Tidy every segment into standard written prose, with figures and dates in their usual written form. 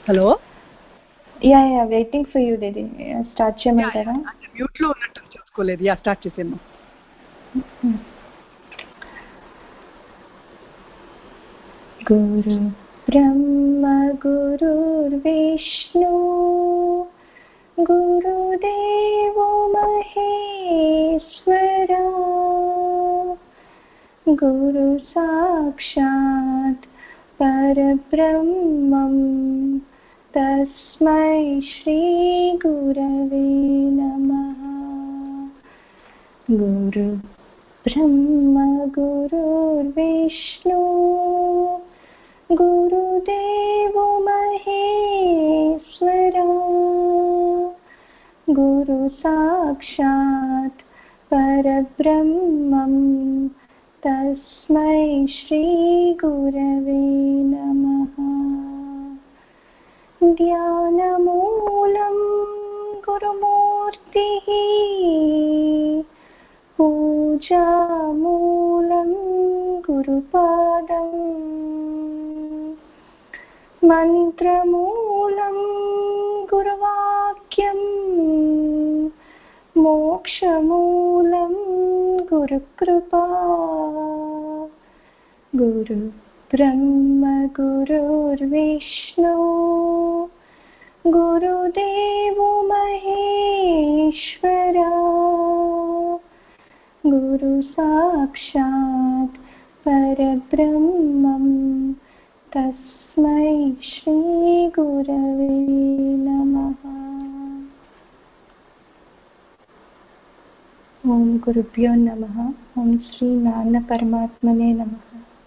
Hello yeah waiting for you డిడి start చేయమంటారా? Mute లో ఉన్నట్టు చూసుకోలేదు. Yeah start చేసేమ్మా. గురు బ్రహ్మ గురుర్విష్ణు గురుదేవో మహేశ్వరా గురు సాక్షాత్ పరబ్రహ్మం తస్మై శ్రీ గురవే నమః. గురు బ్రహ్మ గురుర్విష్ణు గురుదేవో మహేశ్వరా గురు సాక్షాత్ పరబ్రహ్మం తస్మై శ్రీ గురవే నమః. ధ్యానమూలం గురుమూర్తిః పూజామూలం గురుపాదం మంత్రమూలం గురువాక్యం మోక్షమూలం గురుకృపా. గురు బ్రహ్మ గురుర్విష్ణు గురుదేవో మహేశ్వరా గురు సాక్షాత్ పరబ్రహ్మం తస్మై శ్రీ గురవే నమః. ఓం గురుభ్యో నమః. ఓం శ్రీ నాన్న పరమాత్మనే నమః.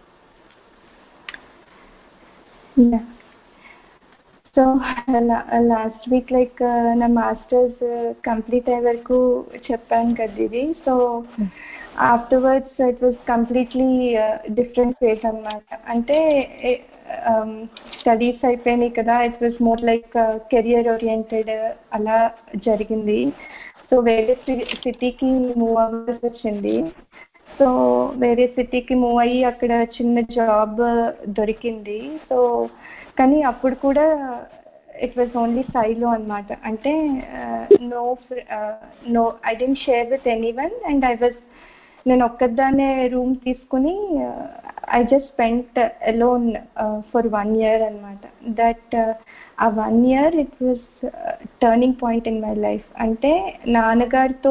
సో లాస్ట్ వీక్ లైక్ నా మాస్టర్స్ కంప్లీట్ అయ్యే వరకు చెప్పాను కదా ఇది. So afterwards it was completely different phase అనమాట. అంటే స్టడీస్ అయిపోయినాయి కదా, it was more like career oriented అలా జరిగింది. సో వేరే సిటీకి మూవ్ అవ్వాల్సి వచ్చింది. సో వేరే సిటీకి మూవ్ అయ్యి అక్కడ చిన్న జాబ్ దొరికింది. సో కానీ అప్పుడు కూడా ఇట్ వాజ్ ఓన్లీ సైలో అనమాట. అంటే no I don't share with anyone and నేను ఒక్కదాన్నే రూమ్ తీసుకుని I just spent alone for 1 year అనమాట. దట్ ఆ 1 year it was turning point in my life. అంటే నాన్నగారితో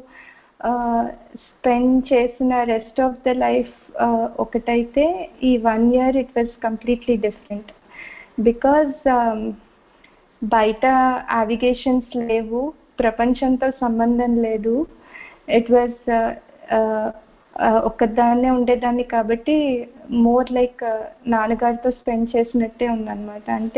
స్పెండ్ చేసిన రెస్ట్ ఆఫ్ ద లైఫ్ ఒకటైతే ఈ 1 year it was completely different. Because బయట అవిగేషన్స్ లేవు, ప్రపంచంతో సంబంధం లేదు. ఇట్ వాజ్ ఒక్కదాన్నే ఉండేదాన్ని కాబట్టి మోర్ లైక్ నాన్నగారితో స్పెండ్ చేసినట్టే ఉందన్నమాట. అంటే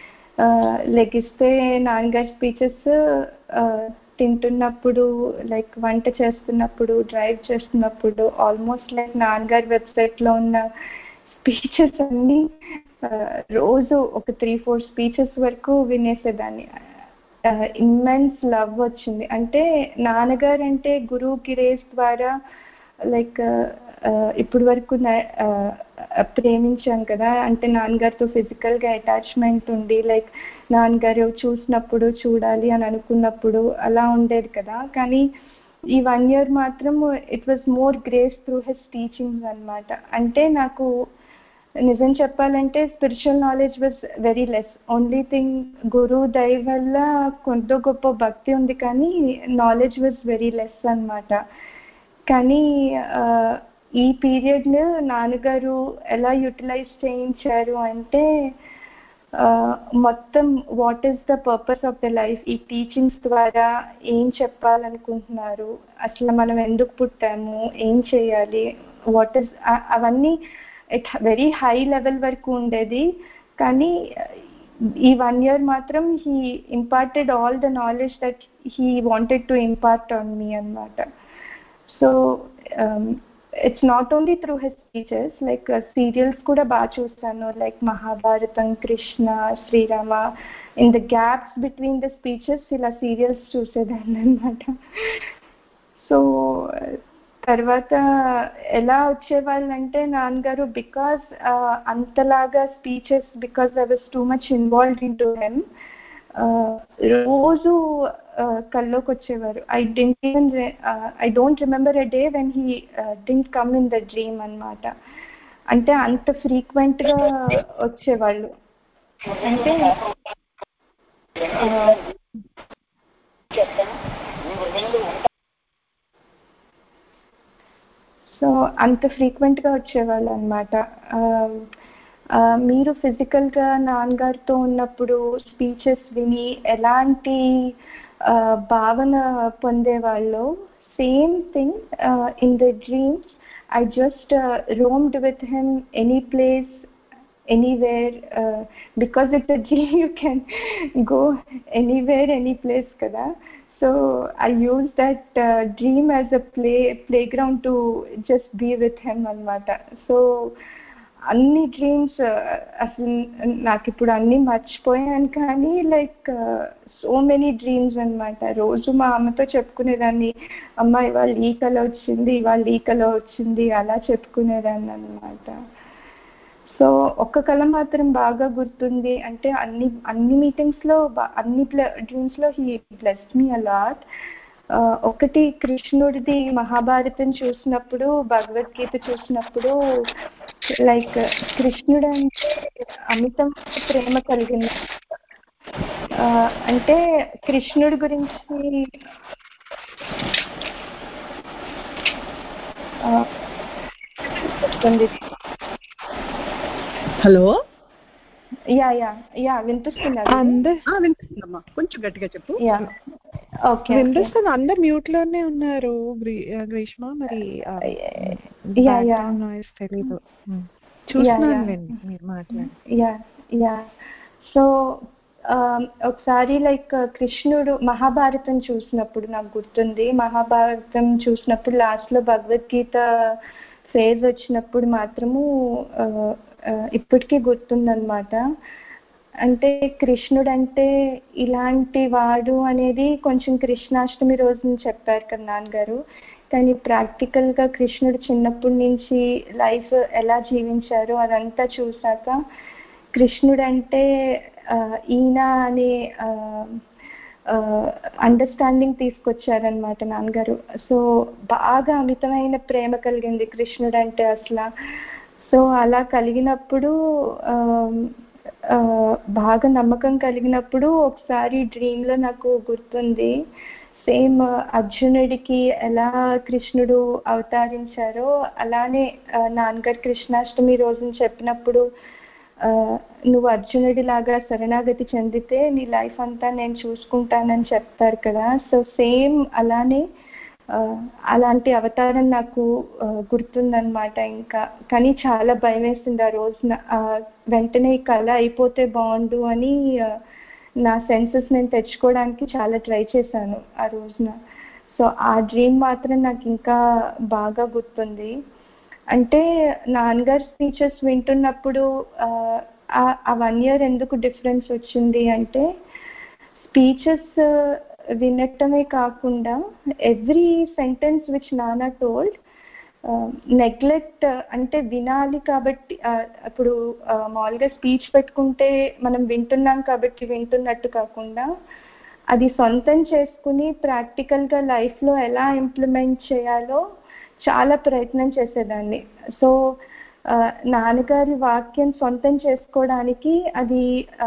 లెగిస్తే నాన్నగారి స్పీచెస్, తింటున్నప్పుడు లైక్ వంట చేస్తున్నప్పుడు, డ్రైవ్ చేస్తున్నప్పుడు ఆల్మోస్ట్ లైక్ నాన్నగారి వెబ్సైట్లో ఉన్న స్పీచెస్ అన్నీ రోజు ఒక 3-4 స్పీచెస్ వరకు వినేసేదాన్ని. ఇమ్మెన్స్ లవ్ వచ్చింది. అంటే నాన్నగారు అంటే గురువు గిరేజ్ ద్వారా లైక్ ఇప్పుడు వరకు ప్రేమించాం కదా. అంటే నాన్నగారితో ఫిజికల్గా అటాచ్మెంట్ ఉండి లైక్ నాన్నగారు చూసినప్పుడు చూడాలి అని అనుకున్నప్పుడు అలా ఉండేది కదా. కానీ ఈ 1 year మాత్రం it was more grace through his teachings అనమాట. అంటే నాకు నిజం చెప్పాలంటే spiritual knowledge was very less. Only thing గురువు దయ వల్ల కొంత గొప్ప భక్తి ఉంది, కానీ నాలెడ్జ్ వాజ్ వెరీ లెస్ అనమాట. కానీ ఈ పీరియడ్లో నాన్నగారు ఎలా యూటిలైజ్ చేయించారు అంటే మొత్తం what is the purpose of the life, ఈ టీచింగ్స్ ద్వారా ఏం చెప్పాలనుకుంటున్నారు, అసలు మనం ఎందుకు పుట్టాము, ఏం చేయాలి, వాట్ ఈస్ అవన్నీ ఇట్ వెరీ హై లెవెల్ వరకు ఉండేది. కానీ ఈ 1 year మాత్రం he imparted all the knowledge that he wanted to impart on me అన్నమాట. So it's not only through his speeches, like serials కూడా బాగా చూస్తాను, like Mahabharatam, Krishna, Srirama. In the gaps between the speeches ఇలా సీరియల్స్ చూసేదాన్ని అనమాట. సో తర్వాత ఎలా వచ్చేవాళ్ళు అంటే నాన్నగారు బికాస్ అంతలాగా speeches because I was too much involved in to him రోజు కల్లోకి వచ్చేవారు. I don't remember a day when he didn't come in the dream అన్నమాట. అంటే అంత ఫ్రీక్వెంట్ గా వచ్చేవాళ్ళు. అంటే సో అంత ఫ్రీక్వెంట్ గా వచ్చేవాళ్ళు అనమాట. మీరు ఫిజికల్ గా నాన్నగారితో ఉన్నప్పుడు స్పీచెస్ విని ఎలాంటి భావన పొందేవాళ్ళు, same thing in the dreams I just roamed with him any place, anywhere, because it's a dream you can go anywhere, any place kada. So I used that dream as a playground to just be with him anamata. So అన్ని dreams అసలు నాకు ఇప్పుడు అన్ని మర్చిపోయాను, కానీ like so many dreams అనమాట. రోజు మా అమ్మతో చెప్పుకునేదాన్ని, అమ్మ ఇవాళ ఈ కళ వచ్చింది, ఇవాళ ఈ కళ వచ్చింది, అలా చెప్పుకునేదాన్ని అనమాట. సో ఒక్క కళ మాత్రం బాగా గుర్తుంది. అంటే అన్ని మీటింగ్స్లో అన్ని డ్రీమ్స్లో he blessed me a lot. ఒకటి కృష్ణుడిది మహాభారతం చూసినప్పుడు, భగవద్గీత చూసినప్పుడు లైక్ కృష్ణుడు అంటే అమితమైన ప్రేమ కలిగింది. అంటే కృష్ణుడి గురించి హలో యా యా యా వినిపిస్తున్నారు? వినిపిస్తుందమ్మా, కొంచెం గట్టిగా చెప్పు. యా ఓకే వినిపిస్తుంది. అందరు మ్యూట్ లోనే ఉన్నారు గ్రీష్మ. మరి నాయిస్ తెలీదు, చూస్తున్నాను మీరు మాట్లాడండి. యా యా సో ఒకసారి లైక్ కృష్ణుడు మహాభారతం చూసినప్పుడు నాకు గుర్తుంది. మహాభారతం చూసినప్పుడు లాస్ట్లో భగవద్గీత ఫేజ్ వచ్చినప్పుడు మాత్రము ఇప్పటికీ గుర్తుందన్నమాట. అంటే కృష్ణుడు అంటే ఇలాంటి వాడు అనేది కొంచెం కృష్ణాష్టమి రోజున చెప్పారు కదా నాన్నగారు, కానీ ప్రాక్టికల్గా కృష్ణుడు చిన్నప్పటి నుంచి లైఫ్ ఎలా జీవించారో అదంతా చూసాక కృష్ణుడు అంటే ఈయన అనే అండర్స్టాండింగ్ తీసుకొచ్చారనమాట నాన్నగారు. సో బాగా అమితమైన ప్రేమ కలిగింది కృష్ణుడు అంటే అసలు. సో అలా కలిగినప్పుడు బాగా నమ్మకం కలిగినప్పుడు ఒకసారి డ్రీమ్లో నాకు గుర్తుంది, సేమ్ అర్జునుడికి ఎలా కృష్ణుడు అవతరించారో అలానే నాన్నగారు కృష్ణాష్టమి రోజున చెప్పినప్పుడు నువ్వు అర్జునుడి లాగా శరణాగతి చెందితే నీ లైఫ్ అంతా నేను చూసుకుంటానని చెప్తారు కదా. సో సేమ్ అలానే అలాంటి అవతారం నాకు గుర్తుందనమాట. ఇంకా కానీ చాలా భయం వేసింది ఆ రోజున. వెంటనే ఈ కళ అయిపోతే బాగుండు అని నా సెన్సెస్ నేను తెచ్చుకోవడానికి చాలా ట్రై చేశాను ఆ రోజున. సో ఆ డ్రీమ్ మాత్రం నాకు ఇంకా బాగా గుర్తుంది. అంటే నాన్నగారు స్పీచెస్ వింటున్నప్పుడు ఆ 1 year ఎందుకు డిఫరెన్స్ వచ్చింది అంటే, స్పీచెస్ వినటమే కాకుండా ఎవ్రీ సెంటెన్స్ విచ్ నాన్న టోల్డ్ నెగ్లెక్ట్, అంటే వినాలి కాబట్టి ఇప్పుడు మామూలుగా స్పీచ్ పెట్టుకుంటే మనం వింటున్నాం కాబట్టి వింటున్నట్టు కాకుండా అది సొంతం చేసుకుని ప్రాక్టికల్గా లైఫ్లో ఎలా ఇంప్లిమెంట్ చేయాలో చాలా ప్రయత్నం చేసేదాన్ని. సో నాన్నగారి వాక్యం సొంతం చేసుకోవడానికి అది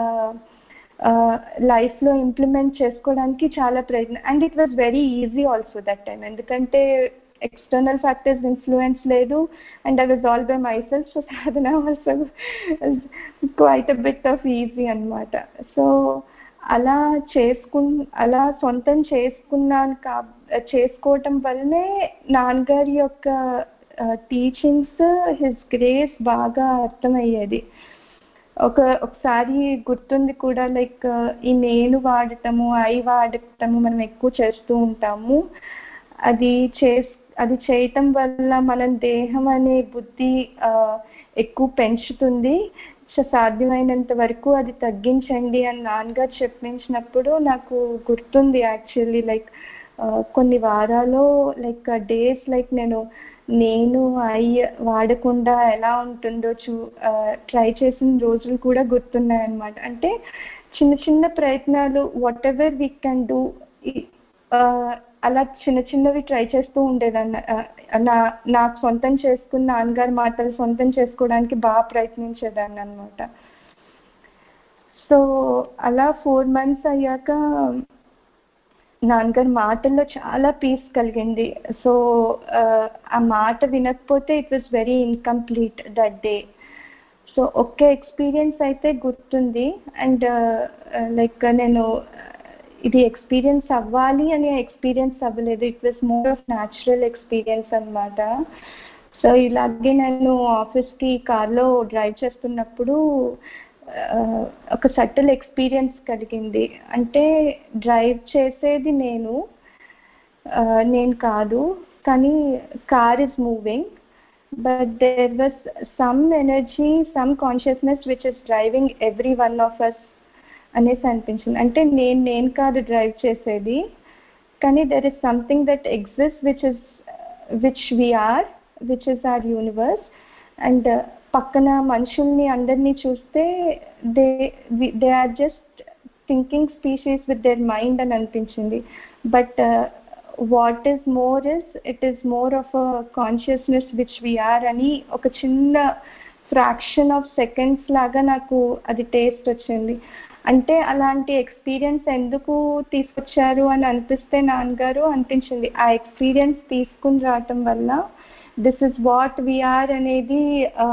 లైఫ్లో ఇంప్లిమెంట్ చేసుకోవడానికి చాలా ప్రయత్నం. And it was very easy also that time, ఎందుకంటే ఎక్స్టర్నల్ ఫ్యాక్టర్స్ ఇన్ఫ్లుయెన్స్ లేదు and I was all by myself. So sadhana also quite a bit of easy అనమాట. సో అలా అలా సొంతం చేసుకోవటం వల్లనే నాన్నగారి యొక్క టీచింగ్స్, హిస్ గ్రేస్ బాగా అర్థమయ్యేది. ఒకసారి గుర్తుంది కూడా, లైక్ ఈ నేను వాడటము, ఐ వాడటము మనం ఎక్కువ చేస్తూ ఉంటాము. అది చేయటం వల్ల మనం దేహం అనే బుద్ధి ఎక్కువ పెంచుతుంది. సాధ్యమైనంత వరకు అది తగ్గించండి అని నాన్నగారు చెప్పించినప్పుడు నాకు గుర్తుంది యాక్చువల్లీ. లైక్ కొన్ని వారాలు లైక్ డేస్ లైక్ నేను వాడకుండా ఎలా ఉంటుందో ట్రై చేసిన రోజులు కూడా గుర్తున్నాయి అన్నమాట. అంటే చిన్న చిన్న ప్రయత్నాలు whatever we can do అలా చిన్న చిన్నవి ట్రై చేస్తూ ఉండేదాన్ని. నాకు సొంతం చేసుకున్న నాన్నగారి మాటలు సొంతం చేసుకోవడానికి బాగా ప్రయత్నించేదాన్ని అనమాట. సో అలా 4 months అయ్యాక నాన్నగారి మాటల్లో చాలా పీస్ కలిగింది. సో ఆ మాట వినకపోతే it was very incomplete that day. So ఒక్క ఎక్స్పీరియన్స్ అయితే గుర్తుంది. అండ్ లైక్ నేను ఇది ఎక్స్పీరియన్స్ అవ్వాలి అని ఎక్స్పీరియన్స్ అవ్వలేదు. It was more of natural experience అనమాట. సో ఇలాగే నేను ఆఫీస్కి కార్లో డ్రైవ్ చేస్తున్నప్పుడు ఒక సటిల్ ఎక్స్పీరియన్స్ కలిగింది. అంటే డ్రైవ్ చేసేది నేను కాదు, కానీ car is moving, but there was some energy, some consciousness which is driving every one of us అనేసి అనిపించింది. అంటే నేను కాదు డ్రైవ్ చేసేది, కానీ there is something that exist which we are, which is our universe. And పక్కన మనుషుల్ని అందరినీ చూస్తే they are just thinking species with their mind అని అనిపించింది. But what is more is it is more of a consciousness which we are అని ఒక చిన్న fraction of seconds లాగా నాకు అది టేస్ట్ వచ్చింది. అంటే అలాంటి ఎక్స్పీరియన్స్ ఎందుకు తీసుకొచ్చారు అని నాన్నగారు అనిపించింది. ఆ ఎక్స్పీరియన్స్ తీసుకుని రావటం వల్ల దిస్ ఇస్ వాట్ వీఆర్ అనేది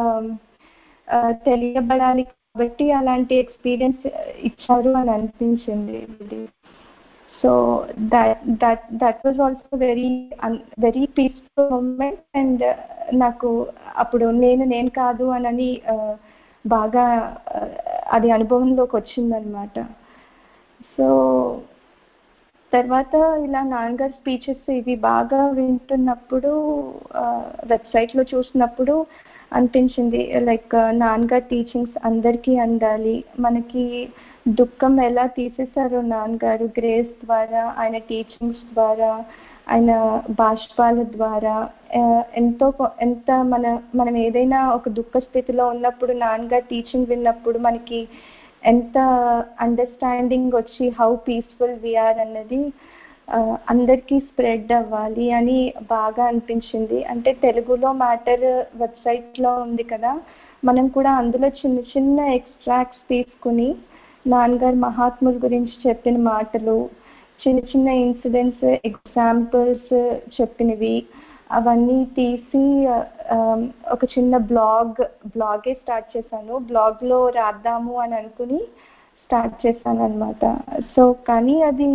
తెలియబడాలి కాబట్టి అలాంటి ఎక్స్పీరియన్స్ ఇచ్చారు అని అనిపించింది. So that was also very peaceful moment. And నాకు అప్పుడు నేను కాదు అని బాగా అది అనుభవంలోకి వచ్చిందనమాట. సో తర్వాత ఇలా నాన్నగారి స్పీచెస్ ఇవి బాగా వింటున్నప్పుడు వెబ్సైట్లో చూసినప్పుడు అనిపించింది లైక్ నాన్నగారి టీచింగ్స్ అందరికీ అందాలి. మనకి దుఃఖం ఎలా తీసేశారో నాన్నగారు గ్రేస్ ద్వారా, ఆయన టీచింగ్స్ ద్వారా, ఆయన బాష్పాల ద్వారా ఎంత మనం ఏదైనా ఒక దుఃఖ స్థితిలో ఉన్నప్పుడు నాన్నగారు టీచింగ్ విన్నప్పుడు మనకి ఎంత అండర్స్టాండింగ్ వచ్చి హౌ పీస్ఫుల్ వీఆర్ అన్నది అందరికీ స్ప్రెడ్ అవ్వాలి అని బాగా అనిపించింది. అంటే తెలుగులో మ్యాటర్ వెబ్సైట్లో ఉంది కదా, మనం కూడా అందులో చిన్న చిన్న ఎక్స్ట్రాక్ట్స్ తీసుకుని నాన్నగారు మహాత్ముల గురించి చెప్పిన మాటలు, చిన్న చిన్న ఇన్సిడెంట్స్, ఎగ్జాంపుల్స్ చెప్పినవి అవన్నీ తీసి ఒక చిన్న బ్లాగే స్టార్ట్ చేశాను. బ్లాగ్లో రాద్దాము అని అనుకుని స్టార్ట్ చేశాను అనమాట. సో కానీ అది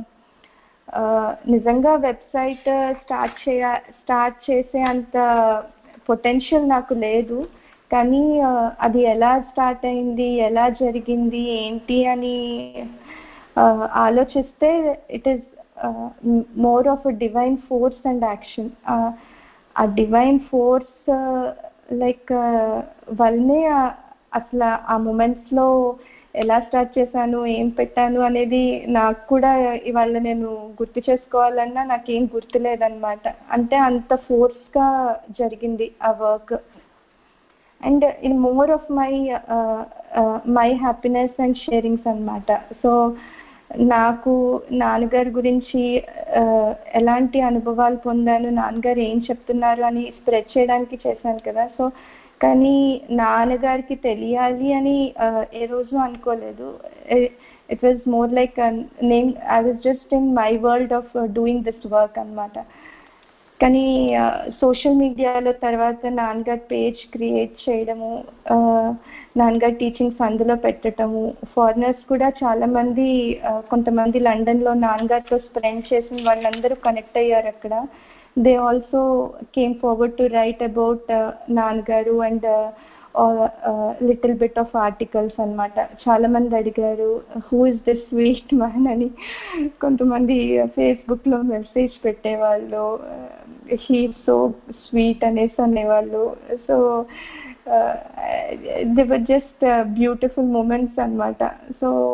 నిజంగా వెబ్సైట్ స్టార్ట్ చేసే అంత పొటెన్షియల్ నాకు లేదు. కానీ అది ఎలా స్టార్ట్ అయింది, ఎలా జరిగింది, ఏంటి అని ఆలోచిస్తే it is more of a divine force and action. ఆ డివైన్ ఫోర్స్ లైక్ వల్లనే అసలు ఆ మూమెంట్స్లో ఎలా స్టార్ట్ చేశాను, ఏం పెట్టాను అనేది నాకు కూడా ఇవాళ నేను గుర్తు చేసుకోవాలన్నా నాకేం గుర్తులేదన్నమాట. అంటే అంత ఫోర్స్గా జరిగింది ఆ వర్క్. అండ్ ఇది more of my happiness and sharings అన్నమాట. సో నాకు నాన్నగారి గురించి ఎలాంటి అనుభవాలు పొందాను, నాన్నగారు ఏం చెప్తున్నారు అని స్ప్రెడ్ చేయడానికి చేశాను కదా. సో కానీ నాన్నగారికి తెలియాలి అని ఏ రోజు అనుకోలేదు. It was more like I was just in my world of doing this work అన్నమాట. కానీ సోషల్ మీడియాలో తర్వాత నాన్నగారి పేజ్ క్రియేట్ చేయడము, నాన్నగారి టీచింగ్స్ అందులో పెట్టడము, ఫారినర్స్ కూడా చాలామంది కొంతమంది లండన్లో నాన్నగారితో స్పెండ్ చేసిన వాళ్ళందరూ కనెక్ట్ అయ్యారు అక్కడ. They also came forward to write about నాన్నగారు and little bit of articles అన్నమాట. చాలామంది అడిగారు who is this sweet man అని. కొంతమంది ఫేస్బుక్లో మెసేజ్ పెట్టేవాళ్ళు, హీ సో స్వీట్ అనేవాళ్ళు. So they were just beautiful moments అన్నమాట. సో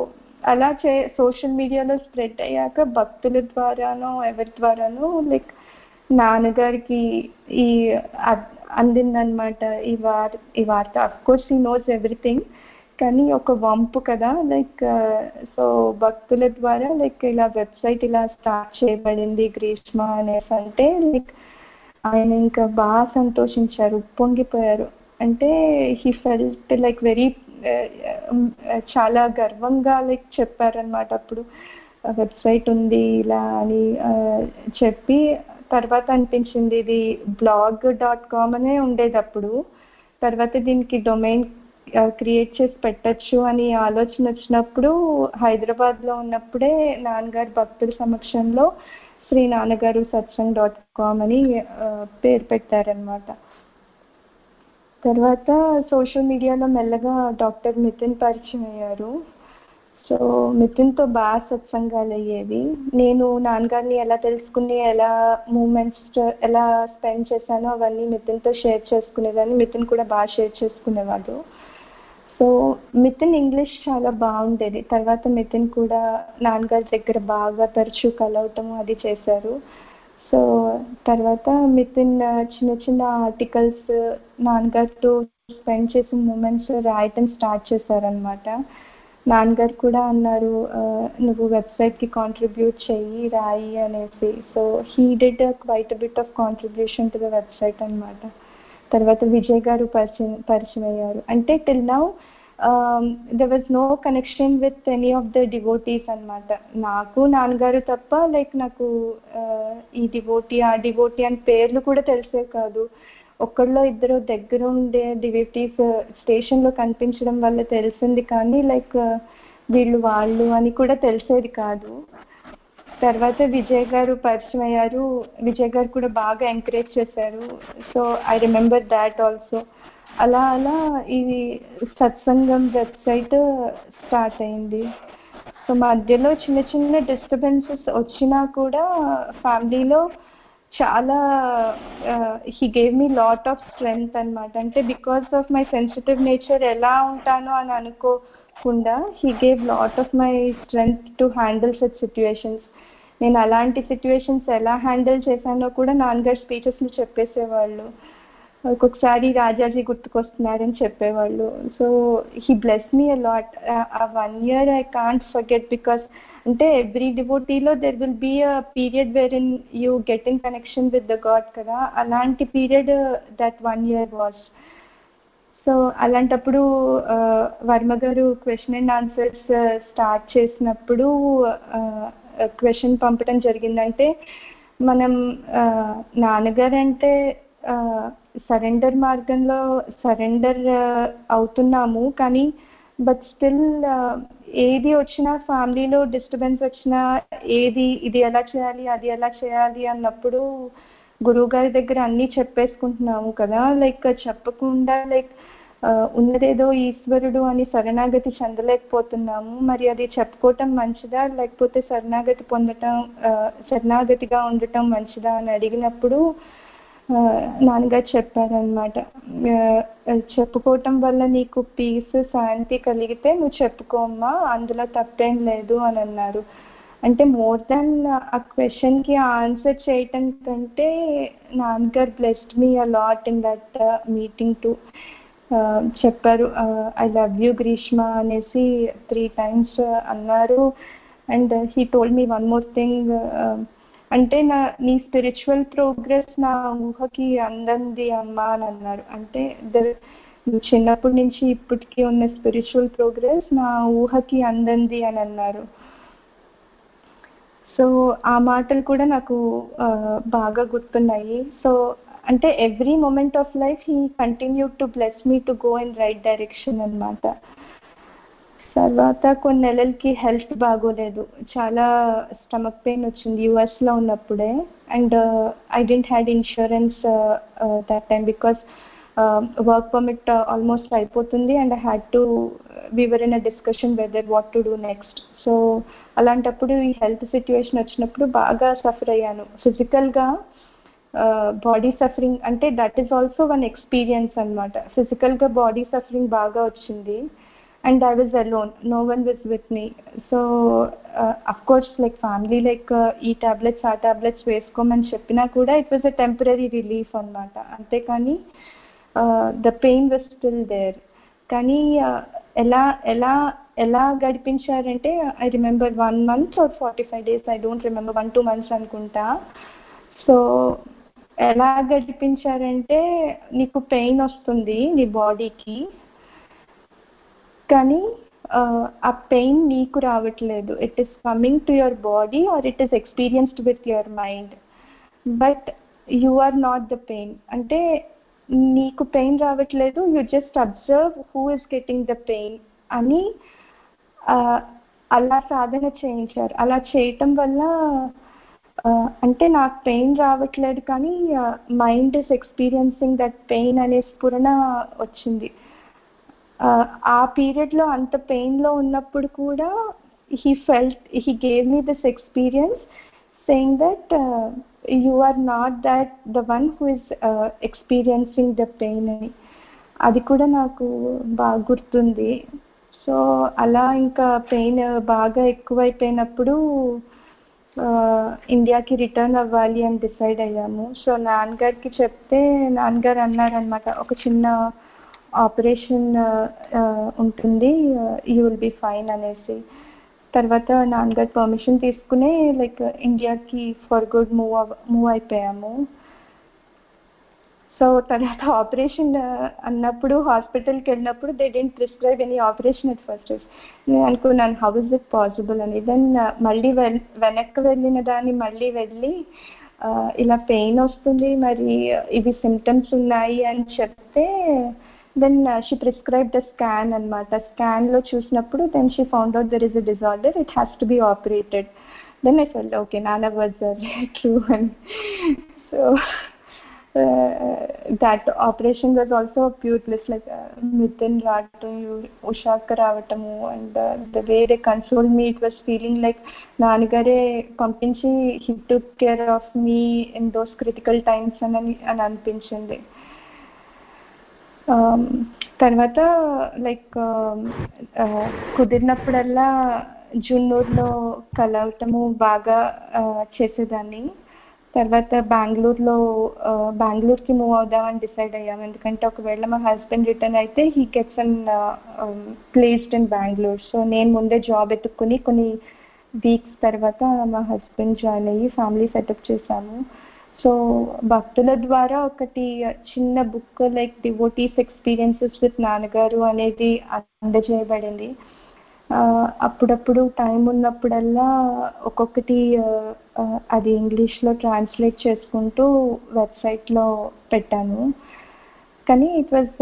అలా సోషల్ మీడియాలో స్ప్రెడ్ అయ్యాక భక్తుల ద్వారానో ఎవరి ద్వారానో లైక్ నాన్నగారికి ఈ అందిందనమాట ఈ వార్త. Of course he knows everything, కానీ ఒక వంపు కదా లైక్. సో భక్తుల ద్వారా లైక్ ఇలా వెబ్సైట్ ఇలా స్టార్ట్ చేయబడింది గ్రీష్మ అనేసి అంటే లైక్ ఆయన ఇంకా బాగా సంతోషించారు, ఉప్పొంగిపోయారు. అంటే హీ ఫెల్ట్ లైక్ వెరీ చాలా గర్వంగా లైక్ చెప్పారనమాట. అప్పుడు వెబ్సైట్ ఉంది ఇలా అని చెప్పి తర్వాత అనిపించింది ఇది blog.com అనే ఉండేది అప్పుడు. తర్వాత దీనికి డొమైన్ క్రియేట్ చేసి పెట్టచ్చు అని ఆలోచన వచ్చినప్పుడు హైదరాబాద్లో ఉన్నప్పుడే నాన్నగారు భక్తుల సమక్షంలో శ్రీ నాన్నగారు సత్సంగ్.com అని పేరు పెట్టారనమాట. తర్వాత సోషల్ మీడియాలో మెల్లగా డాక్టర్ నితిన్ పరిచయం అయ్యారు. సో నితిన్తో బాగా సత్సంగాలు అయ్యేవి. నేను నాన్నగారిని ఎలా తెలుసుకుని ఎలా మూమెంట్స్ ఎలా స్పెండ్ చేశానో అవన్నీ నితిన్తో షేర్ చేసుకునేదాన్ని. నితిన్ కూడా బాగా షేర్ చేసుకునేవాడు. సో నితిన్ ఇంగ్లీష్ చాలా బాగుండేది. తర్వాత నితిన్ కూడా నాన్నగారి దగ్గర బాగా తరచూ కలవటము అది చేశారు. సో తర్వాత నితిన్ చిన్న చిన్న ఆర్టికల్స్ నాన్నగారితో స్పెండ్ చేసిన మూమెంట్స్ రాయటం స్టార్ట్ చేశారనమాట. నాన్నగారు కూడా అన్నారు నువ్వు వెబ్సైట్కి కాంట్రిబ్యూట్ చెయ్యి రాయి అనేసి. So he did quite a bit of contribution to the website అనమాట. తర్వాత విజయ్ గారు పరిచయం అయ్యారు. అంటే till now there was no connection with any of the devotees అనమాట. నాకు నాన్నగారు తప్ప లైక్ నాకు ఈ డివోటీ ఆ డివోటీ అని పేర్లు కూడా తెలిసే కాదు. ఒక్కళ్ళో ఇద్దరు దగ్గర ఉండే డివోటీస్ స్టేషన్లో కనిపించడం వల్ల తెలిసింది, కానీ లైక్ వీళ్ళు వాళ్ళు అని కూడా తెలిసేది కాదు. తర్వాత విజయ్ గారు పరిచయం అయ్యారు. విజయ్ గారు కూడా బాగా ఎంకరేజ్ చేశారు. So I remember that also. అలా అలా ఇది సత్సంగం వెబ్సైట్ స్టార్ట్ అయింది. సో మధ్యలో చిన్న చిన్న డిస్టర్బెన్సెస్ వచ్చినా కూడా ఫ్యామిలీలో చాలా he gave me lot of strength అనమాట. అంటే because of my sensitive nature ఎలా ఉంటానో అని అనుకోకుండా he gave lot of my strength to handle such situations. నేను అలాంటి సిచ్యువేషన్స్ ఎలా హ్యాండిల్ చేశానో కూడా నాన్నగారు స్పీచెస్లో చెప్పేసేవాళ్ళు. ఒక్కొక్కసారి రాజాజీ గుర్తుకొస్తున్నారని చెప్పేవాళ్ళు. So he bless me a lot. ఆ 1 year I can't forget, because అంటే ఎవ్రీ డివోటీలో there will be a period where in you get in connection with the god కదా. అలాంటి period that 1 year was. So అలాంటప్పుడు వర్మ గారు question and answers start చేసినప్పుడు question పంపడం జరిగిందంటే మనం నాన్నగారు అంటే సరెండర్ మార్గంలో సరెండర్ అవుతున్నాము, కానీ బట్ స్టిల్ ఏది వచ్చినా ఫ్యామిలీలో డిస్టర్బెన్స్ వచ్చినా ఇది ఎలా చేయాలి అది ఎలా చేయాలి అన్నప్పుడు గురువు గారి దగ్గర అన్నీ చెప్పేసుకుంటున్నాము కదా. లైక్ చెప్పకుండా లైక్ ఉన్నదేదో ఈశ్వరుడు అని శరణాగతి చెందలేకపోతున్నాము. మరి అది చెప్పుకోవటం మంచిదా లేకపోతే శరణాగతిగా ఉండటం మంచిదా అని అడిగినప్పుడు నాన్నగారు చెప్పారనమాట, చెప్పుకోవటం వల్ల నీకు పీస్ శాంతి కలిగితే నువ్వు చెప్పుకోమ్మా, అందులో తప్పేం లేదు అని అన్నారు. అంటే మోర్ దాన్ ఆ క్వశ్చన్కి ఆన్సర్ చేయటం కంటే నాన్నగారు blessed me a lot in that meeting too. చెప్పారు ఐ లవ్ యూ గ్రీష్మ అనేసి 3 times అన్నారు. And he told me one more thing, అంటే నీ స్పిరిచువల్ ప్రోగ్రెస్ నా ఊహకి అందంది అమ్మా అని అన్నారు. అంటే చిన్నప్పటి నుంచి ఇప్పటికీ ఉన్న స్పిరిచువల్ ప్రోగ్రెస్ నా ఊహకి అందంది అని అన్నారు. సో ఆ మాటలు కూడా నాకు బాగా గుర్తున్నాయి. సో అంటే every moment of life he continue to bless me to go in right direction అనమాట. తర్వాత కొన్ని నెలలకి హెల్త్ బాగోలేదు, చాలా స్టమక్ పెయిన్ వచ్చింది యుఎస్లో ఉన్నప్పుడే. And I didn't had insurance that time because work permit almost అయిపోతుంది and I had to waver in a discussion whether what to do next. So అలాంటప్పుడు ఈ హెల్త్ సిచ్యువేషన్ వచ్చినప్పుడు బాగా సఫర్ అయ్యాను ఫిజికల్గా. బాడీ సఫరింగ్ అంటే that is also one experience అనమాట. ఫిజికల్గా బాడీ సఫరింగ్ బాగా వచ్చింది and I was alone, no one was with me. So of course like family like ee tablets aa tablets veskoమని చెప్పినా కూడా it was a temporary relief అన్నమాట. అంతే కానీ the pain was still there. కానీ ఎలా ఎలా ఎలా గడిపించారంటే I remember 1 month or 45 days, I don't remember, 1-2 months అనుకుంటా. సో ఎలా గడిపించారంటే నీకు పెయిన్ వస్తుంది నీ బాడీకి, కానీ ఆ పెయిన్ నీకు రావట్లేదు. It is coming to your body or it is experienced with your mind, but you are not the pain. అంటే నీకు పెయిన్ రావట్లేదు, you just observe who is getting the pain అని అలా సాధన చేయించారు. అలా చేయటం వల్ల అంటే నాకు పెయిన్ రావట్లేదు కానీ mind is experiencing that pain అనే స్ఫురణ వచ్చింది. ఆ పీరియడ్లో అంత పెయిన్లో ఉన్నప్పుడు కూడా he gave me this experience saying that you are not that the one who is experiencing the pain అని. అది కూడా నాకు బాగా గుర్తుంది. సో అలా ఇంకా పెయిన్ బాగా ఎక్కువైపోయినప్పుడు ఇండియాకి రిటర్న్ అవ్వాలి అని డిసైడ్ అయ్యాము. సో నాన్నగారికి చెప్తే నాన్నగారు అన్నారనమాట, ఒక చిన్న ఆపరేషన్ ఉంటుంది, యూ విల్ బీ ఫైన్ అనేసి. తర్వాత నాన్నగారు పర్మిషన్ తీసుకుని లైక్ ఇండియాకి ఫర్ గుడ్ మూవ్ అయిపోయాము. సో తర్వాత ఆపరేషన్ అన్నప్పుడు హాస్పిటల్కి వెళ్ళినప్పుడు they didn't prescribe any operation at first. నేను అనుకున్నాను హౌ ఇస్ ఇట్ పాసిబుల్ అని. దెన్ మళ్ళీ వెనక్కి వెళ్ళిన దాన్ని మళ్ళీ వెళ్ళి ఇలా పెయిన్ వస్తుంది, మరి ఇవి సిమ్టమ్స్ ఉన్నాయి అని చెప్తే then she prescribe the scan అనమాట. స్కాన్లో చూసినప్పుడు then she found out there is a disorder, it has to be operated. Then I felt okay నాన్న వర్డ్స్ ఆర్ ట్రూ అని. So that operation was also a pure bliss, like within ratum ushaka ravatamu, and the way they consoled me, it was feeling like nanagare pampinchi he took care of me in those critical times అని అనిపించింది. తర్వాత like కుదిరినప్పుడల్లా జున్నూరులో కలవటము బాగా చేసేదాన్ని. తర్వాత బెంగళూరుకి move అవుదామని decide అయ్యాము. ఎందుకంటే ఒకవేళ మా హస్బెండ్ రిటర్న్ అయితే he gets unplaced in Bengaluru. So నేను ముందే జాబ్ ఎత్తుక్కుని కొన్ని వీక్స్ తర్వాత మా హస్బెండ్ జాయిన్ అయ్యి ఫ్యామిలీ సెటప్ చేశాము. సో భక్తుల ద్వారా ఒకటి చిన్న book like devotees experiences with నాన్నగారు అనేది అందజేయబడింది. అప్పుడప్పుడు టైం ఉన్నప్పుడల్లా ఒక్కొక్కటి అది ఇంగ్లీష్లో ట్రాన్స్లేట్ చేసుకుంటూ వెబ్సైట్లో పెట్టాను. కానీ ఇట్ వాజ్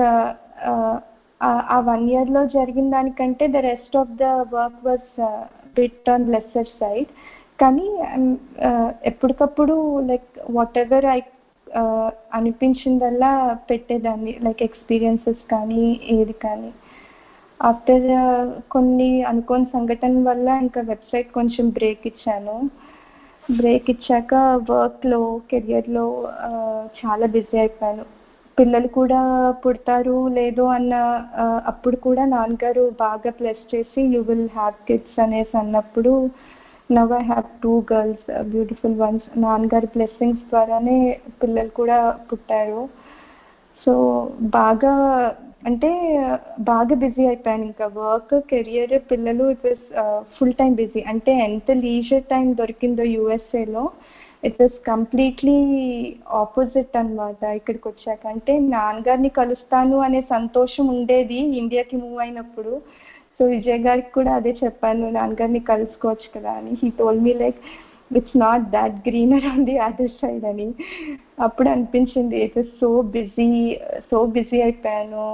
ఆ 1 yearలో జరిగిన దానికంటే the rest of the work was bit on lesser side. కానీ ఎప్పటికప్పుడు లైక్ వాట్ ఎవర్ ఐ అనిపించిందల్లా పెట్టేదాన్ని, లైక్ ఎక్స్పీరియన్సెస్ కానీ ఏది కానీ. ఆఫ్టర్ కొన్ని అనుకోని సంఘటన వల్ల ఇంకా వెబ్సైట్ కొంచెం బ్రేక్ ఇచ్చాను. బ్రేక్ ఇచ్చాక వర్క్లో కెరియర్లో చాలా బిజీ అయిపోయాను. పిల్లలు కూడా పుడతారు లేదో అన్న అప్పుడు కూడా నాన్నగారు బాగా ప్లస్ చేసి యూ విల్ హ్యావ్ కిడ్స్ అనేసి అన్నప్పుడు now I have 2 girls, beautiful ones. నాన్నగారి బ్లెస్సింగ్స్ ద్వారానే పిల్లలు కూడా పుట్టారు. సో బాగా అంటే బాగా బిజీ అయిపోయాను. ఇంకా వర్క్, కెరియర్, పిల్లలు, it was full time busy. అంటే ఎంత లీజర్ టైం దొరికిందో యూఎస్ఏలో ఇట్ వాస్ కంప్లీట్లీ ఆపోజిట్ అనమాట ఇక్కడికి వచ్చాక. అంటే నాన్నగారిని కలుస్తాను అనే సంతోషం ఉండేది ఇండియాకి మూవ్ అయినప్పుడు. సో విజయ్ గారికి కూడా అదే చెప్పాను, నాన్నగారిని కలుసుకోవచ్చు కదా అని. He told me like it's not that greener on the other side అని. అప్పుడు అనిపించింది ఇట్ వాస్ సో బిజీ అయిపోయాను.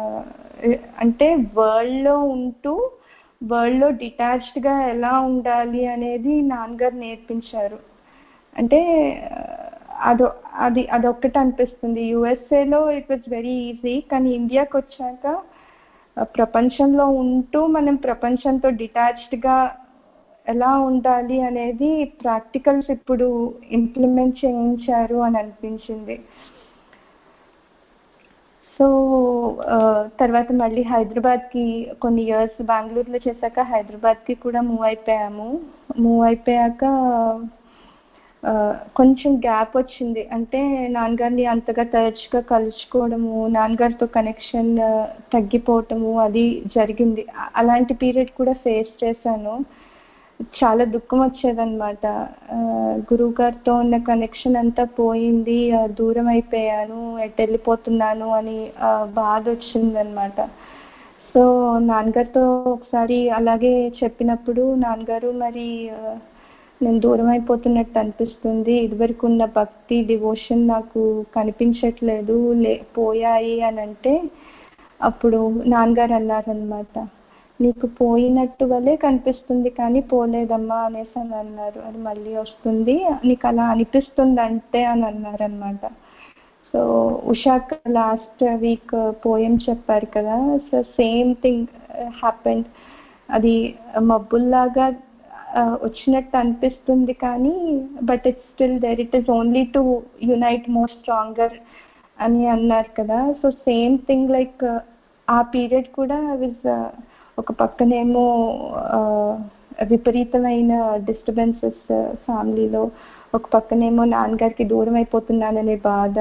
అంటే వరల్డ్లో ఉంటూ వరల్డ్లో డిటాచ్డ్గా ఎలా ఉండాలి అనేది నాన్నగారు నేర్పించారు. అంటే అదొక్కటి అనిపిస్తుంది. యుఎస్ఏలో ఇట్ వాజ్ వెరీ ఈజీ, కానీ ఇండియాకి వచ్చాక ప్రపంచంలో ఉంటూ మనం ప్రపంచంతో డిటాచ్డ్గా ఎలా ఉండాలి అనేది ప్రాక్టికల్స్ ఇప్పుడు ఇంప్లిమెంట్ చేయించారు అని అనిపించింది. సో సో తర్వాత మళ్ళీ హైదరాబాద్కి కొన్ని ఇయర్స్ బెంగళూరులో చేశాక హైదరాబాద్కి కూడా మూవ్ అయిపోయాక కొంచెం గ్యాప్ వచ్చింది. అంటే నాన్నగారిని అంతగా తరచుగా కలుసుకోవడము, నాన్నగారితో కనెక్షన్ తగ్గిపోవటము అది జరిగింది. అలాంటి పీరియడ్ కూడా ఫేస్ చేశాను. చాలా దుఃఖం వచ్చేదన్నమాట. గురువు గారితో ఉన్న కనెక్షన్ అంతా పోయింది, దూరం అయిపోయాను, ఎటు వెళ్ళిపోతున్నాను అని బాధ వచ్చిందనమాట. సో నాన్నగారితో ఒకసారి అలాగే చెప్పినప్పుడు నాన్నగారు మరి నేను దూరం అయిపోతున్నట్టు అనిపిస్తుంది, ఇదివరకు ఉన్న భక్తి డివోషన్ నాకు కనిపించట్లేదు, పోయాయి అని అంటే అప్పుడు నాన్నగారు అన్నారనమాట, నీకు పోయినట్టు వల్లే కనిపిస్తుంది కానీ పోలేదమ్మా అనేసి అని అన్నారు. అది మళ్ళీ వస్తుంది, నీకు అలా అనిపిస్తుంది అంటే అని అన్నారనమాట. సో ఉషాక్ లాస్ట్ వీక్ పోయం చెప్పారు కదా, సో సేమ్ థింగ్ హ్యాపెండ్. అది మబ్బుల్లాగా వచ్చినట్టు అనిపిస్తుంది కానీ but it's still there, it is only to unite more stronger అని అన్నారు కదా. సో సేమ్ థింగ్ లైక్ ఆ పీరియడ్ కూడా ఒక పక్కనేమో విపరీతమైన డిస్టర్బెన్సెస్ ఫ్యామిలీలో, ఒక పక్కనేమో నాన్నగారికి దూరం అయిపోతున్నాననే బాధ,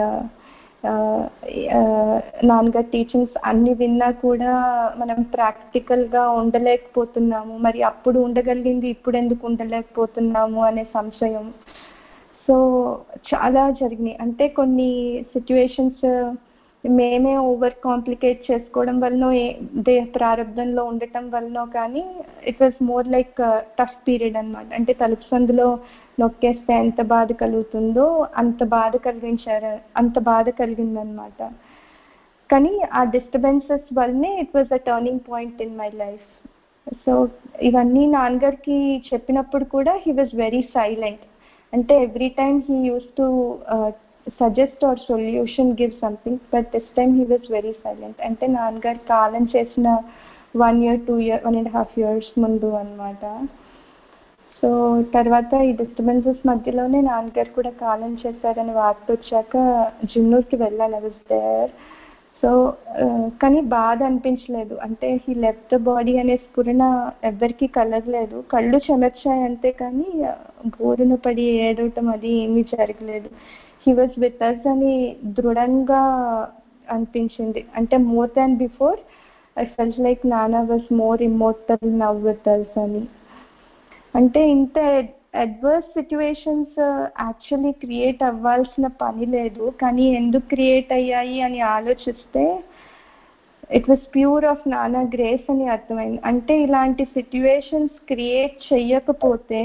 నాన్నగారి టీచింగ్స్ అన్ని విన్నా కూడా మనం ప్రాక్టికల్గా ఉండలేకపోతున్నాము, మరి అప్పుడు ఉండగలిగింది ఇప్పుడు ఎందుకు ఉండలేకపోతున్నాము అనే సంశయం. సో చాలా జరిగినాయి. అంటే కొన్ని సిచ్యువేషన్స్ మేమే ఓవర్ కాంప్లికేట్ చేసుకోవడం వలన, దేహ ప్రారంభంలో ఉండటం వలన, కానీ it was more like tough period అనమాట. అంటే తలుపు సందులో నొక్కేస్తే ఎంత బాధ కలుగుతుందో అంత బాధ కలిగిందనమాట. కానీ ఆ డిస్టర్బెన్సెస్ వల్లనే it was a turning point in my life. So ఇవన్నీ నాన్నగారికి చెప్పినప్పుడు కూడా హీ వాజ్ వెరీ సైలెంట్. అంటే every time he use to suggest or solution give something, but this time he was very silent. అంటే నాన్నగారు కాలం చేసిన 1 year 2 year 1.5 years ముందు అన్నమాట. సో తర్వాత ఈ డిస్టర్బెన్సెస్ మధ్యలోనే నాన్నగారు కూడా కాలం చేశారని వార్త వచ్చాక జిన్నూర్కి వెళ్ళాను. I was there. సో కానీ బాధ అనిపించలేదు. అంటే హీ లెఫ్ట్ ద బాడీ అనే స్ఫురణ ఎవరికి కలగలేదు. కళ్ళు చెమర్చాయి అంతే, కానీ బోరున పడి ఏడవటం అది ఏమీ జరగలేదు. హీ వాజ్ విత్ అస్ అని దృఢంగా అనిపించింది. అంటే more than before I felt like Nana was more immortal now with us అని. అంటే ఇంత అడ్వర్స్ సిచ్యువేషన్స్ యాక్చువల్లీ క్రియేట్ అవ్వాల్సిన పని లేదు, కానీ ఎందుకు క్రియేట్ అయ్యాయి అని ఆలోచిస్తే it was pure of Nana grace అని అర్థమైంది. అంటే ఇలాంటి సిచ్యువేషన్స్ క్రియేట్ చెయ్యకపోతే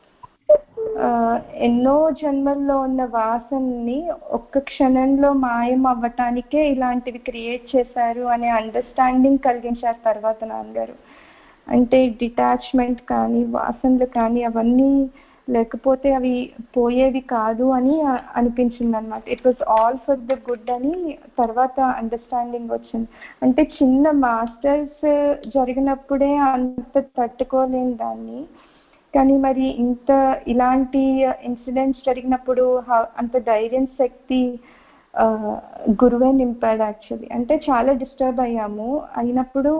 ఎన్నో జన్మల్లో ఉన్న వాసనని ఒక్క క్షణంలో మాయం అవ్వటానికే ఇలాంటివి క్రియేట్ చేశారు అనే అండర్స్టాండింగ్ కలిగించారు తర్వాత నాన్నగారు. అంటే డిటాచ్మెంట్ కానీ వాసనలు కానీ అవన్నీ లేకపోతే అవి పోయేవి కాదు అని అనిపించింది అనమాట. It was all for the good అని తర్వాత అండర్స్టాండింగ్ వచ్చింది. అంటే చిన్న మాస్టర్స్ జరిగినప్పుడే అంత తట్టుకోలేని దాన్ని, కానీ మరి ఇలాంటి ఇన్సిడెంట్స్ జరిగినప్పుడు అంత ధైర్యం శక్తి గురువే నింపాడు యాక్చువల్లీ. అంటే చాలా డిస్టర్బ్ అయ్యాము. అయినప్పుడు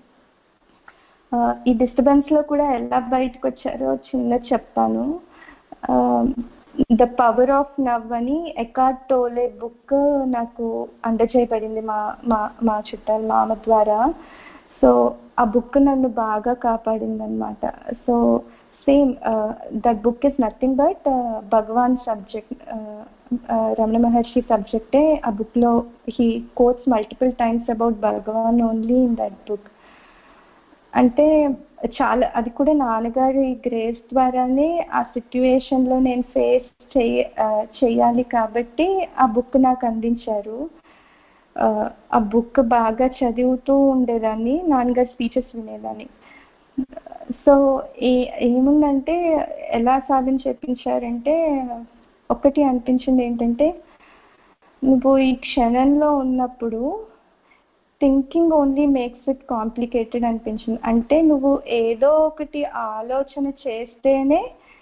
ఈ డిస్టర్బెన్స్లో కూడా ఎలా బయటకు వచ్చారో చిన్న చెప్తాను. ద పవర్ ఆఫ్ నవ్ అని ఎకార్ట్ టోలే బుక్ నాకు అందజేయబడింది మా చుట్టాల మామ ద్వారా. సో ఆ బుక్ నన్ను బాగా కాపాడింది అనమాట. So same that book is nothing but Bhagavan subject, Ramana Maharshi సబ్జెక్టే ఆ బుక్లో. He quotes multiple times about Bhagavan only in that book. అంటే చాలా, అది కూడా నాన్నగారి గ్రేస్ ద్వారానే ఆ సిచ్యువేషన్లో నేను ఫేస్ చేయాలి కాబట్టి ఆ బుక్ నాకు అందించారు. ఆ బుక్ బాగా చదువుతూ ఉండేదాన్ని, నాన్నగారి స్పీచెస్ వినేదాన్ని. సో ఏముందంటే ఎలా సాధన చెప్పించారంటే ఒకటి అనిపించింది ఏంటంటే, నువ్వు ఈ క్షణంలో ఉన్నప్పుడు thinking only makes it complicated అనిపించింది. అంటే నువ్వు ఏదో ఒకటి ఆలోచన చేస్తేనే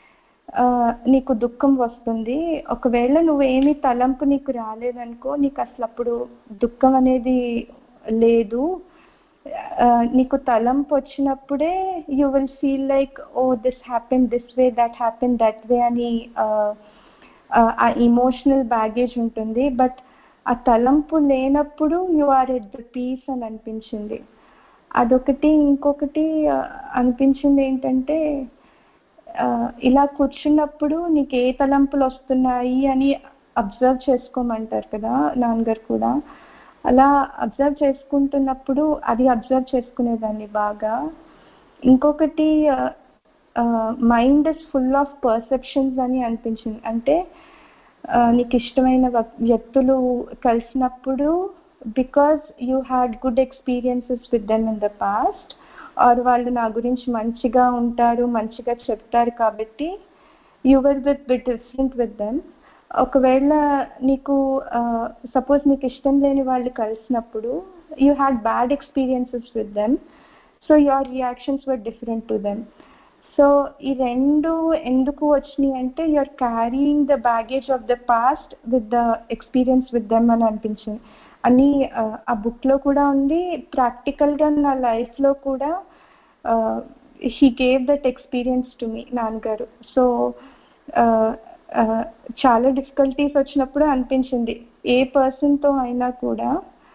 నీకు దుఃఖం వస్తుంది. ఒకవేళ నువ్వేమి తలంపు నీకు రాలేదనుకో, నీకు అసలు అప్పుడు దుఃఖం అనేది లేదు. నీకు తలంపు వచ్చినప్పుడే you will feel like oh this happen this way, that happen that way అని ఆ ఇమోషనల్ బ్యాగేజ్ ఉంటుంది. బట్ ఆ తలంపు లేనప్పుడు you are at the peace అని అనిపించింది. అదొకటి. ఇంకొకటి అనిపించింది ఏంటంటే, ఇలా కూర్చున్నప్పుడు నీకు ఏ తలంపులు వస్తున్నాయి అని అబ్జర్వ్ చేసుకోమంటారు కదా నాన్నగారు కూడా. అలా అబ్జర్వ్ చేసుకుంటున్నప్పుడు అది అబ్జర్వ్ చేసుకునేదాన్ని బాగా. ఇంకొకటి mind is full of perceptions అని అనిపించింది. అంటే నీకు ఇష్టమైన వ్యక్తులు కలిసినప్పుడు because you had good experiences with them in the past, or వాళ్ళు నా గురించి మంచిగా ఉంటారు, మంచిగా చెప్తారు కాబట్టి you will be different with them. ఒకవేళ నీకు సపోజ్ నీకు ఇష్టం లేని వాళ్ళు కలిసినప్పుడు you had bad experiences with them, so your reactions were different to them. So ఈ రెండు ఎందుకు వచ్చినాయి అంటే you're carrying the baggage of the past with the experience with them అని అనిపించింది. అని ఆ బుక్లో కూడా ఉంది. ప్రాక్టికల్గా నా లైఫ్లో కూడా he gave that experience to me నాన్నగారు. సో చాలా డిఫికల్టీస్ వచ్చినప్పుడు అనిపించింది ఏ పర్సన్తో అయినా కూడా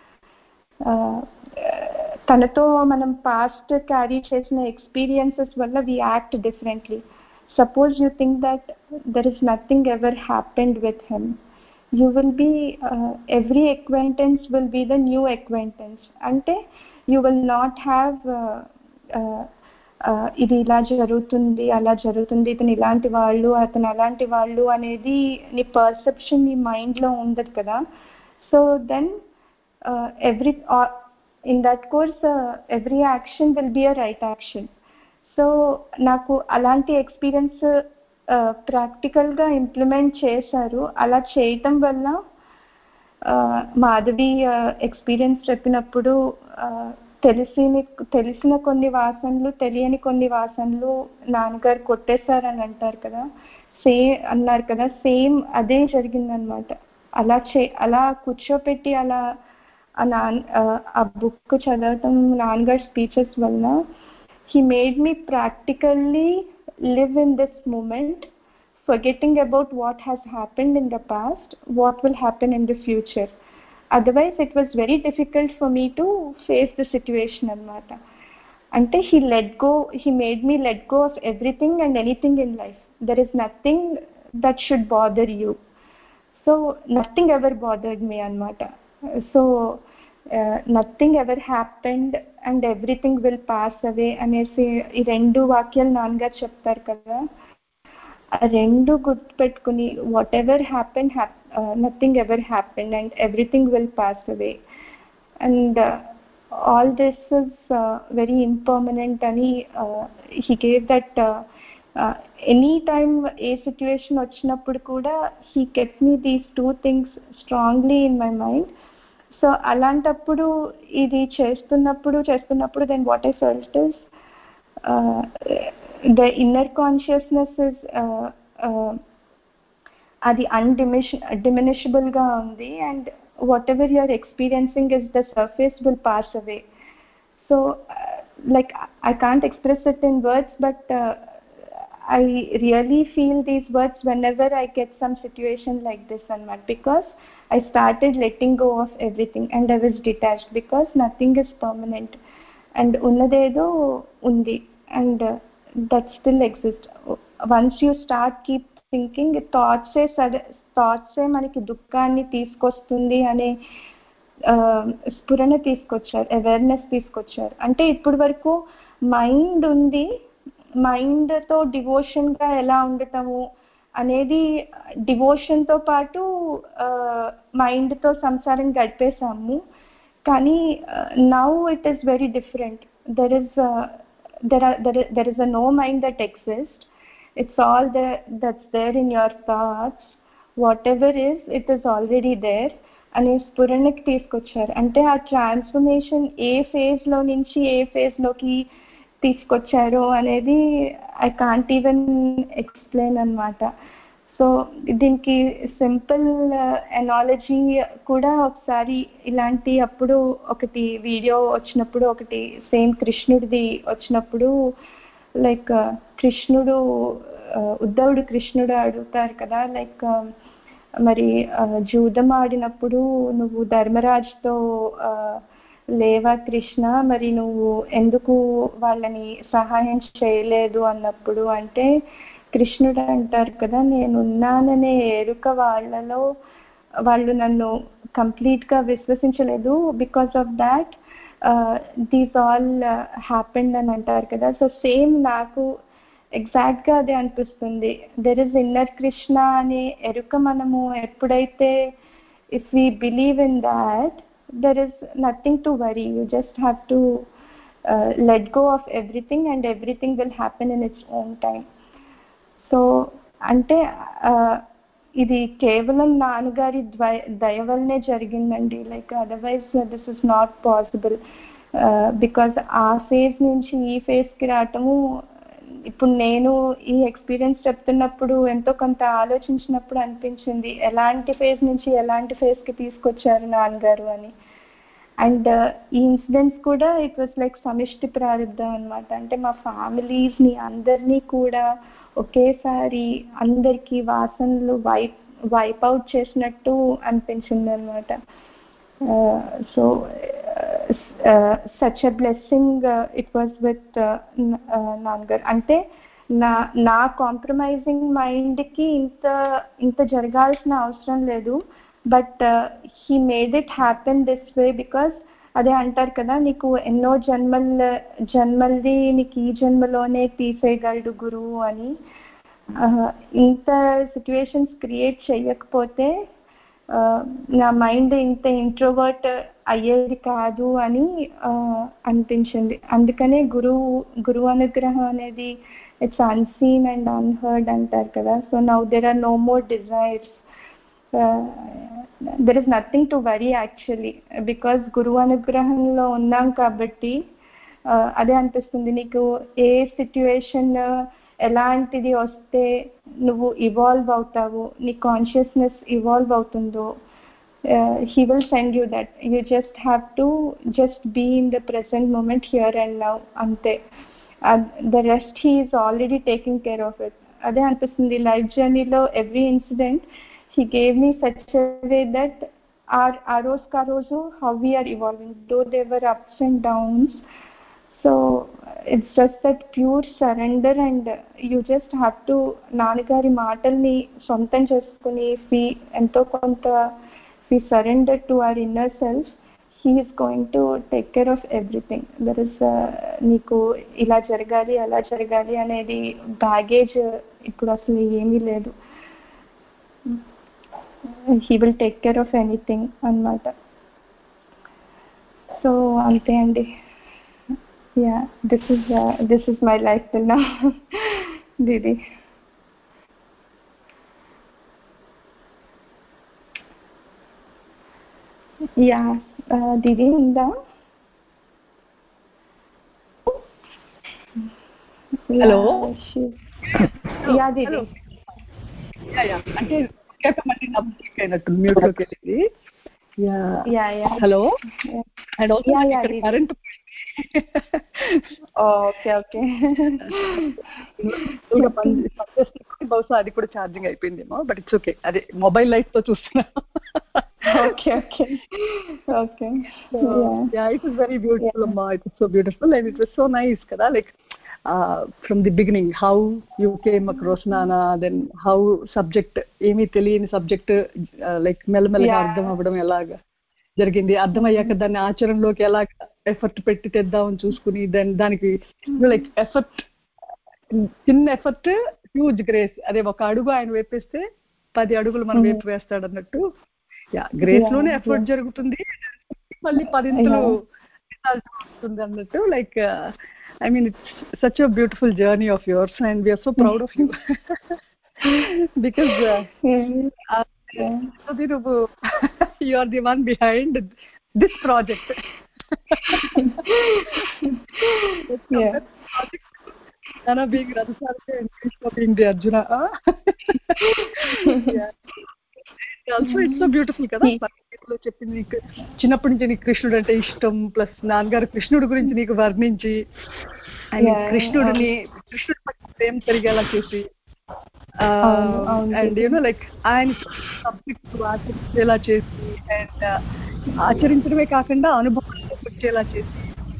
తనతో మనం పాస్ట్ క్యారీ చేసిన ఎక్స్పీరియన్సెస్ వల్ల we act differently. Suppose you think that there is nothing ever happened with him, you will be every acquaintance will be the new acquaintance. అంటే యూ విల్ నాట్ హ్యావ్ ఇది ఇలా జరుగుతుంది, అలా జరుగుతుంది, ఇతను ఇలాంటి వాళ్ళు, అతను అలాంటి వాళ్ళు అనేది నీ పర్సెప్షన్ నీ మైండ్లో ఉండదు కదా. So then every in that course every action will be a right action. So నాకు అలాంటి ఎక్స్పీరియన్స్ ప్రాక్టికల్గా ఇంప్లిమెంట్ చేశారు. అలా చేయటం వల్ల మాధవి ఎక్స్పీరియన్స్ చెప్పినప్పుడు తెలిసిన కొన్ని వాసనలు, తెలియని కొన్ని వాసనలు నాన్నగారు కొట్టేశారని అంటారు కదా, అన్నారు కదా, సేమ్ అదే జరిగిందనమాట. అలా కూర్చోపెట్టి అలా ఆ బుక్ చదవటం, నాన్నగారి స్పీచెస్ వల్ల he made me practically live in this moment, forgetting about what has happened in the past, what will happen in the future. Otherwise it was very difficult for me to face the situation anamata. Ante he made me let go of everything and anything in life. There is nothing that should bother you. So nothing ever bothered me anamata. So nothing ever happened and everything will pass away అనేసి ఈ రెండు వాక్యాలు నాన్నగారు చెప్తారు కదా. ఆ రెండు గుర్తుపెట్టుకుని whatever happen, nothing ever happen and everything will pass away and all this is very impermanent అని he gave that. Any time ఏ సిచ్యువేషన్ వచ్చినప్పుడు కూడా he kept me these two things strongly in my mind. So అలాంటప్పుడు ఇది చేస్తున్నప్పుడు then what I felt is the inner consciousness is అది డిమినిషబుల్గా ఉంది and whatever you're experiencing is the surface will pass away. So like I can't express it in words but I really feel these words whenever I get some situation like this anamata, because I started letting go of everything and I was detached because nothing is permanent and unnadedo undi and that still exists. Once you start keep thinking, thoughts maniki dukkanni teeskostundi ane స్ఫురణ తీసుకొచ్చారు, awareness తీసుకొచ్చారు. అంటే ఇప్పటి వరకు mind ఉంది, మైండ్తో డివోషన్గా ఎలా ఉండటము అనేది, డివోషన్తో పాటు మైండ్తో సంసారం గడిపేశాము. కానీ now it is very different. there is a no mind that exists. It's all that's there in your thoughts. Whatever is, it is already there అనే స్ఫురణకి తీసుకొచ్చారు. అంటే ఆ ట్రాన్స్ఫర్మేషన్ ఏ ఫేజ్లో నుంచి ఏ ఫేజ్లోకి తీసుకొచ్చారో అనేది ఐ కాంట్ ఈవెన్ ఎక్స్ప్లెయిన్ అనమాట. సో దీనికి సింపుల్ ఎనాలజీ కూడా ఒకసారి ఇలాంటి అప్పుడు ఒకటి వీడియో వచ్చినప్పుడు, ఒకటి సేమ్ కృష్ణుడిది వచ్చినప్పుడు, లైక్ కృష్ణుడు ఉద్ధవుడు కృష్ణుడు అడుగుతారు కదా, లైక్ మరి జూదం ఆడినప్పుడు నువ్వు ధర్మరాజుతో లేవా కృష్ణ, మరి నువ్వు ఎందుకు వాళ్ళని సహాయం చేయలేదు అన్నప్పుడు, అంటే కృష్ణుడు అంటారు కదా, నేనున్నాననే ఎరుక వాళ్ళలో వాళ్ళు నన్ను కంప్లీట్గా విశ్వసించలేదు, because of that these all happened అని అంటారు కదా. సో సేమ్ నాకు ఎగ్జాక్ట్గా అదే అనిపిస్తుంది. దెర్ ఇస్ ఇన్నర్ కృష్ణ అనే ఎరుక మనము ఎప్పుడైతే, if we believe in that, there is nothing to worry. You just have to let go of everything and everything will happen in its own time. So అంటే ఇది కేవలం నాన్నగారి దయ వల్లనే జరిగిందండి. Like otherwise this is not possible. Because ఆ phase నుంచి ఈ ఫేజ్కి రావటము, ఇప్పుడు నేను ఈ ఎక్స్పీరియన్స్ చెప్తున్నప్పుడు ఎంతో కొంత ఆలోచించినప్పుడు అనిపించింది, ఎలాంటి ఫేజ్ నుంచి ఎలాంటి ఫేజ్కి తీసుకొచ్చారు నాన్నగారు అని. అండ్ ఈ ఇన్సిడెంట్స్ కూడా ఇట్ వాస్ లైక్ సమిష్టి ప్రారంభం అనమాట. అంటే మా ఫ్యామిలీస్ని అందరినీ కూడా ఒకేసారి అందరికీ వాసనలు వైప్ అవుట్ చేసినట్టు అనిపించింది అనమాట. So such a blessing it was with నాన్నగారు. అంటే నా కాంప్రమైజింగ్ మైండ్కి ఇంత జరగాల్సిన అవసరం లేదు, but he made it happen this way. Because అదే అంటారు కదా, నీకు ఎన్నో జన్మల్ది నీకు ఈ జన్మలోనే తీసేయగలడు గురువు అని. ఇంత సిచ్యువేషన్స్ క్రియేట్ చేయకపోతే నా మైండ్ ఇంత ఇంట్రోవర్ట్ అయ్యేది కాదు అని అనిపించింది. అందుకనే గురువు అనుగ్రహం అనేది ఇట్స్ అన్సీన్ అండ్ అన్హర్డ్ అంటారు కదా. So now there are no more desires. There is nothing to worry actually, because గురువు అనుగ్రహంలో ఉన్నాం కాబట్టి అదే అనిపిస్తుంది. నీకు ఏ సిచ్యువేషన్ ఎలాంటిది వస్తే నువ్వు ఇవాల్వ్ అవుతావు, నీ కాన్షియస్నెస్ ఇవాల్వ్ అవుతుందో, he will send you that. You just have to just be in the present moment, here and now, ante. The rest he is already taking care of it. అదే అనిపిస్తుంది life జర్నీలో every incident he gave me such a way that ఆ రోజు how we are evolving, though there were ups and downs. So it's just that pure surrender, and you just have to నాన్నగారి మాటల్ని సొంతం చేసుకుని ఎంతో కొంత we surrender to our inner self, he is going to take care of everything. There is నీకు ఇలా జరగాలి అలా జరగాలి అనేది బ్యాగేజ్ ఇప్పుడు అసలు ఏమీ లేదు. he will take care of anything అన్నమాట. సో అంతే అండి. yeah, this is my life till now. Didi. yeah, Didi ఉందా? హలో. Yeah Didi. అంటే అయినట్టు మ్యూట్ లోకి వెళ్ళింది. Hello. And also current okay బహుశా అది కూడా ఛార్జింగ్ అయిపోయిందేమో, బట్ ఇట్స్ ఓకే. అదే మొబైల్ లైట్ తో చూస్తున్నా. okay yeah, it was very beautiful, amma. It was so beautiful and it was so nice kada, like from the beginning how you came across Nana, then how subject emi teliyani subject like melmelaga ardham avadam elaga జరిగింది, అర్థమయ్యాక దాన్ని ఆచరణలోకి ఎలా effort పెట్టి తెద్దామని చూసుకుని, then దానికి like effort, చిన్న effort huge grace. అదే ఒక అడుగు ఆయన వేపేస్తే 10 అడుగులు మనం వేపు వేస్తాడు అన్నట్టు. గ్రేస్ లోనే ఎఫర్ట్ జరుగుతుంది, మళ్ళీ 10 రిజల్ట్ వస్తుంది అన్నట్టు. Like I mean, it's such a beautiful journey of yours and we are so proud of you. Because you are the one behind this project. Nana being Radhasarathy and Krishna being the Arjuna. Yeah. Also it's so beautiful కదా భగవద్గీతలో చెప్పింది. నీకు చిన్నప్పటి నుంచి నీకు కృష్ణుడు అంటే ఇష్టం, ప్లస్ నాన్నగారు కృష్ణుడి గురించి నీకు వర్ణించి కృష్ణుడు పట్ల ప్రేమ పెరిగేలా చేసి అండ్ యూనో లైక్ ఆయన సబ్జెక్ట్ ఆచరించేలా చేసి అండ్ ఆచరించడమే కాకుండా అనుభవంలోకి వచ్చేలా చేసి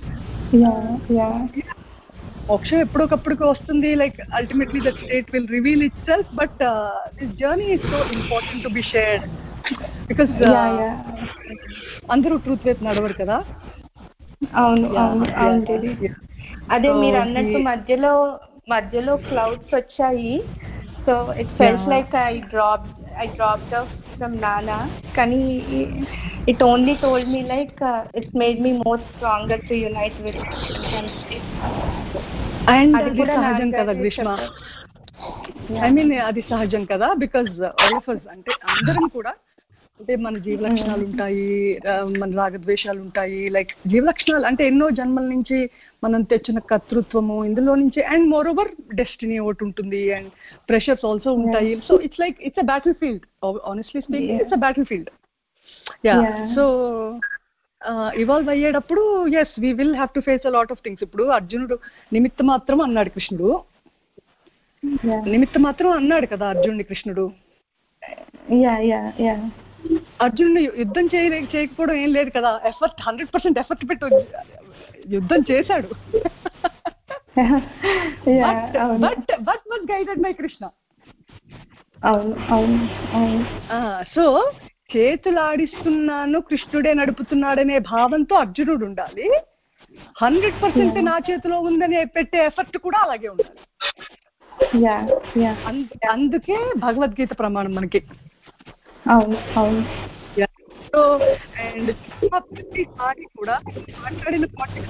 మోక్షం ఎప్పటికప్పుడు వస్తుంది. Like ultimately that state will reveal itself, but this journey is so important to be shared because అందరూ ట్రూత్ వైపు నడవరు కదా. అవును అవును అవును. అదే మీరు అన్నట్టు మధ్యలో క్లౌడ్స్ వచ్చాయి. So it felt like I dropped off from Nana, కానీ it only told me like it's made me more stronger to unite with and అది సహజం కదా గ్రీష్మ. ఐ మీన్ అది సహజం కదా, బికాజ్ ఆల్ ఆఫ్ us అంటే అందరం కూడా అంటే మన జీవ లక్షణాలు ఉంటాయి, మన రాగద్వేషాలు ఉంటాయి. లైక్ జీవ లక్షణాలు అంటే ఎన్నో జన్మల నుంచి మనం తెచ్చిన కర్తృత్వము ఇందులో నుంచి, అండ్ మోర్ ఓవర్ డెస్టినీ ఒకటి ఉంటుంది, అండ్ ప్రెషర్స్ ఆల్సో ఉంటాయి. So it's like it's a battlefield. Honestly speaking it's a battlefield. So evolve అయ్యేటప్పుడు as we will have to face a lot of things. ఇప్పుడు అర్జునుడు నిమిత్త మాత్రం అన్నాడు కృష్ణుడు, నిమిత్త మాత్రం అన్నాడు కదా అర్జునుడి కృష్ణుడు. అర్జునుడు యుద్ధం చేయకపోవడం ఏం లేదు కదా, 100% ఎఫర్ట్ పెట్టి యుద్ధం చేశాడు. But was guided by Krishna. So చేతులాడిస్తున్నాను కృష్ణుడే నడుపుతున్నాడనే భావంతో అర్జునుడు ఉండాలి. 100% నా చేతిలో ఉందని పెట్టే ఎఫర్ట్ కూడా అలాగే ఉండాలి. అందుకే భగవద్గీత ప్రమాణం మనకి. సో అండ్ ప్రతిసారి కూడా మాట్లాడిన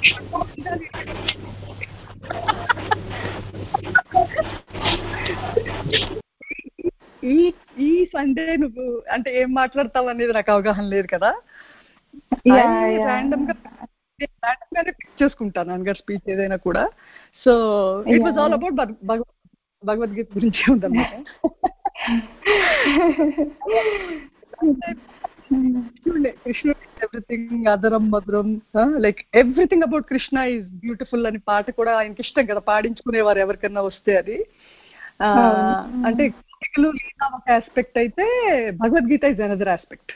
ఈ సండే నువ్వు అంటే ఏం మాట్లాడతావు అనేది నాకు అవగాహన లేదు కదా. ర్యాండమ్ గానే పిక్ చేసుకుంటాను నాన్నగారు స్పీచ్ ఏదైనా కూడా. So it was all about Bhagavad Gita గురించి ఉందన్నమాట. కృష్ణుడు ఎవ్రీథింగ్ అదరం మధురం, like everything about Krishna is beautiful అని పాట కూడా ఆయనకి ఇష్టం కదా, పాడించుకునేవారు ఎవరికన్నా వస్తే. అది అంటే ఒక ఆస్పెక్ట్ అయితే భగవద్గీత ఇస్ అనదర్ ఆస్పెక్ట్.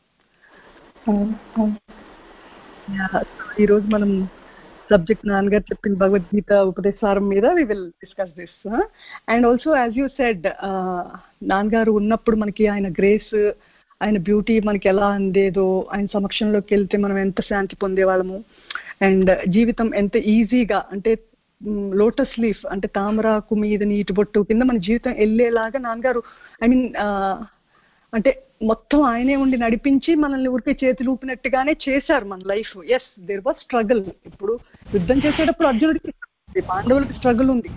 ఈరోజు మనం సబ్జెక్ట్ నాన్నగారు చెప్పిన భగవద్గీత ఉపదేశారం మీద we will discuss this. And also as you said, నాన్నగారు ఉన్నప్పుడు మనకి ఆయన గ్రేస్, ఆయన బ్యూటీ మనకి ఎలా అందేదో, ఆయన సమక్షంలోకి వెళ్తే మనం ఎంత శాంతి పొందేవాళ్ళము, అండ్ జీవితం ఎంత ఈజీగా అంటే లోటస్ లీఫ్ అంటే తామరాకు మీద నీటి బొట్టు కింద మన జీవితం వెళ్ళేలాగా నాన్నగారు ఐ మీన్ అంటే మొత్తం ఆయనే ఉండి నడిపించి మనల్ని ఊరికే చేతులు ఊపినట్టుగానే చేశారు మన life. Yes there was struggle. ఇప్పుడు యుద్ధం చేసేటప్పుడు అర్జునుడికి, పాండవులకి స్ట్రగుల్ ఉంది,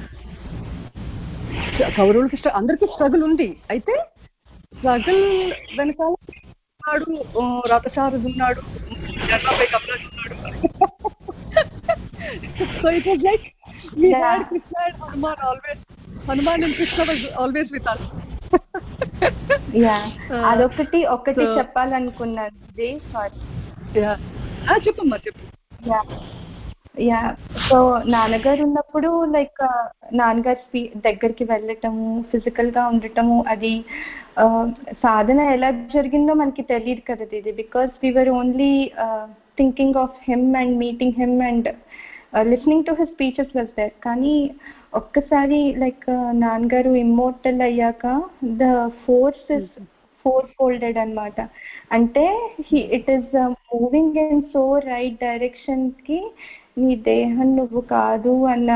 కౌరవులకి అందరికీ స్ట్రగుల్ ఉంది. అయితే స్ట్రగుల్ వెనకాల ఉన్నాడు, రథసారథి ఉన్నాడు, జన్మపై కపిలాడు ఉన్నాడు. So it was like we had Krishna and Hanuman always. Hanuman and Krishna was always with us. అదొకటి చెప్పాలనుకున్నది. చెప్పమ్మా చెప్పు. సో నాన్నగారు ఉన్నప్పుడు లైక్ నాన్నగారి దగ్గరికి వెళ్ళటము, ఫిజికల్ గా ఉండటము, అది సాధన ఎలా జరిగిందో మనకి తెలియదు కదా ఇది, because we were only thinking of him and meeting him and listening to his speeches was there. కానీ ఒక్కసారి లైక్ నాన్నగారు ఇమ్మోర్టల్ అయ్యాక ద ఫోర్స్ ఇస్ four-folded అన్నమాట. అంటే it is moving in so right direction కి నీ దేహం నువ్వు కాదు అన్న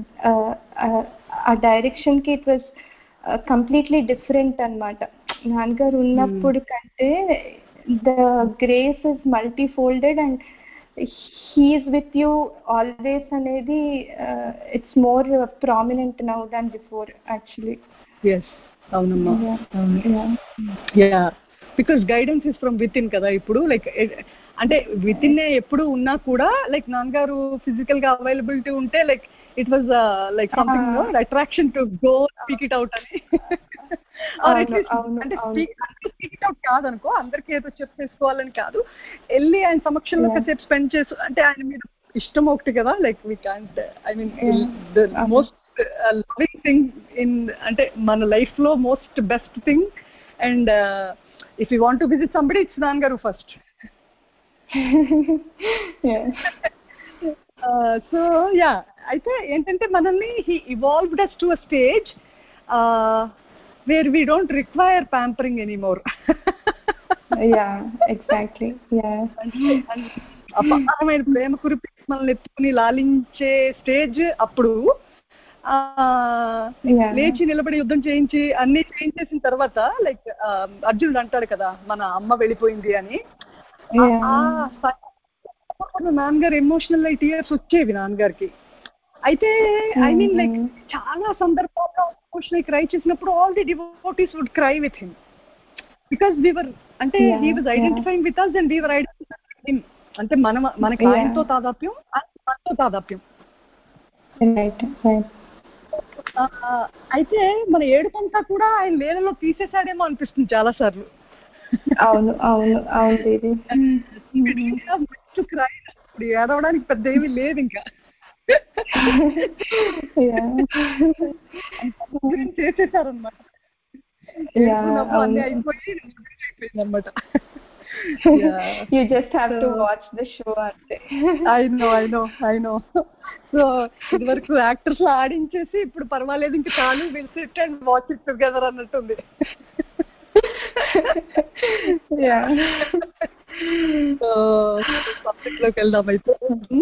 ఆ డైరెక్షన్ కి ఇట్ వాజ్ కంప్లీట్లీ డిఫరెంట్ అన్నమాట. నాన్నగారు ఉన్నప్పుడు కంటే the grace is multi folded and he is with you always అనేది it's more prominent now than before actually. Yes avunamma. Yeah because guidance is from within kada. Ippudu like అంటే with in ఎప్పుడు ఉన్నా కూడా like నాన్నగారు physical గా availability ఉంటే like it was like something attraction to go speak it out అని. అంటే speak it out కాదనుకో, అందరికీ ఏదో చెప్పేసుకోవాలని కాదు, వెళ్ళి ఆయన సమక్షంలో కాసేపు స్పెండ్ చేసు, అంటే ఆయన మీద ఇష్టం ఒకటి కదా, like we can't, I mean the most loving thing in, అంటే మన లైఫ్ లో most best thing. And if you want to visit somebody, it's నాన్నగారు ఫస్ట్. సో యా, అయితే ఏంటంటే మనల్ని he evolved us to a stage where we don't require pampering anymore. Yeah, exactly. Yeah. అపారమైన ప్రేమ కురిపి మనల్ని ఎత్తుకుని లాలించే స్టేజ్ అప్పుడు. లేచి నిలబడి యుద్ధం చేయించి అన్ని చేయించేసిన తర్వాత లైక్ అర్జునుడు అంటాడు కదా, మన అమ్మ వెళ్ళిపోయింది అని. నాన్నగారు ఎమోషనల్ టీయర్స్ వచ్చేవి నాన్నగారికి. అయితే ఐ మీన్ లైక్ చాలా సందర్భాల్లో ఎమోషనల్ క్రై చేసినప్పుడు all the devotees would cry with him, because we were, అంటే he was identifying with us and we were identifying with him. అంటే మనకి ఆయనతో తాదాప్యం, మనతో తాదాప్యం. అయితే మన ఏడుపంతా కూడా ఆయన లీలలో తీసేసాడేమో అనిపిస్తుంది చాలా సార్లు. అవును అవును అవును. ఇప్పుడు ఏడవడానికి పెద్ద ఏమీ లేదు ఇంకా, చేసేసారనమాట. అన్నీ అయిపోయి అయిపోయింది అనమాట. You just have to watch the show ante. I know. So ఇది వరకు యాక్టర్స్ లో ఆడించేసి ఇప్పుడు పర్వాలేదు ఇంకా చాలు, will sit and watch it together అన్నట్టుంది. లోకి వెళ్దాం అయితే.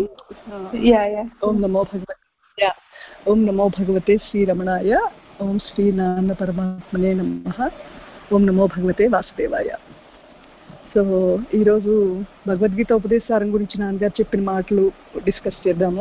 ఓం నమో భగవతే శ్రీరమణాయ, ఓం శ్రీ నాన్న పరమాత్మనే నమః, ఓం నమో భగవతే వాసుదేవాయ. సో ఈరోజు భగవద్గీత ఉపదేశారం గురించి నాన్నగారు చెప్పిన మాటలు డిస్కస్ చేద్దాము.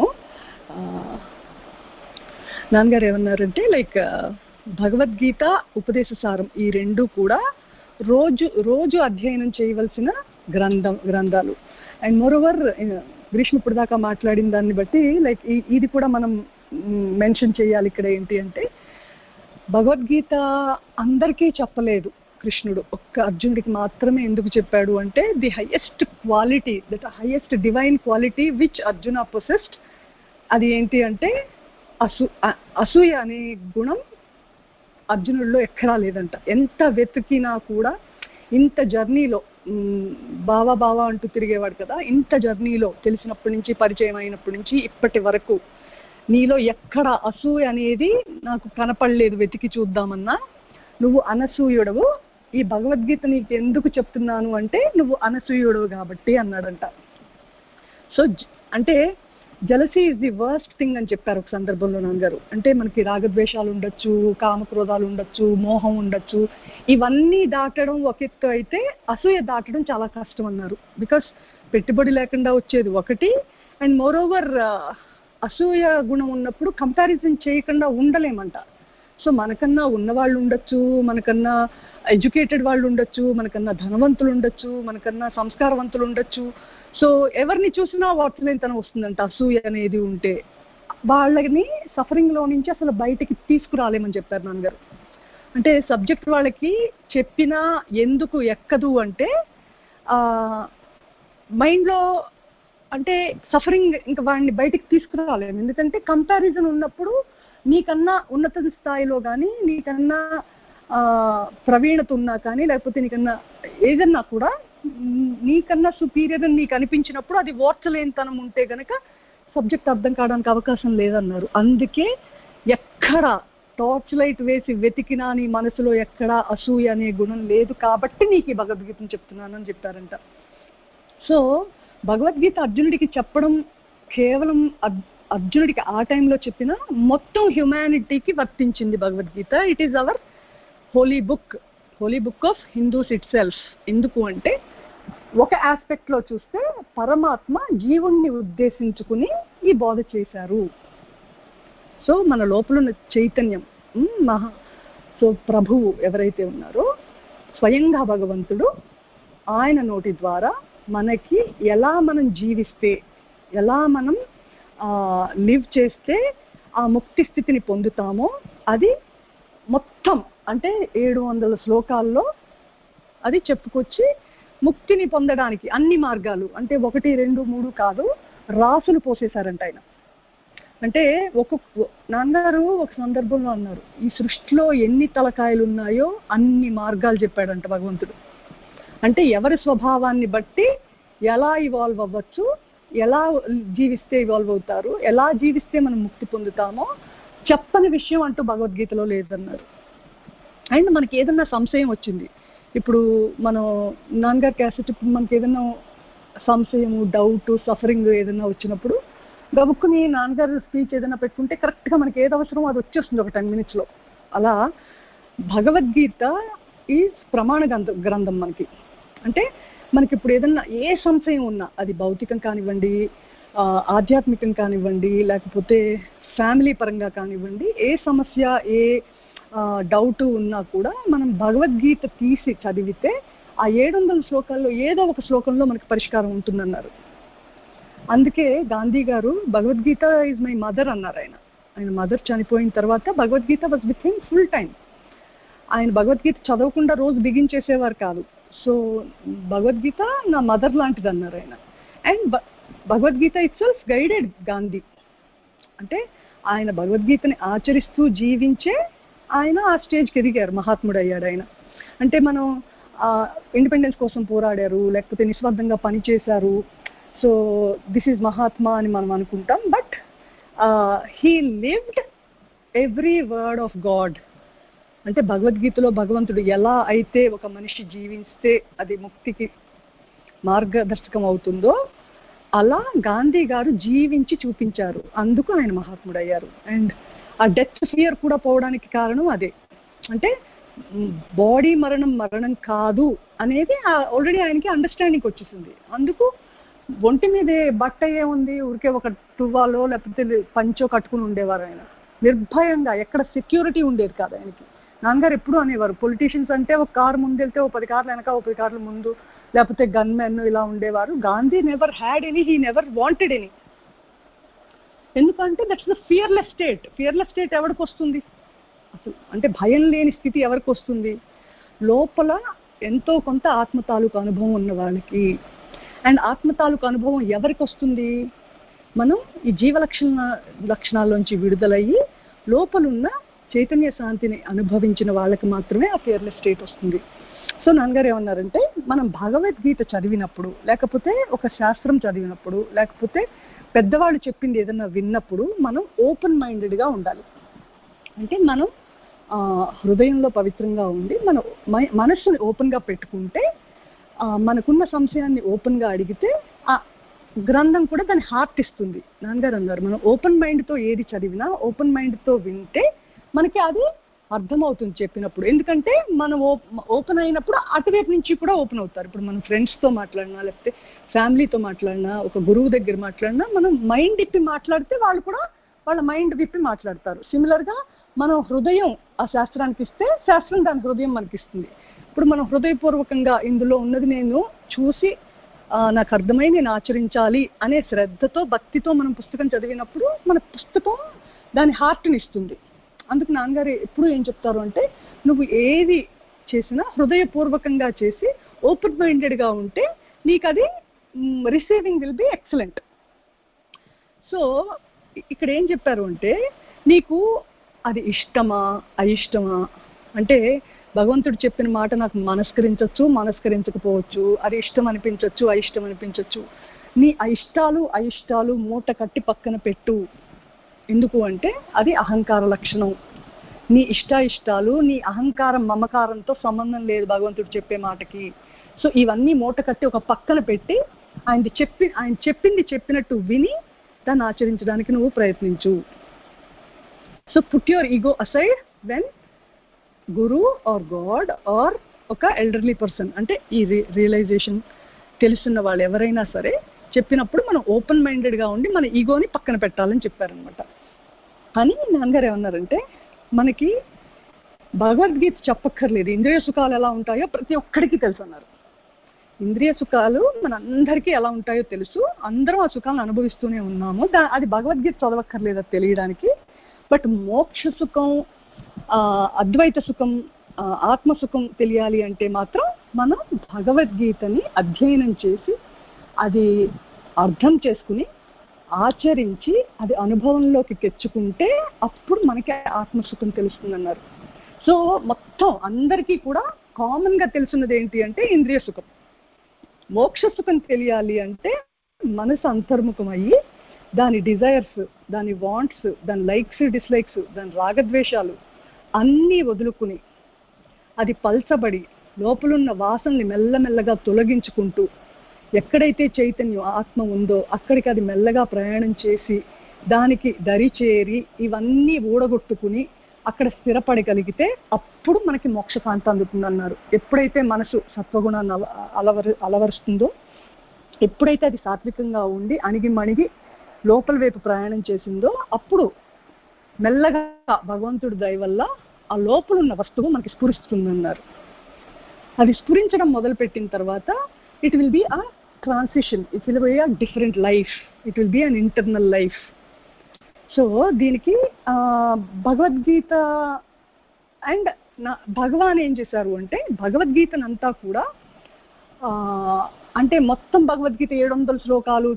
నాన్నగారు ఏమన్నారంటే లైక్ భగవద్గీత ఉపదేశ సారం ఈ రెండు కూడా రోజు అధ్యయనం చేయవలసిన గ్రంథాలు. అండ్ మోరోవర్ గ్రీష్మ ఇప్పుడు దాకా మాట్లాడిన దాన్ని బట్టి లైక్ ఇది కూడా మనం మెన్షన్ చేయాలి ఇక్కడ. ఏంటి అంటే భగవద్గీత అందరికీ చెప్పలేదు కృష్ణుడు, ఒక్క అర్జునుడికి మాత్రమే ఎందుకు చెప్పాడు అంటే the highest quality, that highest divine quality which Arjuna possessed, అది ఏంటి అంటే అసూయ అనే గుణం అర్జునుడిలో ఎక్కడా లేదంట. ఎంత వెతికినా కూడా ఇంత జర్నీలో, బావా అంటూ తిరిగేవాడు కదా, ఇంత జర్నీలో తెలిసినప్పటి నుంచి, పరిచయం అయినప్పటి నుంచి ఇప్పటి వరకు నీలో ఎక్కడ అసూయ అనేది నాకు కనపడలేదు, వెతికి చూద్దామన్నా. నువ్వు అనసూయుడవు, ఈ భగవద్గీత నీకు ఎందుకు చెప్తున్నాను అంటే నువ్వు అనసూయుడవు కాబట్టి అన్నాడంట. సో అంటే jealousy is the worst thing అని చెప్పారు ఒక సందర్భంలో నాన్నగారు. అంటే మనకి రాగద్వేషాలు ఉండొచ్చు, కామక్రోధాలు ఉండొచ్చు, మోహం ఉండొచ్చు, ఇవన్నీ దాటడం ఒక ఎత్తు అయితే అసూయ దాటడం చాలా కష్టం అన్నారు. బికాస్ పెట్టుబడి లేకుండా వచ్చేది ఒకటి, అండ్ మోరోవర్ అసూయ గుణం ఉన్నప్పుడు కంపారిజన్ చేయకుండా ఉండలేమంట. సో మనకన్నా ఉన్నవాళ్ళు ఉండొచ్చు, మనకన్నా ఎడ్యుకేటెడ్ వాళ్ళు ఉండొచ్చు, మనకన్నా ధనవంతులు ఉండొచ్చు, మనకన్నా సంస్కారవంతులు ఉండొచ్చు. సో ఎవరిని చూసినా వాట్లేనితనం వస్తుందంట అసూయ అనేది ఉంటే. వాళ్ళని సఫరింగ్లో నుంచి అసలు బయటికి తీసుకురాలేమని చెప్పారు నాన్నగారు. అంటే సబ్జెక్ట్ వాళ్ళకి చెప్పినా ఎందుకు ఎక్కదు అంటే మైండ్లో అంటే సఫరింగ్ ఇంకా వాడిని బయటికి తీసుకురాలేము. ఎందుకంటే కంపారిజన్ ఉన్నప్పుడు నీకన్నా ఉన్నత స్థాయిలో కానీ, నీకన్నా ప్రవీణత ఉన్నా కానీ, లేకపోతే నీకన్నా ఏదన్నా కూడా నీకన్నా సుపీరియర్ అని నీకు అనిపించినప్పుడు అది ఓర్చలేనితనం ఉంటే గనక సబ్జెక్ట్ అర్థం కావడానికి అవకాశం లేదన్నారు. అందుకే ఎక్కడ టార్చ్ లైట్ వేసి వెతికినా నీ మనసులో ఎక్కడ అసూయ అనే గుణం లేదు కాబట్టి నీకు ఈ భగవద్గీతను చెప్తున్నానని చెప్పారంట. సో భగవద్గీత అర్జునుడికి చెప్పడం కేవలం అర్జునుడికి ఆ టైంలో చెప్పిన మొత్తం హ్యుమానిటీకి వర్తించింది Bhagavad Gita. It is our holy book of Hindus itself. ఎందుకు అంటే ఒక ఆస్పెక్ట్లో చూస్తే పరమాత్మ జీవుణ్ణి ఉద్దేశించుకుని ఈ బోధ చేశారు. సో మన లోపల ఉన్న చైతన్యం సో ప్రభువు ఎవరైతే ఉన్నారో స్వయంగా భగవంతుడు ఆయన నోటి ద్వారా మనకి ఎలా మనం జీవిస్తే, ఎలా మనం లివ్ చేస్తే ఆ ముక్తి స్థితిని పొందుతామో అది మొత్తం అంటే 700 శ్లోకాల్లో అది చెప్పుకొచ్చి ముక్తిని పొందడానికి అన్ని మార్గాలు అంటే 1, 2, 3 కాదు, రాసులు పోసేశారంట ఆయన. అంటే నాన్నగారు ఒక సందర్భంలో అన్నారు, ఈ సృష్టిలో ఎన్ని తలకాయలు ఉన్నాయో అన్ని మార్గాలు చెప్పాడంట భగవంతుడు. అంటే ఎవరి స్వభావాన్ని బట్టి ఎలా ఇవాల్వ్ అవ్వచ్చు, ఎలా జీవిస్తే ఇవాల్వ్ అవుతారు, ఎలా జీవిస్తే మనం ముక్తి పొందుతామో చెప్పని విషయం అంటూ భగవద్గీతలో లేదన్నారు. అండ్ మనకి ఏదన్నా సంశయం వచ్చింది, ఇప్పుడు మనం నాన్నగారు క్యాసెట్ మనకి ఏదైనా సంశయము, డౌట్, సఫరింగ్ ఏదైనా వచ్చినప్పుడు గబుక్కుని నాన్నగారు స్పీచ్ ఏదైనా పెట్టుకుంటే కరెక్ట్గా మనకి ఏది అవసరమో అది వచ్చేస్తుంది ఒక 10 minutesలో. అలా భగవద్గీత ఈజ్ ప్రమాణ గ్రంథం మనకి. అంటే మనకి ఇప్పుడు ఏదన్నా ఏ సంశయం ఉన్నా, అది భౌతికం కానివ్వండి, ఆధ్యాత్మికం కానివ్వండి, లేకపోతే ఫ్యామిలీ పరంగా కానివ్వండి, ఏ సమస్య ఏ డౌట్ ఉన్నా కూడా మనం భగవద్గీత తీసి చదివితే ఆ 700 శ్లోకాల్లో ఏదో ఒక శ్లోకంలో మనకి పరిష్కారం ఉంటుందన్నారు. అందుకే గాంధీ గారు భగవద్గీత ఈజ్ మై మదర్ అన్నారు. ఆయన మదర్ చనిపోయిన తర్వాత Bhagavad Gita was with him full time. ఆయన భగవద్గీత చదవకుండా రోజు బిగించేసేవారు కాదు. సో భగవద్గీత నా మదర్ లాంటిది అన్నారు ఆయన. And Bhagavad Gita itself guided Gandhi. అంటే ఆయన భగవద్గీతని ఆచరిస్తూ జీవించే ఆయన ఆ స్టేజ్కి ఎదిగారు, మహాత్ముడు అయ్యాడు ఆయన. అంటే మనం ఇండిపెండెన్స్ కోసం పోరాడారు, లేకపోతే నిస్వార్థంగా పనిచేశారు, సో దిస్ ఈజ్ మహాత్మా అని మనం అనుకుంటాం. But he lived every word of God. అంటే భగవద్గీతలో భగవంతుడు ఎలా అయితే ఒక మనిషి జీవిస్తే అది ముక్తికి మార్గదర్శకం అవుతుందో అలా గాంధీ గారు జీవించి చూపించారు. అందుకు ఆయన మహాత్ముడు అయ్యారు. అండ్ ఆ డెత్ ఫియర్ కూడా పోవడానికి కారణం అదే. అంటే బాడీ మరణం కాదు అనేది ఆల్రెడీ ఆయనకి అండర్స్టాండింగ్ వచ్చేసింది. అందుకు ఒంటి మీదే బట్ట ఏముంది, ఊరికే ఒక టువ్వాలో లేకపోతే పంచో కట్టుకుని ఉండేవారు ఆయన. నిర్భయంగా, ఎక్కడ సెక్యూరిటీ ఉండేది కాదు ఆయనకి. నాన్నగారు ఎప్పుడు అనేవారు, పొలిటీషియన్స్ అంటే ఒక కారు ముందు వెళ్తే ఒక 10 కార్లు వెనక, ఒక 10 కార్లు ముందు, లేకపోతే గన్ మెన్ ఇలా ఉండేవారు. Gandhi never had any, he never wanted any. ఎందుకంటే that's the fearless state. Fearless state ఎవరికి వస్తుంది అసలు? అంటే భయం లేని స్థితి ఎవరికి వస్తుంది? లోపల ఎంతో కొంత ఆత్మ తాలూకు అనుభవం ఉన్న వాళ్ళకి. అండ్ ఆత్మ తాలూకు అనుభవం ఎవరికి వస్తుంది? మనం ఈ లక్షణాల్లోంచి విడుదలయ్యి లోపలున్న చైతన్య శాంతిని అనుభవించిన వాళ్ళకి మాత్రమే ఆ ఫియర్లెస్ స్టేట్ వస్తుంది. సో నాన్నగారు ఏమన్నారంటే, మనం భగవద్గీత చదివినప్పుడు, లేకపోతే ఒక శాస్త్రం చదివినప్పుడు, లేకపోతే పెద్దవాళ్ళు చెప్పింది ఏదన్నా విన్నప్పుడు మనం ఓపెన్ మైండెడ్గా ఉండాలి. అంటే మనం హృదయంలో పవిత్రంగా ఉండి మన మనస్సుని ఓపెన్గా పెట్టుకుంటే, మనకున్న సంశయాన్ని ఓపెన్గా అడిగితే ఆ గ్రంథం కూడా దాని హార్ట్ ఇస్తుంది. నాన్నగారు అన్నారు, మనం ఓపెన్ మైండ్తో ఏది చదివినా, ఓపెన్ మైండ్తో వింటే మనకి అది అర్థమవుతుంది చెప్పినప్పుడు. ఎందుకంటే మనం ఓపెన్ అయినప్పుడు అటువైపు నుంచి కూడా ఓపెన్ అవుతారు. ఇప్పుడు మనం ఫ్రెండ్స్తో మాట్లాడినా, లేకపోతే ఫ్యామిలీతో మాట్లాడినా, ఒక గురువు దగ్గర మాట్లాడినా, మనం మైండ్ విప్పి మాట్లాడితే వాళ్ళు కూడా వాళ్ళ మైండ్ విప్పి మాట్లాడతారు. సిమిలర్గా మనం హృదయం ఆ శాస్త్రానికి ఇస్తే శాస్త్రం దాని హృదయం మనకిస్తుంది. ఇప్పుడు మనం హృదయపూర్వకంగా ఇందులో ఉన్నది నేను చూసి నాకు అర్థమై నేను ఆచరించాలి అనే శ్రద్ధతో, భక్తితో మనం పుస్తకం చదివినప్పుడు మన పుస్తకం దాని హార్ట్ని ఇస్తుంది. అందుకు నాన్నగారు ఎప్పుడు ఏం చెప్తారు అంటే, నువ్వు ఏది చేసినా హృదయపూర్వకంగా చేసి ఓపెన్ మైండెడ్గా ఉంటే నీకు అది receiving will be excellent. So ఇక్కడ ఏం చెప్పారు అంటే, నీకు అది ఇష్టమా అయిష్టమా అంటే, భగవంతుడు చెప్పిన మాట నాకు మనస్కరించవచ్చు, మనస్కరించకపోవచ్చు, అది ఇష్టం అనిపించవచ్చు, అయిష్టం అనిపించవచ్చు. నీ అయిష్టాలు మూట కట్టి పక్కన పెట్టు. ఎందుకు అంటే అది అహంకార లక్షణం. నీ ఇష్టాలు నీ అహంకారం మమకారంతో సంబంధం లేదు భగవంతుడు చెప్పే మాటకి. సో ఇవన్నీ మూట కట్టి ఒక పక్కన పెట్టి ఆయన చెప్పింది చెప్పినట్టు విని దాన్ని ఆచరించడానికి నువ్వు ప్రయత్నించు. So put your ego aside when guru or God or ఒక ఎల్డర్లీ పర్సన్, అంటే ఈ రియలైజేషన్ తెలుసున్న వాళ్ళు ఎవరైనా సరే చెప్పినప్పుడు మనం ఓపెన్ మైండెడ్గా ఉండి మన ఈగోని పక్కన పెట్టాలని చెప్పారనమాట. అని నాన్నగారు ఏమన్నారంటే, మనకి భగవద్గీత చెప్పక్కర్లేదు, ఇంద్రియ సుఖాలు ఎలా ఉంటాయో ప్రతి ఒక్కడికి తెలుసు అన్నారు. ఇంద్రియ సుఖాలు మనందరికీ ఎలా ఉంటాయో తెలుసు, అందరం ఆ సుఖాలను అనుభవిస్తూనే ఉన్నాము. అది భగవద్గీత చదవక్కర్లేదు అది తెలియడానికి. బట్ మోక్ష సుఖం, అద్వైత సుఖం, ఆత్మసుఖం తెలియాలి అంటే మాత్రం మనం భగవద్గీతని అధ్యయనం చేసి అది అర్థం చేసుకుని ఆచరించి అది అనుభవంలోకి తెచ్చుకుంటే అప్పుడు మనకి ఆత్మసుఖం తెలుస్తుందన్నారు. సో మొత్తం అందరికీ కూడా కామన్గా తెలుసున్నది ఏంటి అంటే ఇంద్రియ సుఖం. మోక్ష సుఖం తెలియాలి అంటే మనసు అంతర్ముఖం అయ్యి దాని డిజైర్స్, దాని వాంట్స్, దాని లైక్స్ డిస్లైక్స్, దాని రాగద్వేషాలు అన్నీ వదులుకుని అది పల్చబడి లోపలున్న వాసనని మెల్లమెల్లగా తొలగించుకుంటూ ఎక్కడైతే చైతన్యం ఆత్మ ఉందో అక్కడికి అది మెల్లగా ప్రయాణం చేసి దానికి దరి చేరి ఇవన్నీ ఊడగొట్టుకుని అక్కడ స్థిరపడగలిగితే అప్పుడు మనకి మోక్షకాంతి అందుతుందన్నారు. ఎప్పుడైతే మనసు సత్వగుణాన్ని అలవరుస్తుందో, ఎప్పుడైతే అది సాత్వికంగా ఉండి అణిగి మణిగి లోపల వైపు ప్రయాణం చేసిందో అప్పుడు మెల్లగా భగవంతుడి దయ వల్ల ఆ లోపల ఉన్న వస్తువు మనకి స్ఫురిస్తుందన్నారు. అది స్ఫురించడం మొదలుపెట్టిన తర్వాత it will be a transition, it will be a different life, it will be an internal life. So దీనికి భగవద్గీత అండ్ భగవాన్ ఏం చేశారు అంటే భగవద్గీతనంతా కూడా అంటే మొత్తం భగవద్గీత 700 శ్లోకాలు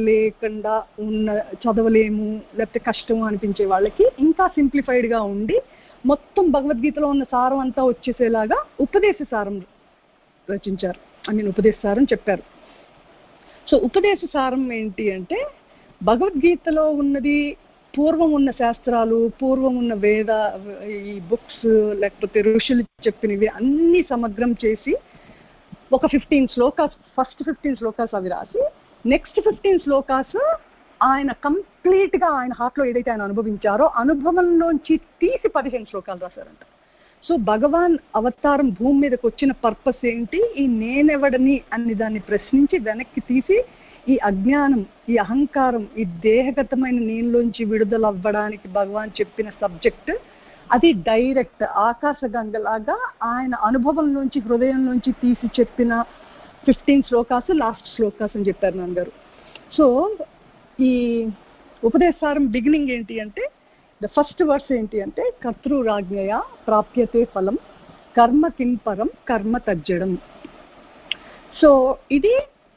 చదవలేము లేకపోతే కష్టం అనిపించే వాళ్ళకి ఇంకా సింప్లిఫైడ్గా ఉండి మొత్తం భగవద్గీతలో ఉన్న సారం అంతా వచ్చేసేలాగా ఉపదేశ సారం రచించారు. ఉపదేశ సారం చెప్పారు. సో ఉపదేశ సారం ఏంటి అంటే భగవద్గీతలో ఉన్నది పూర్వం ఉన్న శాస్త్రాలు, పూర్వం ఉన్న వేద ఈ బుక్స్ లేకపోతే ఋషులు చెప్పినవి అన్ని సమగ్రం చేసి ఒక 15 శ్లోకాస్, ఫస్ట్ 15 శ్లోకాస్ అవి రాసి నెక్స్ట్ 15 శ్లోకాస్ ఆయన కంప్లీట్గా ఆయన హార్ట్లో ఏదైతే ఆయన అనుభవించారో అనుభవంలోంచి తీసి 15 శ్లోకాలు రాశారంట. సో భగవాన్ అవతారం భూమి మీదకి వచ్చిన పర్పస్ ఏంటి, ఈ నేనెవడని అని దాన్ని ప్రశ్నించి వెనక్కి తీసి ఈ అజ్ఞానం, ఈ అహంకారం, ఈ దేహగతమైన నేనులోంచి విడుదల అవ్వడానికి భగవాన్ చెప్పిన సబ్జెక్ట్ అది డైరెక్ట్ ఆకాశగంగలాగా ఆయన అనుభవంలోంచి హృదయంలోంచి తీసి చెప్పిన 15 శ్లోకాస్ లాస్ట్ శ్లోకాస్ అని చెప్పారు నాన్నగారు. సో ఈ ఉపదేశారం బిగినింగ్ ఏంటి అంటే ద ఫస్ట్ వర్స్ ఏంటి అంటే కర్తృరాజ్ఞయ ప్రాప్యతే ఫలం కర్మ కింపరం కర్మ తజ్జడం. సో ఇది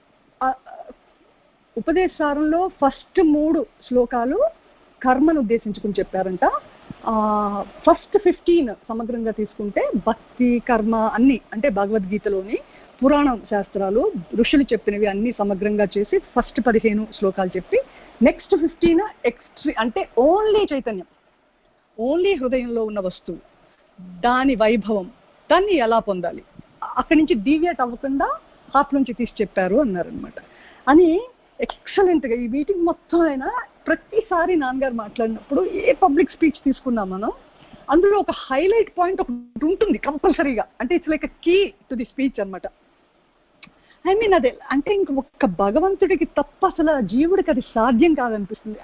ఉపదేశారంలో ఫస్ట్ 3 శ్లోకాలు కర్మను ఉద్దేశించుకుని చెప్పారంట. ఫస్ట్ 15 సమగ్రంగా తీసుకుంటే భక్తి, కర్మ అన్ని అంటే భగవద్గీతలోని పురాణ శాస్త్రాలు ఋషులు చెప్పినవి అన్ని సమగ్రంగా చేసి ఫస్ట్ 15 శ్లోకాలు చెప్పి నెక్స్ట్ 15 అంటే ఓన్లీ చైతన్యం, ఓన్లీ హృదయంలో ఉన్న వస్తువు, దాని వైభవం, దాన్ని ఎలా పొందాలి, అక్కడి నుంచి డీవియేట్ అవ్వకుండా హార్ట్ నుంచి తీసి చెప్పారు అన్నారనమాట. అని ఎక్సలెంట్గా ఈ మీటింగ్ మొత్తం అయినా ప్రతిసారి నాన్నగారు మాట్లాడినప్పుడు ఏ పబ్లిక్ స్పీచ్ తీసుకున్నా మనం అందులో ఒక హైలైట్ పాయింట్ ఒకటి ఉంటుంది కంపల్సరీగా, అంటే it's like key to the speech అనమాట. అదే అంటే ఇంక ఒక్క భగవంతుడికి తప్ప అసలు జీవుడికి అది సాధ్యం కాదనిపిస్తుంది.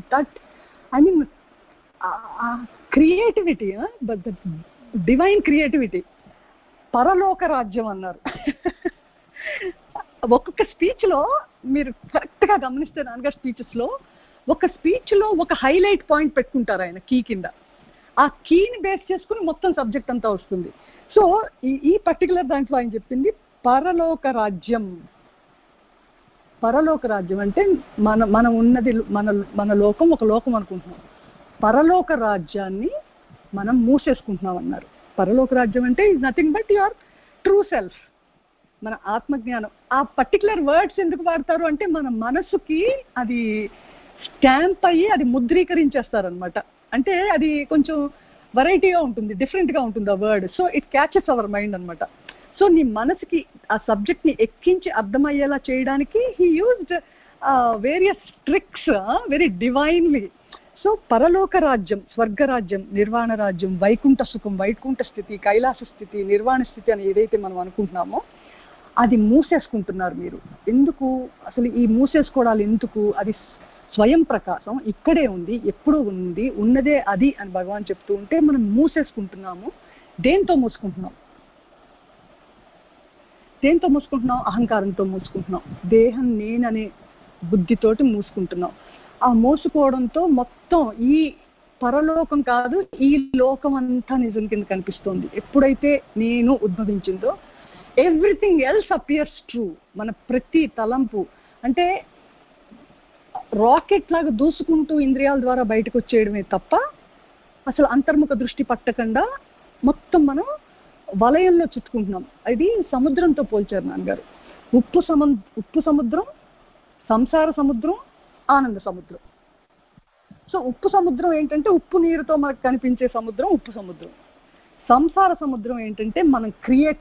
Creativity, but the divine creativity, పరలోక రాజ్యం అన్నారు. ఒక్కొక్క స్పీచ్లో మీరు కరెక్ట్గా గమనిస్తే నాన్నగారు స్పీచెస్లో ఒక స్పీచ్లో ఒక హైలైట్ పాయింట్ పెట్టుకుంటారు ఆయన కీ కింద. ఆ కీని బేస్ చేసుకుని మొత్తం సబ్జెక్ట్ అంతా వస్తుంది. సో ఈ పర్టికులర్ దాంట్లో ఆయన చెప్పింది పరలోక రాజ్యం. పరలోక రాజ్యం అంటే మనం ఉన్నది మన లోకం ఒక లోకం అనుకుంటున్నాం, పరలోక రాజ్యాన్ని మనం మూసేసుకుంటున్నాం అన్నారు. పరలోక రాజ్యం అంటే is nothing but your true self, మన ఆత్మజ్ఞానం. ఆ పర్టికులర్ వర్డ్స్ ఎందుకు వాడతారు అంటే మన మనసుకి అది స్టాంప్ అయ్యి అది ముద్రీకరించేస్తారనమాట. అంటే అది కొంచెం వెరైటీగా ఉంటుంది, డిఫరెంట్గా ఉంటుంది ఆ word. So it catches our mind అనమాట. సో నీ మనసుకి ఆ సబ్జెక్ట్ని ఎక్కించి అర్థమయ్యేలా చేయడానికి he used various tricks very divinely. So పరలోక రాజ్యం, స్వర్గరాజ్యం, నిర్వాణ రాజ్యం, వైకుంఠ సుఖం, వైకుంఠ స్థితి, కైలాస స్థితి, నిర్వాణ స్థితి అని ఏదైతే మనం అనుకుంటున్నామో అది మూసేసుకుంటున్నారు మీరు. ఎందుకు అసలు ఈ మూసేసుకోవడాలు ఎందుకు? అది స్వయం ప్రకాశం ఇక్కడే ఉంది, ఎప్పుడూ ఉంది, ఉన్నదే అది అని భగవాన్ చెప్తూ ఉంటే మనం మూసేసుకుంటున్నాము. దేంతో మూసుకుంటున్నాం? దేంతో మూసుకుంటున్నాం? అహంకారంతో మూసుకుంటున్నాం, దేహం నేననే బుద్ధితోటి మూసుకుంటున్నాం. ఆ మోసుకోవడంతో మొత్తం ఈ పరలోకం కాదు, ఈ లోకం అంతా నిజం కింద కనిపిస్తోంది. ఎప్పుడైతే నేను ఉద్భవించిందో ఎవ్రీథింగ్ ఎల్స్ అపియర్స్ ట్రూ. మన ప్రతి తలంపు అంటే రాకెట్ లాగా దూసుకుంటూ ఇంద్రియాల ద్వారా బయటకు వచ్చేయడమే తప్ప అసలు అంతర్ముఖ దృష్టి పట్టకుండా మొత్తం మనం వలయంలో చుట్టుకుంటున్నాం. అది సముద్రంతో పోల్చారు నాన్నగారు. ఉప్పు సముద్రం, సంసార సముద్రం, ఆనంద సముద్రం. సో ఉప్పు సముద్రం ఏంటంటే ఉప్పు నీరుతో మనకు కనిపించే సముద్రం ఉప్పు సముద్రం. సంసార సముద్రం ఏంటంటే మనం క్రియేట్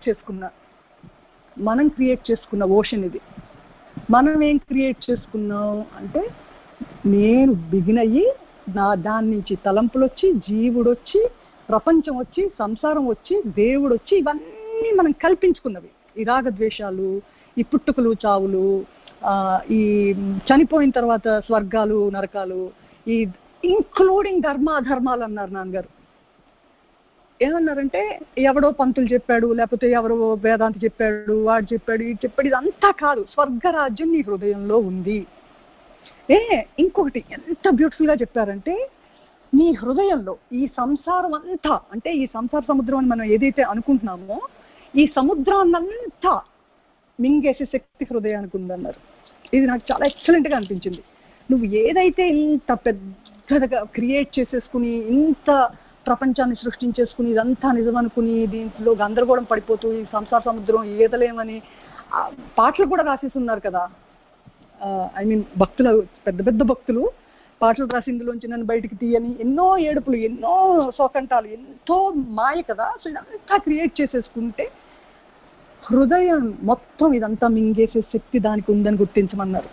చేసుకున్న ఓషన్ ఇది. మనం ఏం క్రియేట్ చేసుకున్నాం అంటే నేను బిగిన్ అయ్యి దాని నుంచి తలంపులు వచ్చి, జీవుడు వచ్చి, ప్రపంచం వచ్చి, సంసారం వచ్చి, దేవుడు వచ్చి, ఇవన్నీ మనం కల్పించుకున్నవి. ఈ రాగద్వేషాలు, ఈ పుట్టుకలు చావులు, ఈ చనిపోయిన తర్వాత స్వర్గాలు నరకాలు, ఈ ఇంక్లూడింగ్ ధర్మాధర్మాలు అన్నారు నాన్నగారు. ఏమన్నారంటే ఎవడో పంతులు చెప్పాడు, లేకపోతే ఎవరో వేదాంతి చెప్పాడు, వాడు చెప్పాడు, ఇది చెప్పాడు, ఇదంతా కాదు. స్వర్గరాజ్యం నీ హృదయంలో ఉంది. ఇంకొకటి ఎంత బ్యూటిఫుల్ గా చెప్పారంటే నీ హృదయంలో ఈ సంసారం అంతా, అంటే ఈ సంసార సముద్రం అని మనం ఏదైతే అనుకుంటున్నామో ఈ సముద్రాన్నంతా మింగేసే శక్తి హృదయానికి ఉందన్నారు. ఇది నాకు చాలా ఎక్సలెంట్ గా అనిపించింది. నువ్వు ఏదైతే ఇంత పెద్దగా క్రియేట్ చేసేసుకుని, ఇంత ప్రపంచాన్ని సృష్టించేసుకుని, ఇదంతా నిజం అనుకుని దీంట్లో గందరగోళం పడిపోతూ ఈ సంసార సముద్రం ఈదలేమని పాటలు కూడా రాసేసి ఉన్నారు కదా. ఐ మీన్ భక్తులు, పెద్ద పెద్ద భక్తులు పాటలు రాసి ఇందులోంచి నన్ను బయటికి తీయని, ఎన్నో ఏడుపులు, ఎన్నో శోకంటాలు, ఎంతో మాయ కదా. సో ఇదంతా క్రియేట్ చేసేసుకుంటే హృదయం మొత్తం ఇదంతా మింగేసే శక్తి దానికి ఉందని గుర్తించమన్నారు.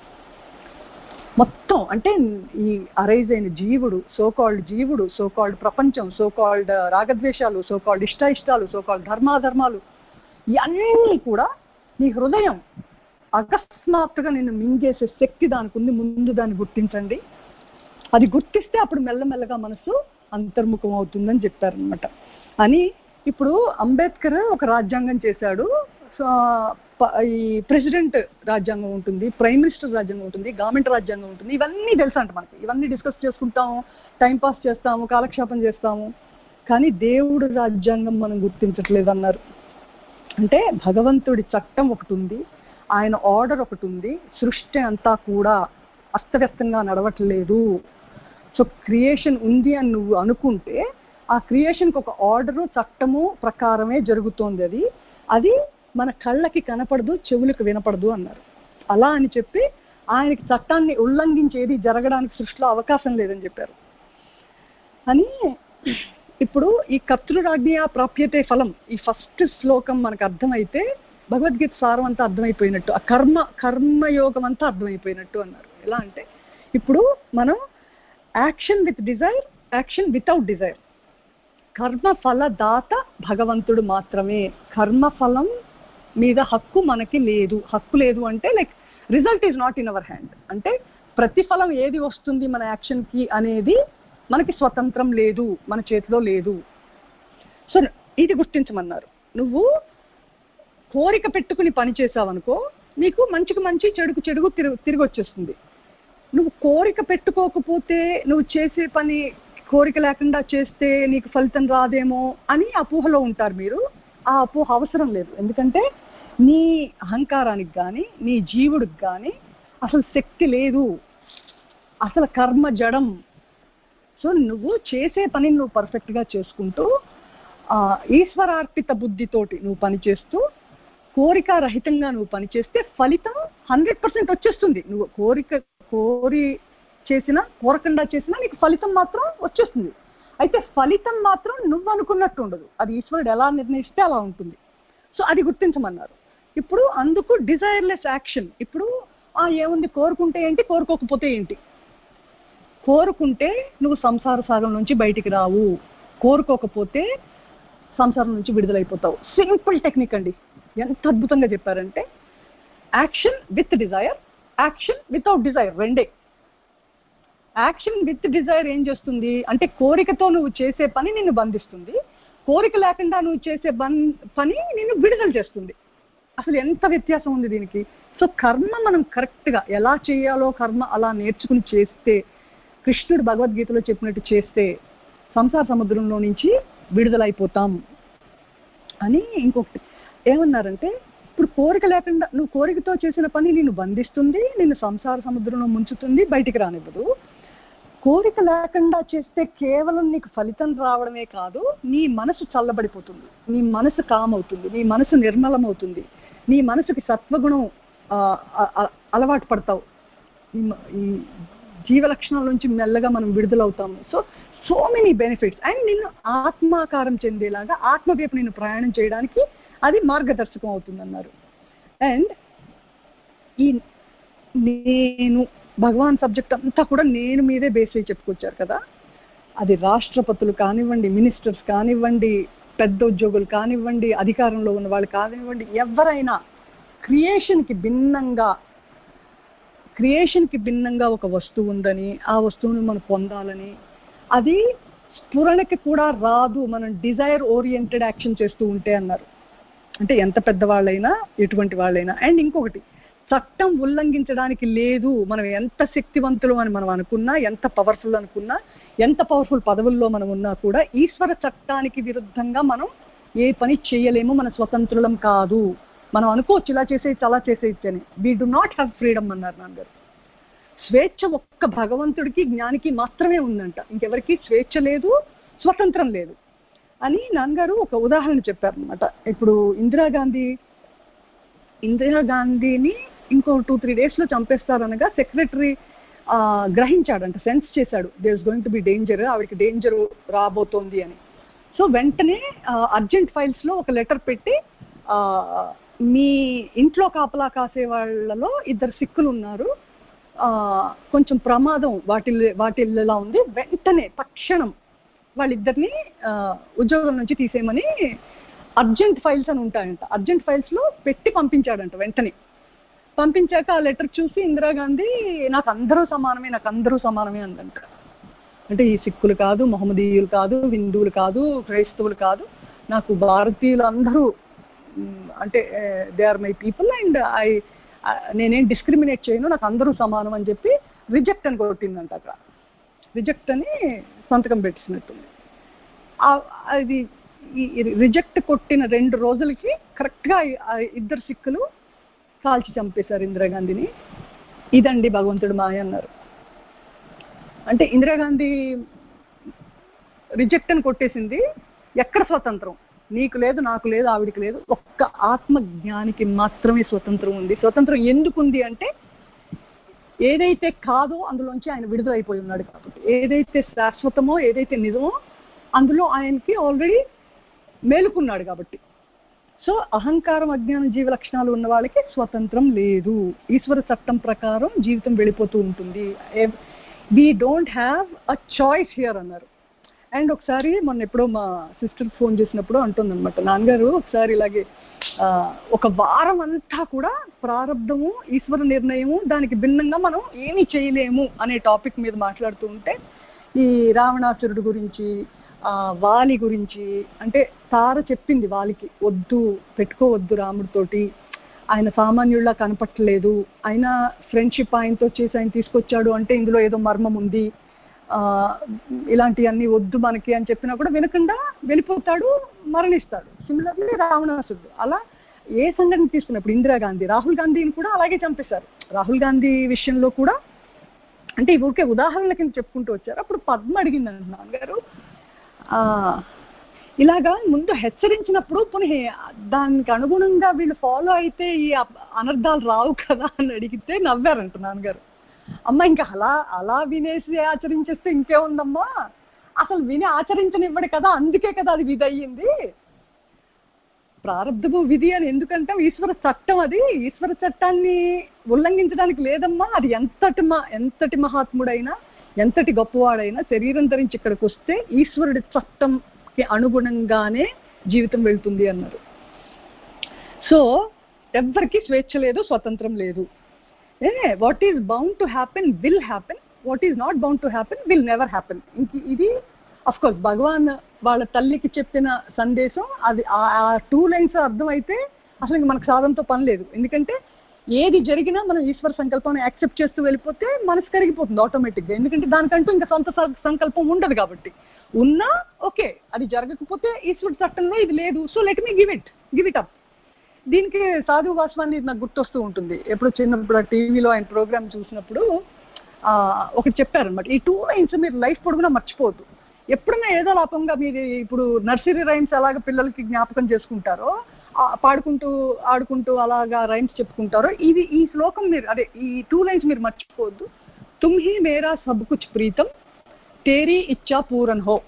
మొత్తం అంటే ఈ అరైజ్ అయిన జీవుడు, సోకాల్డ్ ప్రపంచం, సోకాల్డ్ రాగద్వేషాలు, సోకాల్డ్ ఇష్టాలు, సోకాల్డ్ ధర్మాధర్మాలు, ఇవన్నీ కూడా నీ హృదయం అకస్మాత్తుగా నిన్ను మింగేసే శక్తి దానికి ఉంది. ముందు దాన్ని గుర్తించండి. అది గుర్తిస్తే అప్పుడు మెల్లమెల్లగా మనసు అంతర్ముఖం అవుతుందని చెప్పారనమాట. అని ఇప్పుడు అంబేద్కర్ ఒక రాజ్యాంగం చేశాడు. ఈ ప్రెసిడెంట్ రాజ్యాంగం ఉంటుంది, ప్రైమ్ మినిస్టర్ రాజ్యాంగం ఉంటుంది, గవర్నమెంట్ రాజ్యాంగం ఉంటుంది. ఇవన్నీ తెలుసు అంట మనకి. ఇవన్నీ డిస్కస్ చేసుకుంటాము, టైంపాస్ చేస్తాము, కాలక్షేపం చేస్తాము. కానీ దేవుడు రాజ్యాంగం మనం గుర్తించట్లేదు అన్నారు. అంటే భగవంతుడి చట్టం ఒకటి ఉంది, ఆయన ఆర్డర్ ఒకటి ఉంది. సృష్టి అంతా కూడా అస్తవ్యస్తంగా నడవట్లేదు. సో క్రియేషన్ ఉంది అని నువ్వు అనుకుంటే ఆ క్రియేషన్కి ఒక ఆర్డరు, చట్టము ప్రకారమే జరుగుతోంది. అది మన కళ్ళకి కనపడదు, చెవులకు వినపడదు అన్నారు. అలా అని చెప్పి ఆయనకి చట్టాన్ని ఉల్లంఘించేది జరగడానికి సృష్టిలో అవకాశం లేదని చెప్పారు. అని ఇప్పుడు ఈ కర్తృరాజ్ఞ ప్రాప్యతే ఫలం, ఈ ఫస్ట్ శ్లోకం మనకు అర్థమైతే భగవద్గీత సారం అంతా అర్థమైపోయినట్టు, ఆ కర్మయోగం అంతా అర్థమైపోయినట్టు అన్నారు. ఎలా అంటే ఇప్పుడు మనం action with desire, action without desire. కర్మఫల దాత భగవంతుడు మాత్రమే. కర్మఫలం మీద హక్కు మనకి లేదు. హక్కు లేదు అంటే like result is not in our hand. అంటే ప్రతిఫలం ఏది వస్తుంది మన యాక్షన్కి అనేది మనకి స్వతంత్రం లేదు, మన చేతిలో లేదు. సో ఇది గుర్తించమన్నారు. నువ్వు కోరిక పెట్టుకుని పని చేసావనుకో నీకు మంచికి మంచి, చెడుకు చెడుగు తిరిగి వచ్చేస్తుంది. నువ్వు కోరిక పెట్టుకోకపోతే, నువ్వు చేసే పని కోరిక లేకుండా చేస్తే నీకు ఫలితం రాదేమో అని అపోహలో ఉంటారు మీరు. ఆ అపోహ అవసరం లేదు. ఎందుకంటే నీ అహంకారానికి కానీ, నీ జీవుడికి కానీ అసలు శక్తి లేదు. అసలు కర్మ జడం. సో నువ్వు చేసే పనిని నువ్వు పర్ఫెక్ట్గా చేసుకుంటూ ఈశ్వరార్పిత బుద్ధితోటి నువ్వు పనిచేస్తూ కోరిక రహితంగా నువ్వు పనిచేస్తే ఫలితం 100% వచ్చేస్తుంది. నువ్వు కోరి చేసినా, కోరకుండా చేసినా నీకు ఫలితం మాత్రం వచ్చేస్తుంది. అయితే ఫలితం మాత్రం నువ్వు అనుకున్నట్టు ఉండదు. అది ఈశ్వరుడు ఎలా నిర్ణయిస్తే అలా ఉంటుంది. సో అది గుర్తించమన్నారు. ఇప్పుడు అందుకు డిజైర్లెస్ యాక్షన్. ఇప్పుడు ఏముంది, కోరుకుంటే ఏంటి, కోరుకోకపోతే ఏంటి. కోరుకుంటే నువ్వు సంసార సాగరం నుంచి బయటికి రావు, కోరుకోకపోతే సంసారం నుంచి విడుదలైపోతావు. సింపుల్ టెక్నిక్ అండి. ఎంత అద్భుతంగా చెప్పారంటే action with desire, action without desire రెండే. యాక్షన్ విత్ డిజైర్ ఏం చేస్తుంది అంటే కోరికతో నువ్వు చేసే పని నిన్ను బంధిస్తుంది, కోరిక లేకుండా నువ్వు చేసే పని నిన్ను విడుదల చేస్తుంది. అసలు ఎంత వ్యత్యాసం ఉంది దీనికి. సో కర్మ మనం కరెక్ట్గా ఎలా చేయాలో కర్మ అలా నేర్చుకుని చేస్తే, కృష్ణుడు భగవద్గీతలో చెప్పినట్టు చేస్తే సంసార సముద్రంలో నుంచి విడుదలైపోతాం అని. ఇంకొకటి ఏమన్నారంటే, ఇప్పుడు కోరిక లేకుండా నువ్వు కోరికతో చేసిన పని నిన్ను బంధిస్తుంది, నిన్ను సంసార సముద్రంలో ముంచుతుంది, బయటికి రానివ్వదు. కోరిక లేకుండా చేస్తే కేవలం నీకు ఫలితం రావడమే కాదు, నీ మనసు చల్లబడిపోతుంది, నీ మనసు కామవుతుంది, నీ మనసు నిర్మలమవుతుంది, నీ మనసుకి సత్వగుణం అలవాటు పడతావు, ఈ జీవ లక్షణాల నుంచి మెల్లగా మనం విడుదలవుతాము. So many benefits. అండ్ నిన్ను ఆత్మాకారం చెందేలాగా ఆత్మవైపు నిన్ను ప్రయాణం చేయడానికి అది మార్గదర్శకం అవుతుంది అన్నారు. అండ్ ఈ నేను భగవాన్ సబ్జెక్ట్ అంతా కూడా నేను మీదే బేస్ అయ్యి చెప్పుకొచ్చారు కదా. అది రాష్ట్రపతులు కానివ్వండి, మినిస్టర్స్ కానివ్వండి, పెద్ద ఉద్యోగులు కానివ్వండి, అధికారంలో ఉన్న వాళ్ళు కానివ్వండి, ఎవరైనా క్రియేషన్కి భిన్నంగా ఒక వస్తువు ఉందని, ఆ వస్తువుని మనం పొందాలని, అది స్ఫురణకి కూడా రాదు మనం డిజైర్ ఓరియంటెడ్ యాక్షన్ చేస్తూ ఉంటే అన్నారు. అంటే ఎంత పెద్దవాళ్ళైనా, ఎటువంటి వాళ్ళైనా. అండ్ ఇంకొకటి, చట్టం ఉల్లంఘించడానికి లేదు. మనం ఎంత శక్తివంతులు అని మనం అనుకున్నా, ఎంత పవర్ఫుల్ అనుకున్నా, ఎంత పవర్ఫుల్ పదవుల్లో మనం ఉన్నా కూడా ఈశ్వర చట్టానికి విరుద్ధంగా మనం ఏ పని చేయలేము. మన స్వతంత్రులం కాదు. మనం అనుకోవచ్చు ఇలా చేసేయచ్చు, అలా చేసేయచ్చు అని. We do not have freedom అన్నారు నాన్నగారు. స్వేచ్ఛ ఒక్క భగవంతుడికి, జ్ఞానికి మాత్రమే ఉందంట, ఇంకెవరికి స్వేచ్ఛ లేదు, స్వతంత్రం లేదు అని నాన్నగారు ఒక ఉదాహరణ చెప్పారనమాట. ఇప్పుడు ఇందిరాగాంధీని ఇంకో 2-3 డేస్లో చంపేస్తారనగా సెక్రటరీ గ్రహించాడంట, సెన్స్ చేశాడు, there is going to be danger, ఆవిడకి డేంజర్ రాబోతోంది అని. సో వెంటనే అర్జెంట్ ఫైల్స్లో ఒక లెటర్ పెట్టి, మీ ఇంట్లో కాపలా కాసే వాళ్ళలో 2 సిక్కులు ఉన్నారు, కొంచెం ప్రమాదం వాటిల్లా ఉంది, వెంటనే తక్షణం వాళ్ళిద్దరిని ఉద్యోగం నుంచి తీసేయమని అర్జెంట్ ఫైల్స్ అని ఉంటాయంట, అర్జెంట్ ఫైల్స్లో పెట్టి పంపించాడంట. వెంటనే పంపించాక ఆ లెటర్ చూసి ఇందిరాగాంధీ నాకు అందరూ సమానమే అందంట. అంటే ఈ సిక్కులు కాదు, మహమ్మదీయులు కాదు, హిందువులు కాదు, క్రైస్తవులు కాదు, నాకు భారతీయులు అందరూ అంటే they are my people and నేనేం డిస్క్రిమినేట్ చేయను, నాకు అందరూ సమానం అని చెప్పి రిజెక్ట్ అని కొట్టిందంట. అక్కడ రిజెక్ట్ అని సంతకం పెట్టినట్టుంది. అది రిజెక్ట్ కొట్టిన 2 రోజులకి కరెక్ట్గా 2 సిక్కులు కాల్చి చంపేశారు ఇందిరాగాంధీని. ఇదండి భగవంతుడు మాయ అన్నారు. అంటే ఇందిరాగాంధీ రిజెక్ట్ అని కొట్టేసింది, ఎక్కడ స్వతంత్రం? నీకు లేదు, నాకు లేదు, ఆవిడికి లేదు, ఒక్క ఆత్మజ్ఞానికి మాత్రమే స్వతంత్రం ఉంది. స్వతంత్రం ఎందుకుంది అంటే ఏదైతే కాదో అందులోంచి ఆయన విడుదలైపోయి ఉన్నాడు కాబట్టి, ఏదైతే శాశ్వతమో, ఏదైతే నిజమో అందులో ఆయనకి ఆల్రెడీ మేలుకున్నాడు కాబట్టి. సో అహంకారం, అజ్ఞానం, జీవ లక్షణాలు ఉన్న వాళ్ళకి స్వతంత్రం లేదు. ఈశ్వర చట్టం ప్రకారం జీవితం వెళ్ళిపోతూ ఉంటుంది. We don't have a choice here అన్నారు. అండ్ ఒకసారి మొన్న ఎప్పుడో మా సిస్టర్ ఫోన్ చేసినప్పుడు అంటుందన్నమాట, నాన్నగారు ఒకసారి ఇలాగే ఒక వారం అంతా కూడా ప్రారంధము, ఈశ్వర నిర్ణయము, దానికి భిన్నంగా మనం ఏమీ చేయలేము అనే టాపిక్ మీద మాట్లాడుతూ ఉంటే, ఈ రావణాసురుడు గురించి, వాలి గురించి, అంటే తార చెప్పింది వాలికి, వద్దు, పెట్టుకోవద్దు రాముడితోటి, ఆయన సామాన్యుల్లా కనపట్టలేదు, ఆయన ఫ్రెండ్షిప్ ఆయనతో చేసి ఆయన తీసుకొచ్చాడు అంటే ఇందులో ఏదో మర్మం ఉంది, ఇలాంటివన్నీ వద్దు మనకి అని చెప్పినా కూడా వినకుండా వెళ్ళిపోతాడు, మరణిస్తాడు. సిమిలర్లీ రావణాసురుడు అలా ఏ సంఘటన తీసుకున్నప్పుడు ఇందిరాగాంధీ, రాహుల్ గాంధీని కూడా అలాగే చంపేశారు. రాహుల్ గాంధీ విషయంలో కూడా అంటే ఊరికే ఉదాహరణల కింద చెప్పుకుంటూ వచ్చారు. అప్పుడు పద్మ అడిగింది నాన్నగారు, ఇలాగా ముందు హెచ్చరించినప్పుడు పునః దానికి అనుగుణంగా వీళ్ళు ఫాలో అయితే ఈ అనర్థాలు రావు కదా అని అడిగితే నవ్వారంట నాన్నగారు. అమ్మ ఇంకా అలా వినేసి ఆచరించేస్తే ఇంకేముందమ్మా, అసలు విని ఆచరించనివ్వడు కదా, అందుకే కదా అది విధి అయ్యింది. ప్రారంధము విధి అని ఎందుకంటే ఈశ్వర చట్టం, అది ఈశ్వర చట్టాన్ని ఉల్లంఘించడానికి లేదమ్మా. అది ఎంతటి మహాత్ముడైనా, ఎంతటి గొప్పవాడైనా శరీరం ధరించి ఇక్కడికి వస్తే ఈశ్వరుడి చట్టంకి అనుగుణంగానే జీవితం వెళ్తుంది అన్నారు. సో ఎవ్వరికి స్వేచ్ఛ లేదు, స్వతంత్రం లేదు. What is bound to happen will happen, what is not bound to happen will never happen. ఇది అఫ్ కోర్స్ భగవాన్ వాళ్ళ తల్లికి చెప్పిన సందేశం. అది ఆ 2 లైన్స్ అర్థమైతే అసలు మనకు సాధనతో పని లేదు. ఎందుకంటే ఏది జరిగినా మనం ఈశ్వర సంకల్పాన్ని యాక్సెప్ట్ చేస్తూ వెళ్ళిపోతే మనసు కరిగిపోతుంది ఆటోమేటిక్గా. ఎందుకంటే దానికంటూ ఇంకా సొంత సంకల్పం ఉండదు కాబట్టి. ఉన్నా ఓకే, అది జరగకపోతే ఈశ్వరుడి చట్టంలో ఇది లేదు, so let me give it up. దీనికి సాధు వాస్వాన్ని నాకు గుర్తొస్తూ ఉంటుంది. ఎప్పుడు చిన్నప్పుడు టీవీలో ఆయన ప్రోగ్రామ్ చూసినప్పుడు ఒకటి చెప్పారనమాట, ఈ 2 లైన్స్ మీరు లైఫ్ పొడుగునా మర్చిపోవద్దు. ఎప్పుడైనా ఏదో లాపంగా మీరు ఇప్పుడు నర్సరీ రైమ్స్ ఎలాగ పిల్లలకి జ్ఞాపకం చేసుకుంటారో, పాడుకుంటూ ఆడుకుంటూ అలాగా రైమ్స్ చెప్పుకుంటారో, ఈ శ్లోకం మీరు అదే ఈ 2 లైన్స్ మీరు మర్చిపోవద్దు. తుమ్ హీ మేరా సబ్ కుచ్ ప్రీతం తేరీ ఇచ్చా పూరన్ హో.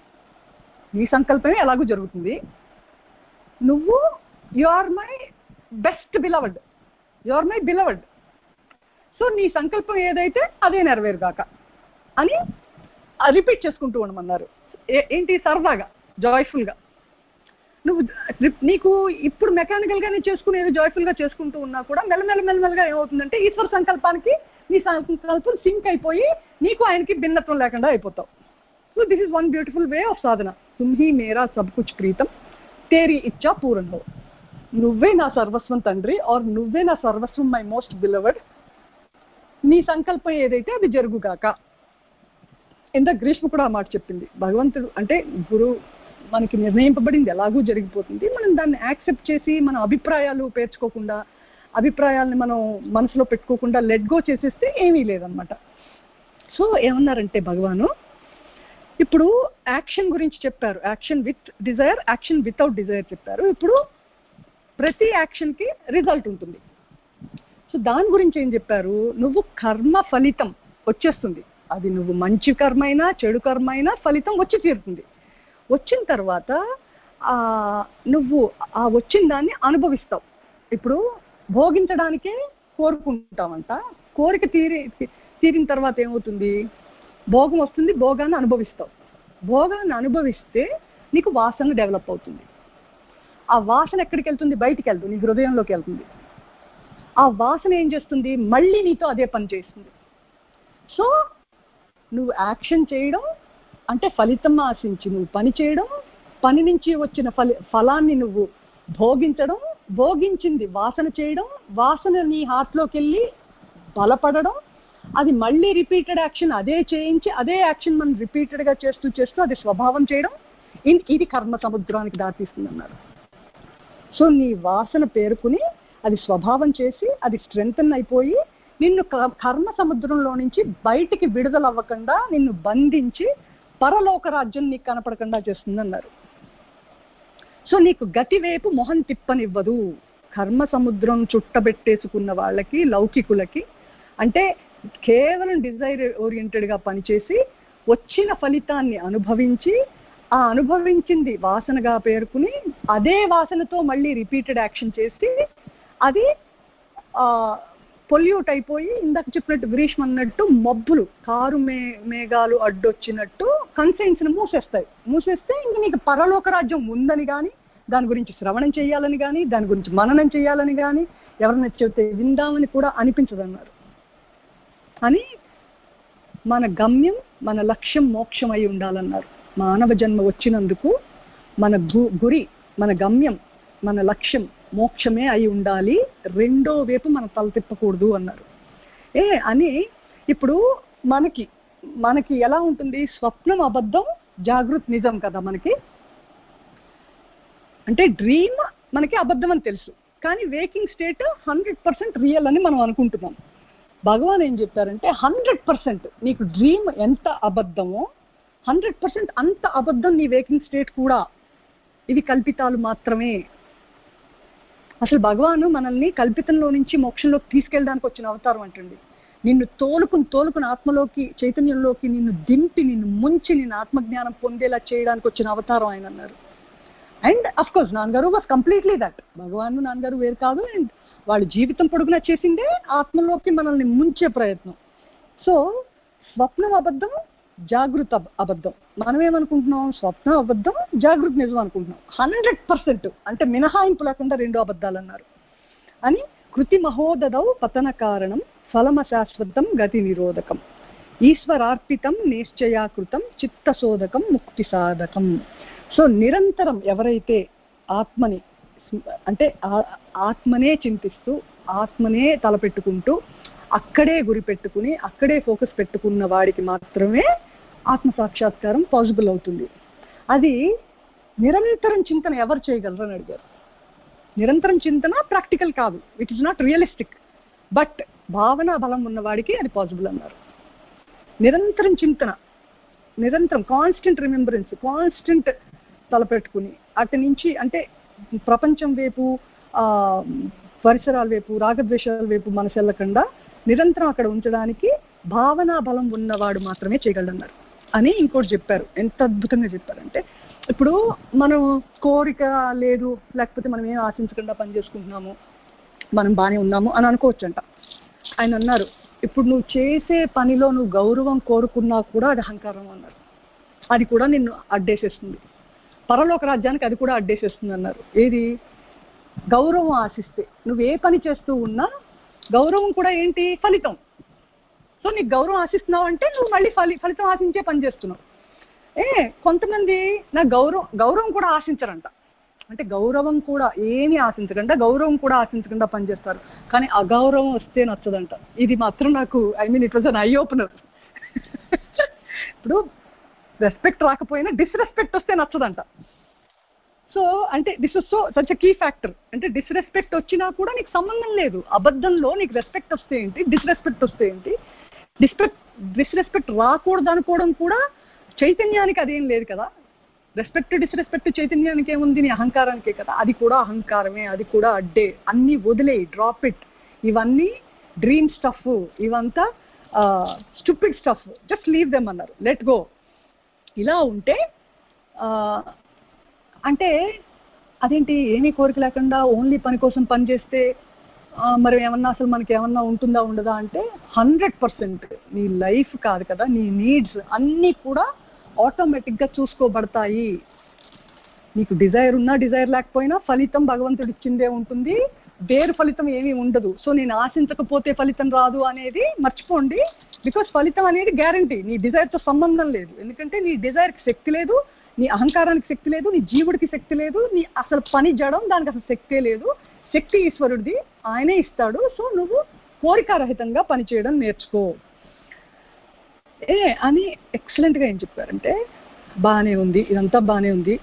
నీ సంకల్పమే ఎలాగూ జరుగుతుంది. నువ్వు you are my best beloved, you are my beloved. So నీ సంకల్పం ఏదైతే అదే నెరవేరుగాక అని రిపీట్ చేసుకుంటూ ఉండమన్నారు. ఏంటి సరదాగా, జాయ్ఫుల్గా. నువ్వు నీకు ఇప్పుడు మెకానికల్గానే చేసుకునేది జాయ్ఫుల్గా చేసుకుంటూ ఉన్నా కూడా మెల్లమెల్లగా ఏమవుతుందంటే ఈశ్వర సంకల్పానికి నీ సంకల్పం సింక్ అయిపోయి నీకు ఆయనకి భిన్నత్వం లేకుండా అయిపోతావు. So this is one beautiful way of sadhana. తుమ్హీ మేరా సబ్ కుచ్ ప్రీతం తేరీ ఇచ్చా పూరన్ హో. నువ్వే నా సర్వస్వం తండ్రి, ఆర్ నువ్వే నా సర్వస్వం మై మోస్ట్ బిలవడ్. నీ సంకల్పం ఏదైతే అది జరుగుగాక. ఇంత గ్రీష్మ కూడా ఆ మాట చెప్పింది. భగవంతుడు అంటే గురువు మనకి నిర్ణయింపబడింది ఎలాగూ జరిగిపోతుంది, మనం దాన్ని యాక్సెప్ట్ చేసి మన అభిప్రాయాలు పేర్చుకోకుండా, అభిప్రాయాలని మనం మనసులో పెట్టుకోకుండా లెట్ గో చేసేస్తే ఏమీ లేదనమాట. సో ఏమన్నారంటే భగవాను ఇప్పుడు యాక్షన్ గురించి చెప్పారు, action with desire, action without desire చెప్పారు. ఇప్పుడు ప్రతి యాక్షన్కి రిజల్ట్ ఉంటుంది. సో దాని గురించి ఏం చెప్పారు, నువ్వు కర్మ ఫలితం వచ్చేస్తుంది. అది నువ్వు మంచి కర్మ అయినా చెడు కర్మ అయినా ఫలితం వచ్చి తీరుతుంది. వచ్చిన తర్వాత నువ్వు ఆ వచ్చిన దాన్ని అనుభవిస్తావు. ఇప్పుడు భోగించడానికే కోరుకుంటామంట, కోరిక తీరిన తర్వాత ఏమవుతుంది, భోగం వస్తుంది, భోగాన్ని అనుభవిస్తావు. భోగాన్ని అనుభవిస్తే నీకు వాసన డెవలప్ అవుతుంది. ఆ వాసన ఎక్కడికి వెళ్తుంది, బయటికి వెళ్తుంది, నీ హృదయంలోకి వెళ్తుంది. ఆ వాసన ఏం చేస్తుంది, మళ్ళీ నీతో అదే పని చేస్తుంది. సో నువ్వు యాక్షన్ చేయడం అంటే ఫలితం ఆశించి నువ్వు పని చేయడం, పని నుంచి వచ్చిన ఫలాన్ని నువ్వు భోగించడం, భోగించింది వాసన చేయడం, వాసన నీ హార్ట్లోకి వెళ్ళి బలపడడం, అది మళ్ళీ రిపీటెడ్ యాక్షన్ అదే చేయించి అదే యాక్షన్ మనం రిపీటెడ్గా చేస్తూ అది స్వభావం చేయడం, ఇది కర్మ సముద్రానికి దారితీస్తుంది అన్నారు. సో నీ వాసన పేరుకుని అది స్వభావం చేసి అది స్ట్రెంగ్తన్ అయిపోయి నిన్ను కర్మ సముద్రంలో నుంచి బయటికి విడుదల అవ్వకుండా నిన్ను బంధించి పరలోక రాజ్యం నీకు కనపడకుండా చేస్తుంది అన్నారు. సో నీకు గతి వైపు మొహం తిప్పనివ్వదు. కర్మ సముద్రం చుట్టబెట్టేసుకున్న వాళ్ళకి, లౌకికులకి, అంటే కేవలం డిజైర్ ఓరియంటెడ్గా పనిచేసి వచ్చిన ఫలితాన్ని అనుభవించి ఆ అనుభవించింది వాసనగా పేర్కొని అదే వాసనతో మళ్ళీ రిపీటెడ్ యాక్షన్ చేసి అది పొల్యూట్ అయిపోయి ఇందాక చెప్పినట్టు గ్రీష్మ అన్నట్టు మబ్బులు కారు మేఘాలు అడ్డొచ్చినట్టు కన్సెన్స్ని మూసేస్తే ఇంక నీకు పరలోక రాజ్యం ఉందని కానీ, దాని గురించి శ్రవణం చేయాలని కానీ, దాని గురించి మననం చేయాలని కానీ, ఎవరైనా చెబితే విందామని కూడా అనిపించదన్నారు. అని మన గమ్యం, మన లక్ష్యం మోక్షం అయి ఉండాలన్నారు. మానవ జన్మ వచ్చినందుకు మన గురి, మన గమ్యం, మన లక్ష్యం మోక్షమే అయి ఉండాలి, రెండో వైపు మనం తల తిప్పకూడదు అన్నారు. అని ఇప్పుడు మనకి ఎలా ఉంటుంది, స్వప్నం అబద్ధం, జాగృత్ నిజం కదా. మనకి అంటే డ్రీమ్ మనకి అబద్ధం అని తెలుసు, కానీ వేకింగ్ స్టేట్ 100% రియల్ అని మనం అనుకుంటున్నాం. భగవాన్ ఏం చెప్పారంటే 100% నీకు డ్రీమ్ ఎంత అబద్ధమో 100% అంత అబద్ధం నీ వేకింగ్ స్టేట్ కూడా. ఇవి కల్పితాలు మాత్రమే. అసలు భగవాను మనల్ని కల్పితంలో నుంచి మోక్షంలోకి తీసుకెళ్ళడానికి వచ్చిన అవతారం అంటండి. నిన్ను తోలుకుని ఆత్మలోకి, చైతన్యంలోకి నిన్ను దింపి, నిన్ను ముంచి, నిన్ను ఆత్మజ్ఞానం పొందేలా చేయడానికి వచ్చిన అవతారం ఆయన అన్నారు. అండ్ అఫ్ కోర్స్ నాన్నగారు వాజ్ కంప్లీట్లీ దట్. భగవాను నాన్నగారు వేరు కాదు. అండ్ వాళ్ళ జీవితం పొడుగునా చేసిందే ఆత్మలోకి మనల్ని ముంచే ప్రయత్నం. సో స్వప్నం అబద్ధం, జాగృత అబద్ధం. మనం ఏమనుకుంటున్నాం, స్వప్నం అబద్ధం, జాగృత నిజం అనుకుంటున్నాం. 100% అంటే మినహాయింపు లేకుండా రెండు అబద్ధాలు అన్నారు. అని కృతి మహోదదౌ పతన కారణం ఫలమ శాశ్వతం గతి నిరోధకం ఈశ్వరార్పితం నిశ్చయాకృతం చిత్తశోధకం ముక్తి సాధకం. సో నిరంతరం ఎవరైతే ఆత్మనే చింతిస్తూ ఆత్మనే తలపెట్టుకుంటూ అక్కడే గురి పెట్టుకుని అక్కడే ఫోకస్ పెట్టుకున్న వాడికి మాత్రమే ఆత్మ సాక్షాత్కారం పాసిబుల్ అవుతుంది. అది నిరంతరం చింతన ఎవరు చేయగలరు అని అడిగారు. నిరంతరం చింతన ప్రాక్టికల్ కాదు, it is not realistic, but భావనా బలం ఉన్నవాడికి అది పాసిబుల్ అన్నారు. నిరంతరం చింతన, నిరంతరం కాన్స్టెంట్ రిమెంబరెన్స్, కాన్స్టెంట్ తలపెట్టుకుని అటు నుంచి అంటే ప్రపంచం వైపు పరిసరాల వైపు రాగద్వేషాల వైపు మనసు వెళ్ళకుండా నిరంతరం అక్కడ ఉంచడానికి భావనా బలం ఉన్నవాడు మాత్రమే చేయగలన్నారు అని ఇంకోటి చెప్పారు. ఎంత అద్భుతంగా చెప్పారంటే, ఇప్పుడు మనం కోరిక లేదు లేకపోతే మనం ఏం ఆశించకుండా పని చేసుకుంటున్నాము, మనం బాగానే ఉన్నాము అని అనుకోవచ్చంట. ఆయన అన్నారు, ఇప్పుడు నువ్వు చేసే పనిలో నువ్వు గౌరవం కోరుకున్నా కూడా అది అహంకారం అన్నారు. అది కూడా నిన్ను అడ్డేసేస్తుంది, పరలోక రాజ్యానికి అది కూడా అడ్డేసేస్తుంది అన్నారు. ఏది? గౌరవం ఆశిస్తే నువ్వు ఏ పని చేస్తూ ఉన్నా గౌరవం కూడా ఏంటి? ఫలితం. సో నీకు గౌరవం ఆశిస్తున్నావు అంటే నువ్వు మళ్ళీ ఫలితం ఆశించే పని చేస్తున్నావు. కొంతమంది నా గౌరవం కూడా ఆశించరంట, అంటే గౌరవం కూడా ఏమీ ఆశించకుండా గౌరవం కూడా ఆశించకుండా పనిచేస్తారు, కానీ అగౌరవం వస్తే నచ్చదంట. ఇది మాత్రం నాకు it was an eye opener. ఇప్పుడు రెస్పెక్ట్ రాకపోయినా డిస్రెస్పెక్ట్ వస్తే నచ్చదంట. సో అంటే this is so such key factor. అంటే డిస్రెస్పెక్ట్ వచ్చినా కూడా నీకు సంబంధం లేదు, అబద్ధంలో నీకు రెస్పెక్ట్ వస్తే ఏంటి, డిస్రెస్పెక్ట్ వస్తే ఏంటి. డిస్రెస్పెక్ట్ రాకూడదు అనుకోవడం కూడా చైతన్యానికి అదేం లేదు కదా. రెస్పెక్ట్ డిస్రెస్పెక్ట్ చైతన్యానికి ఏముంది? నీ అహంకారానికే కదా. అది కూడా అహంకారమే, అది కూడా అడ్డే. అన్నీ వదిలేయి, డ్రాప్ ఇట్. ఇవన్నీ డ్రీమ్ స్టఫ్, ఇవంతా stupid stuff, just leave them అన్నారు, లెట్ గో. ఇలా ఉంటే అంటే అదేంటి, ఏమీ కోరిక లేకుండా ఓన్లీ పని కోసం పని చేస్తే మరి ఏమన్నా అసలు మనకి ఏమన్నా ఉంటుందా ఉండదా అంటే 100% నీ లైఫ్ కాదు కదా, నీ నీడ్స్ అన్నీ కూడా ఆటోమేటిక్గా చూసుకోబడతాయి. నీకు డిజైర్ ఉన్నా డిజైర్ లేకపోయినా ఫలితం భగవంతుడు ఇచ్చిందే ఉంటుంది, వేరు ఫలితం ఏమీ ఉండదు. సో నేను ఆశించకపోతే ఫలితం రాదు అనేది మర్చిపోండి, బికాస్ ఫలితం అనేది గ్యారంటీ. నీ డిజైర్తో సంబంధం లేదు, ఎందుకంటే నీ డిజైర్కి శక్తి లేదు, నీ అహంకారానికి శక్తి లేదు, నీ జీవుడికి శక్తి లేదు, నీ అసలు పని జడం దానికి అసలు శక్తే లేదు. శక్తి ఈశ్వరుడిది, ఆయనే ఇస్తాడు. సో నువ్వు కోరికారహితంగా పనిచేయడం నేర్చుకో అని ఎక్సలెంట్గా ఏం చెప్పారంటే, బాగానే ఉంది, ఇదంతా బాగానే ఉంది,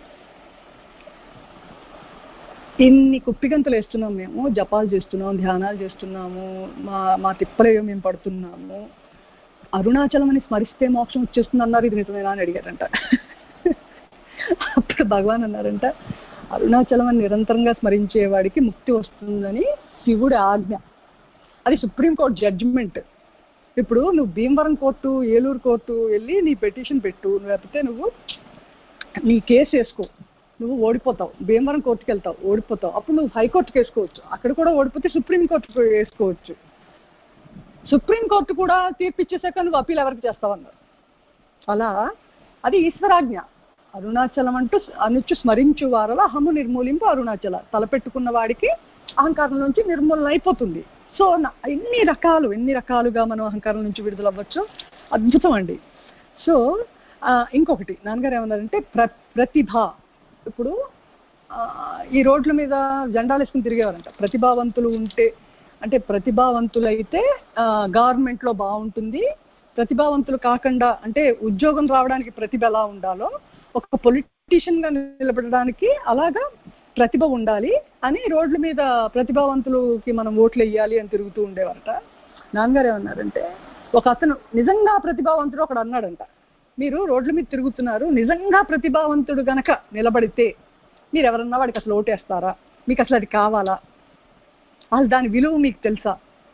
ఇన్ని కుప్పిగంతులు వేస్తున్నాం, మేము జపాలు చేస్తున్నాం, ధ్యానాలు చేస్తున్నాము, మా తిప్పలేయో మేము పడుతున్నాము, అరుణాచలం అని స్మరిస్తే మోక్షం వచ్చేస్తుంది అన్నారు, ఇది నిజమేనా అని అడిగారంట. అప్పుడు భగవాన్ అన్నారంట, అరుణాచలం అని నిరంతరంగా స్మరించేవాడికి ముక్తి వస్తుందని శివుడి ఆజ్ఞ. అది సుప్రీంకోర్టు జడ్జిమెంట్. ఇప్పుడు నువ్వు భీమవరం కోర్టు, ఏలూరు కోర్టు వెళ్ళి నీ పెటిషన్ పెట్టు, లేకపోతే నువ్వు నీ కేసు వేసుకో, నువ్వు ఓడిపోతావు. భీమవరం కోర్టుకి వెళ్తావు, ఓడిపోతావు. అప్పుడు నువ్వు హైకోర్టుకి వేసుకోవచ్చు, అక్కడ కూడా ఓడిపోతే సుప్రీంకోర్టుకు వేసుకోవచ్చు. సుప్రీంకోర్టు కూడా తీర్పిచ్చేసాక నువ్వు అప్పీల్ ఎవరికి చేస్తావన్నారు. అలా అది ఈశ్వరాజ్ఞ. అరుణాచలం అంటూ అనుచు స్మరించు వారల అహము నిర్మూలింపు అరుణాచల. తలపెట్టుకున్న వాడికి అహంకారం నుంచి నిర్మూలన అయిపోతుంది. సో ఎన్ని రకాలుగా మనం అహంకారం నుంచి విడుదల అవ్వచ్చు, అద్భుతం అండి. సో ఇంకొకటి నాన్నగారు ఏమన్నారంటే ప్రతిభ. ఇప్పుడు ఈ రోడ్ల మీద జెండాలు వేసుకుని తిరిగేవారంట. ప్రతిభావంతులు ఉంటే, అంటే ప్రతిభావంతులైతే గవర్నమెంట్లో బాగుంటుంది, ప్రతిభావంతులు కాకుండా అంటే ఉద్యోగం రావడానికి ప్రతిభ ఎలా ఉండాలో ఒక పొలిటీషియన్గా నిలబడడానికి అలాగా ప్రతిభ ఉండాలి అని రోడ్ల మీద ప్రతిభావంతులకి మనం ఓట్లు వేయాలి అని తిరుగుతూ ఉండేవారట. నాన్నగారు ఏమన్నారంటే, ఒక అతను నిజంగా ప్రతిభావంతుడు ఒకడు అన్నాడంట, మీరు రోడ్ల మీద తిరుగుతున్నారు, నిజంగా ప్రతిభావంతుడు గనక నిలబడితే మీరు ఎవరన్నా వాడికి అసలు ఓటేస్తారా? మీకు అసలు అది కావాలా? అసలు దాని విలువ మీకు తెలుసా?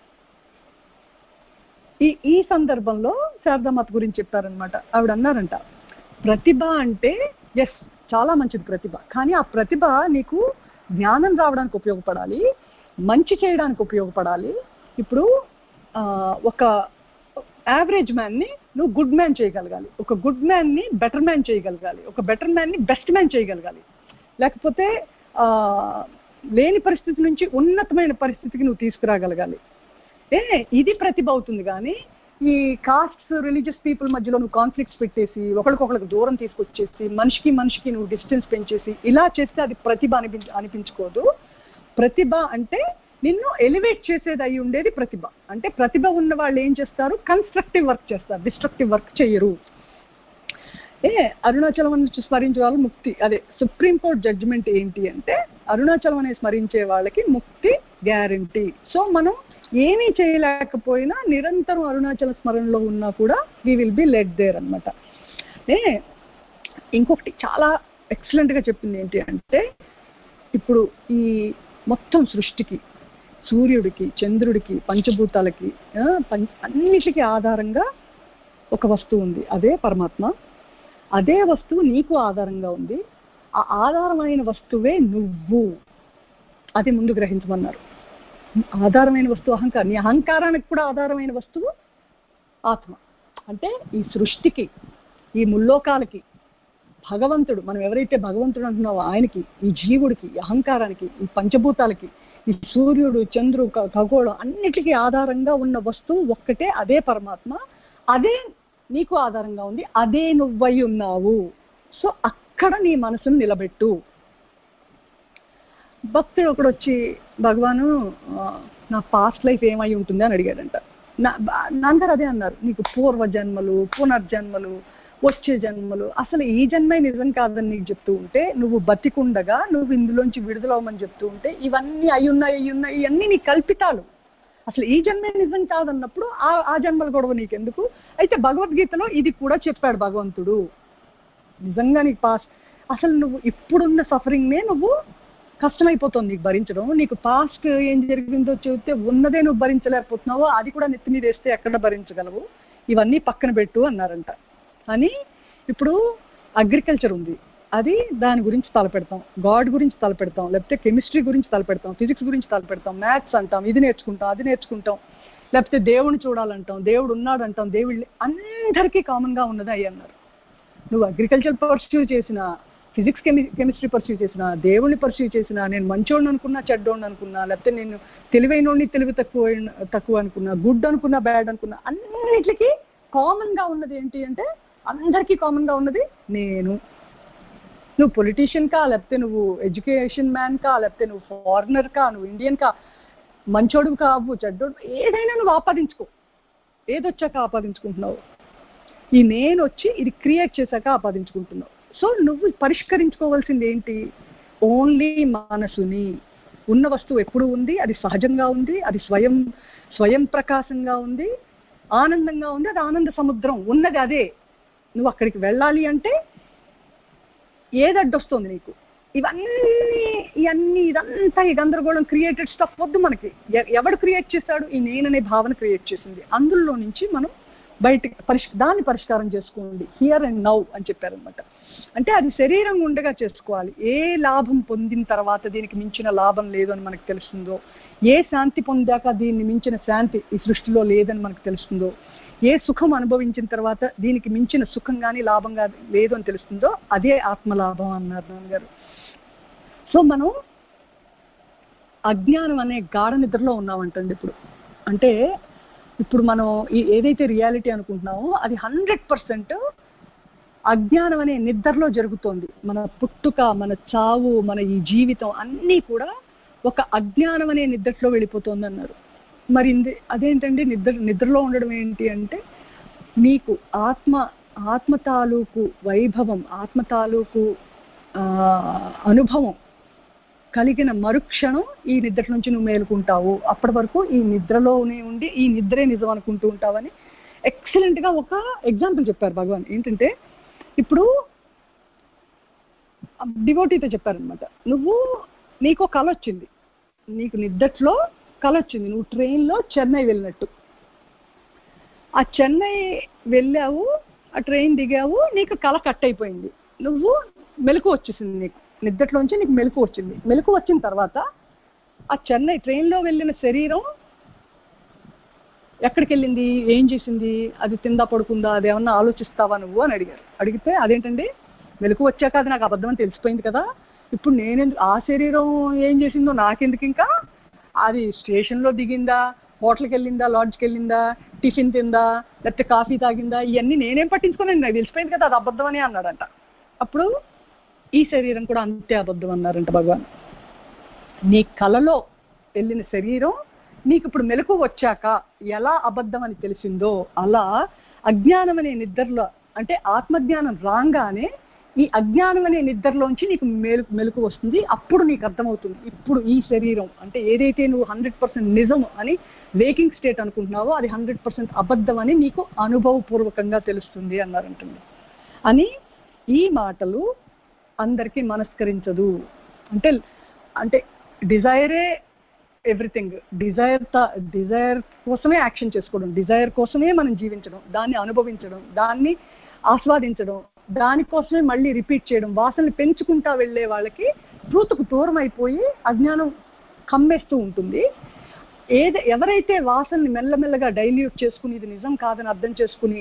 ఈ సందర్భంలో శారదామాత గురించి చెప్పారనమాట. ఆవిడ అన్నారంట, ప్రతిభ అంటే ఎస్ చాలా మంచిది ప్రతిభ, కానీ ఆ ప్రతిభ నీకు జ్ఞానం రావడానికి ఉపయోగపడాలి, మంచి చేయడానికి ఉపయోగపడాలి. ఇప్పుడు ఒక యావరేజ్ మ్యాన్ని నువ్వు గుడ్ మ్యాన్ చేయగలగాలి, ఒక గుడ్ మ్యాన్ని బెటర్ మ్యాన్ చేయగలగాలి, ఒక బెటర్ మ్యాన్ని బెస్ట్ మ్యాన్ చేయగలగాలి. లేకపోతే లేని పరిస్థితి నుంచి ఉన్నతమైన పరిస్థితికి నువ్వు తీసుకురాగలగాలి. ఇది ప్రతిభ అవుతుంది. కానీ ఈ కాస్ట్స్, రిలీజియస్ పీపుల్ మధ్యలో నువ్వు కాన్ఫ్లిక్ట్స్ పెట్టేసి ఒకరికొకరికి దూరం తీసుకొచ్చేసి మనిషికి నువ్వు డిస్టెన్స్ పెంచేసి ఇలా చేస్తే అది ప్రతిభ అనిపించుకోదు. ప్రతిభ అంటే నిన్ను ఎలివేట్ చేసేది అయి ఉండేది ప్రతిభ. అంటే ప్రతిభ ఉన్న వాళ్ళు ఏం చేస్తారు, కన్స్ట్రక్టివ్ వర్క్ చేస్తారు, డిస్ట్రక్టివ్ వర్క్ చేయరు. అరుణాచలం అని స్మరించే వాళ్ళు ముక్తి, అదే సుప్రీంకోర్టు జడ్జిమెంట్ ఏంటి అంటే అరుణాచలం అనే స్మరించే వాళ్ళకి ముక్తి గ్యారంటీ. సో మనం ఏమీ చేయలేకపోయినా నిరంతరం అరుణాచల స్మరణలో ఉన్నా కూడా we will be led there అనమాట. ఇంకొకటి చాలా ఎక్సలెంట్గా చెప్పింది ఏంటి అంటే, ఇప్పుడు ఈ మొత్తం సృష్టికి, సూర్యుడికి, చంద్రుడికి, పంచభూతాలకి, అన్నిటికీ ఆధారంగా ఒక వస్తువు ఉంది, అదే పరమాత్మ. అదే వస్తువు నీకు ఆధారంగా ఉంది. ఆ ఆధారమైన వస్తువే నువ్వు. అది ముందు గ్రహించమన్నారు. ఆధారమైన వస్తువు అహంకారం. నీ అహంకారానికి కూడా ఆధారమైన వస్తువు ఆత్మ. అంటే ఈ సృష్టికి, ఈ ముల్లోకాలకి భగవంతుడు, మనం ఎవరైతే భగవంతుడు అంటున్నావో ఆయనకి, ఈ జీవుడికి, ఈ అహంకారానికి, ఈ పంచభూతాలకి, ఈ సూర్యుడు, చంద్రుడు, ఖగోళం అన్నిటికీ ఆధారంగా ఉన్న వస్తువు ఒక్కటే, అదే పరమాత్మ. అదే నీకు ఆధారంగా ఉంది, అదే నువ్వై ఉన్నావు. సో అక్కడ నీ మనసును నిలబెట్టు. భక్తుడు ఒకడు వచ్చి, భగవాను నా పాస్ట్ లైఫ్ ఏమై ఉంటుంది అని అడిగాడంట. నాన్నగారు అదే అన్నారు, నీకు పూర్వజన్మలు, పునర్జన్మలు, వచ్చే జన్మలు, అసలు ఈ జన్మే నిజం కాదని నీకు చెప్తూ ఉంటే, నువ్వు బతికుండగా నువ్వు ఇందులోంచి విడుదలవమని చెప్తూ ఉంటే, ఇవన్నీ అయ్యున్నాయి ఇవన్నీ నీ కల్పితాలు. అసలు ఈ జన్మే నిజం కాదన్నప్పుడు ఆ జన్మల గొడవ నీకెందుకు? అయితే భగవద్గీతలో ఇది కూడా చెప్పాడు భగవంతుడు. నిజంగా నీకు పాస్ట్, అసలు నువ్వు ఇప్పుడున్న సఫరింగ్నే నువ్వు కష్టమైపోతుంది నీకు భరించడం. నీకు పాస్ట్ ఏం జరిగిందో చెబితే ఉన్నదే నువ్వు భరించలేకపోతున్నావో అది కూడా నెత్తి మీద వేస్తే ఎక్కడ భరించగలవు, ఇవన్నీ పక్కన పెట్టు అన్నారంట. అని ఇప్పుడు అగ్రికల్చర్ ఉంది, అది దాని గురించి తలపెడతాం, గాడ్ గురించి తలపెడతాం, లేకపోతే కెమిస్ట్రీ గురించి తలపెడతాం, ఫిజిక్స్ గురించి తలపెడతాం, మ్యాథ్స్ అంటాం, ఇది నేర్చుకుంటాం, అది నేర్చుకుంటాం, లేకపోతే దేవుడిని చూడాలంటాం, దేవుడు ఉన్నాడు అంటాం, దేవుళ్ళు అందరికీ కామన్గా ఉన్నది అయ్యి అన్నారు. నువ్వు అగ్రికల్చర్ పర్స్యూ చేసినా, ఫిజిక్స్ కెమిస్ట్రీ పర్స్యూ చేసినా, దేవుడిని పర్స్యూ చేసినా, నేను మంచోడిని అనుకున్నా, చెడ్డోడిని అనుకున్నా, లేకపోతే నేను తెలివైనోడిని తెలివి తక్కువ అనుకున్నా, గుడ్ అనుకున్నా, బ్యాడ్ అనుకున్నా, అన్నిటికీ కామన్గా ఉన్నది ఏంటి అంటే, అందరికీ కామన్గా ఉన్నది నేను. నువ్వు పొలిటీషియన్ కా, లేకపోతే నువ్వు ఎడ్యుకేషన్ మ్యాన్ కా, లేకపోతే నువ్వు ఫారినర్ కా, నువ్వు ఇండియన్ కా, మంచోడు కావు, చెడ్డోడు, ఏదైనా నువ్వు ఆపాదించుకో. ఏదొచ్చాక ఆపాదించుకుంటున్నావు? ఈ నేను వచ్చి ఇది క్రియేట్ చేశాక ఆపాదించుకుంటున్నావు. సో నువ్వు పరిష్కరించుకోవాల్సింది ఏంటి? ఓన్లీ మనసుని. ఉన్న వస్తువు ఎప్పుడు ఉంది, అది సహజంగా ఉంది, అది స్వయం ప్రకాశంగా ఉంది, ఆనందంగా ఉంది, అది ఆనంద సముద్రం ఉన్నది అదే. నువ్వు అక్కడికి వెళ్ళాలి అంటే ఏది అడ్డొస్తుంది నీకు? ఇదంతా ఈ గందరగోళం క్రియేటెడ్ స్టఫ్ వద్దు మనకి. ఎవడు క్రియేట్ చేశాడు? ఈ నేననే భావన క్రియేట్ చేసింది. అందులో నుంచి మనం బయటికి దాన్ని పరిష్కారం చేసుకోండి, హియర్ అండ్ నౌ అని చెప్పారనమాట. అంటే అది శరీరం ఉండగా చేసుకోవాలి. ఏ లాభం పొందిన తర్వాత దీనికి మించిన లాభం లేదు అని మనకు తెలుస్తుందో, ఏ శాంతి పొందాక దీన్ని మించిన శాంతి ఈ సృష్టిలో లేదని మనకు తెలుస్తుందో, ఏ సుఖం అనుభవించిన తర్వాత దీనికి మించిన సుఖం కానీ లాభం కానీ లేదు అని తెలుస్తుందో, అదే ఆత్మలాభం అన్నారు నాన్నగారు. సో మనం అజ్ఞానం అనే గాఢ నిద్రలో ఉన్నామంటండి ఇప్పుడు. అంటే ఇప్పుడు మనం ఏదైతే రియాలిటీ అనుకుంటున్నామో అది 100% అజ్ఞానం అనే నిద్రలో జరుగుతోంది. మన పుట్టుక, మన చావు, మన ఈ జీవితం అన్నీ కూడా ఒక అజ్ఞానం అనే నిద్రలో వెళ్ళిపోతుంది అన్నారు. మరి అదేంటండి నిద్రలో ఉండడం ఏంటి అంటే, నీకు ఆత్మ తాలూకు వైభవం, ఆత్మ తాలూకు అనుభవం కలిగిన మరుక్షణం ఈ నిద్ర నుంచి నువ్వు మేలుకుంటావు. అప్పటి వరకు ఈ నిద్రలోనే ఉండి ఈ నిద్రే నిజం అనుకుంటూ ఉంటావని ఎక్సలెంట్గా ఒక ఎగ్జాంపుల్ చెప్పారు భగవాన్. ఏంటంటే ఇప్పుడు డివోటీతో చెప్పారనమాట, నీకు కళ వచ్చింది, నీకు నిద్రలో కళ వచ్చింది, నువ్వు ట్రైన్లో చెన్నై వెళ్ళినట్టు. ఆ చెన్నై వెళ్ళావు, ఆ ట్రైన్ దిగావు, నీకు కళ కట్ అయిపోయింది, నువ్వు మెలకు వచ్చేసింది, నీకు నిద్రలోంచి నీకు మెలకు వచ్చింది. మెలకు వచ్చిన తర్వాత ఆ చెన్నై ట్రైన్లో వెళ్ళిన శరీరం ఎక్కడికి వెళ్ళింది, ఏం చేసింది, అది తిందా పడుకుందా, అదేమన్నా ఆలోచిస్తావా నువ్వు అని అడిగారు. అడిగితే అదేంటండి, మెలకు వచ్చాక అది నాకు అబద్ధం అని తెలిసిపోయింది కదా, ఇప్పుడు నేనెందుకు, ఆ శరీరం ఏం చేసిందో నాకెందుకు, ఇంకా అది స్టేషన్లో దిగిందా, హోటల్కి వెళ్ళిందా, లాడ్జ్కి వెళ్ళిందా, టిఫిన్ తిందా, లేకపోతే కాఫీ తాగిందా, ఇవన్నీ నేనేం పట్టించుకోనండి, నాకు తెలిసిపోయింది కదా అది అబద్ధం అని అన్నాడంట. అప్పుడు ఈ శరీరం కూడా అంతే అబద్ధం అన్నారంట భగవాన్. నీ కలలో వెళ్ళిన శరీరం నీకు ఇప్పుడు మెలకు వచ్చాక ఎలా అబద్ధం అని తెలిసిందో, అలా అజ్ఞానం అనే నిద్రలో, అంటే ఆత్మజ్ఞానం రాగానే ఈ అజ్ఞానం అనే నిద్రలోంచి నీకు మెలకు వస్తుంది. అప్పుడు నీకు అర్థమవుతుంది ఇప్పుడు ఈ శరీరం అంటే ఏదైతే నువ్వు 100% నిజం అని వేకింగ్ స్టేట్ అనుకుంటున్నావో అది 100% అబద్ధం అని నీకు అనుభవపూర్వకంగా తెలుస్తుంది అన్నారంటుంది. అని ఈ మాటలు అందరికీ మనస్కరించదు. అంటే అంటే డిజైరే ఎవ్రీథింగ్. డిజైర్ కోసమే యాక్షన్ చేసుకోవడం, డిజైర్ కోసమే మనం జీవించడం, దాన్ని అనుభవించడం, దాన్ని ఆస్వాదించడం, దానికోసమే మళ్ళీ రిపీట్ చేయడం, వాసనలు పెంచుకుంటా వెళ్ళే వాళ్ళకి ట్రూత్కు దూరం అయిపోయి అజ్ఞానం కమ్మేస్తూ ఉంటుంది. ఎవరైతే వాసనని మెల్లమెల్లగా డైల్యూట్ చేసుకుని ఇది నిజం కాదని అర్థం చేసుకుని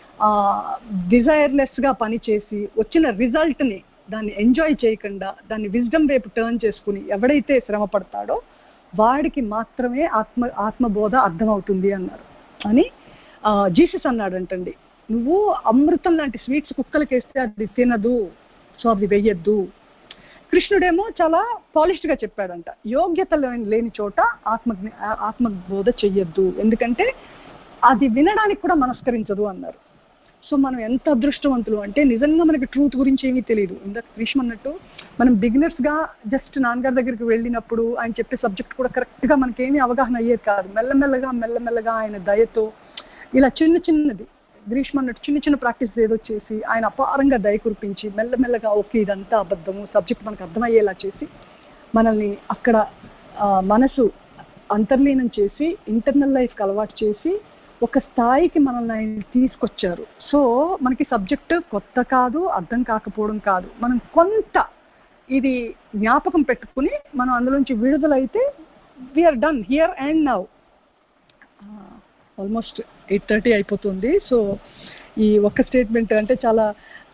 డిజైర్లెస్గా పనిచేసి వచ్చిన రిజల్ట్ని దాన్ని ఎంజాయ్ చేయకుండా దాన్ని విజ్డమ్ వైపు టర్న్ చేసుకుని ఎవడైతే శ్రమ పడతాడో వాడికి మాత్రమే ఆత్మబోధ అర్థమవుతుంది అన్నారు. అని జీసస్ అన్నాడంటండి, నువ్వు అమృతం లాంటి స్వీట్స్ కుక్కలకేస్తే అది తినదు, సో అది వెయ్యొద్దు. కృష్ణుడేమో చాలా పాలిష్డ్గా చెప్పాడంట, యోగ్యత లేని చోట ఆత్మబోధ చెయ్యొద్దు, ఎందుకంటే అది వినడానికి కూడా మనస్కరించదు అన్నారు. సో మనం ఎంత అదృష్టవంతులు అంటే నిజంగా మనకి ట్రూత్ గురించి ఏమీ తెలియదు. ఇందాక గ్రీష్మ అన్నట్టు మనం బిగినర్స్గా జస్ట్ నాన్నగారి దగ్గరికి వెళ్ళినప్పుడు ఆయన చెప్పే సబ్జెక్ట్ కూడా కరెక్ట్గా మనకేమీ అవగాహన అయ్యేది కాదు. మెల్లమెల్లగా ఆయన దయతో ఇలా చిన్నది గ్రీష్మ అన్నట్టు చిన్న ప్రాక్టీస్ ఏదో చేసి ఆయన అపారంగా దయ కురిపించి మెల్లమెల్లగా ఓకే ఇదంతా అబద్ధము సబ్జెక్ట్ మనకు అర్థమయ్యేలా చేసి మనల్ని అక్కడ మనసు అంతర్లీనం చేసి ఇంటర్నల్ లైఫ్కి అలవాటు చేసి ఒక స్థాయికి మనల్ని ఆయన తీసుకొచ్చారు. సో మనకి సబ్జెక్ట్ కొత్త కాదు, అర్థం కాకపోవడం కాదు, మనం కొంత ఇది జ్ఞాపకం పెట్టుకుని మనం అందులోంచి విడుదలైతే we are done here and now. Almost 8:30 అయిపోతుంది. సో ఈ ఒక్క స్టేట్మెంట్ అంటే చాలా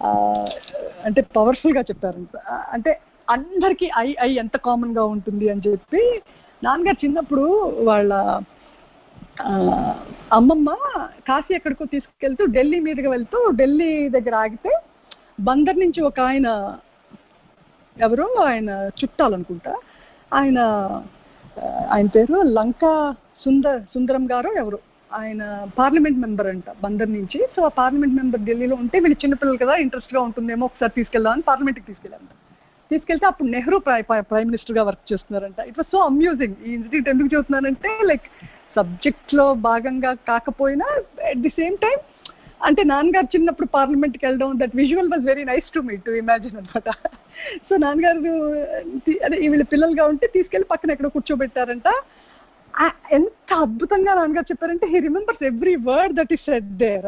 అంటే పవర్ఫుల్గా చెప్పారు. అంటే అందరికీ ఐ ఎంత కామన్గా ఉంటుంది అని చెప్పి నాన్నగారు చిన్నప్పుడు వాళ్ళ అమ్మమ్మ కాశీ ఎక్కడికో తీసుకెళ్తూ ఢిల్లీ మీదుగా వెళ్తూ ఢిల్లీ దగ్గర ఆగితే బందర్ నుంచి ఒక ఆయన ఎవరో ఆయన చుట్టాలనుకుంటా ఆయన పేరు లంకా సుందరం గారు ఎవరు, ఆయన పార్లమెంట్ మెంబర్ అంట బందర్ నుంచి. సో ఆ పార్లమెంట్ మెంబర్ ఢిల్లీలో ఉంటే వీళ్ళు చిన్నపిల్లలు కదా ఇంట్రెస్ట్గా ఉంటుందేమో ఒకసారి తీసుకెళ్దామని పార్లమెంట్కి తీసుకెళ్తే అప్పుడు నెహ్రూ ప్రైమ్ మినిస్టర్గా వర్క్ చేస్తున్నారంట. It was so amusing. ఈ ఇన్సిడెంట్ ఎందుకు చెబుతున్నానంటే లైక్ సబ్జెక్ట్లో భాగంగా కాకపోయినా అట్ ది సేమ్ టైం అంటే నాన్నగారు చిన్నప్పుడు పార్లమెంట్కి వెళ్ళడం that visual was very nice to me to imagine అనమాట. సో నాన్నగారు అదే వీళ్ళ పిల్లలుగా ఉంటే తీసుకెళ్ళి పక్కన ఎక్కడో కూర్చోబెట్టారంట. ఎంత అద్భుతంగా నాన్నగారు చెప్పారంటే he remembers every word that is said there.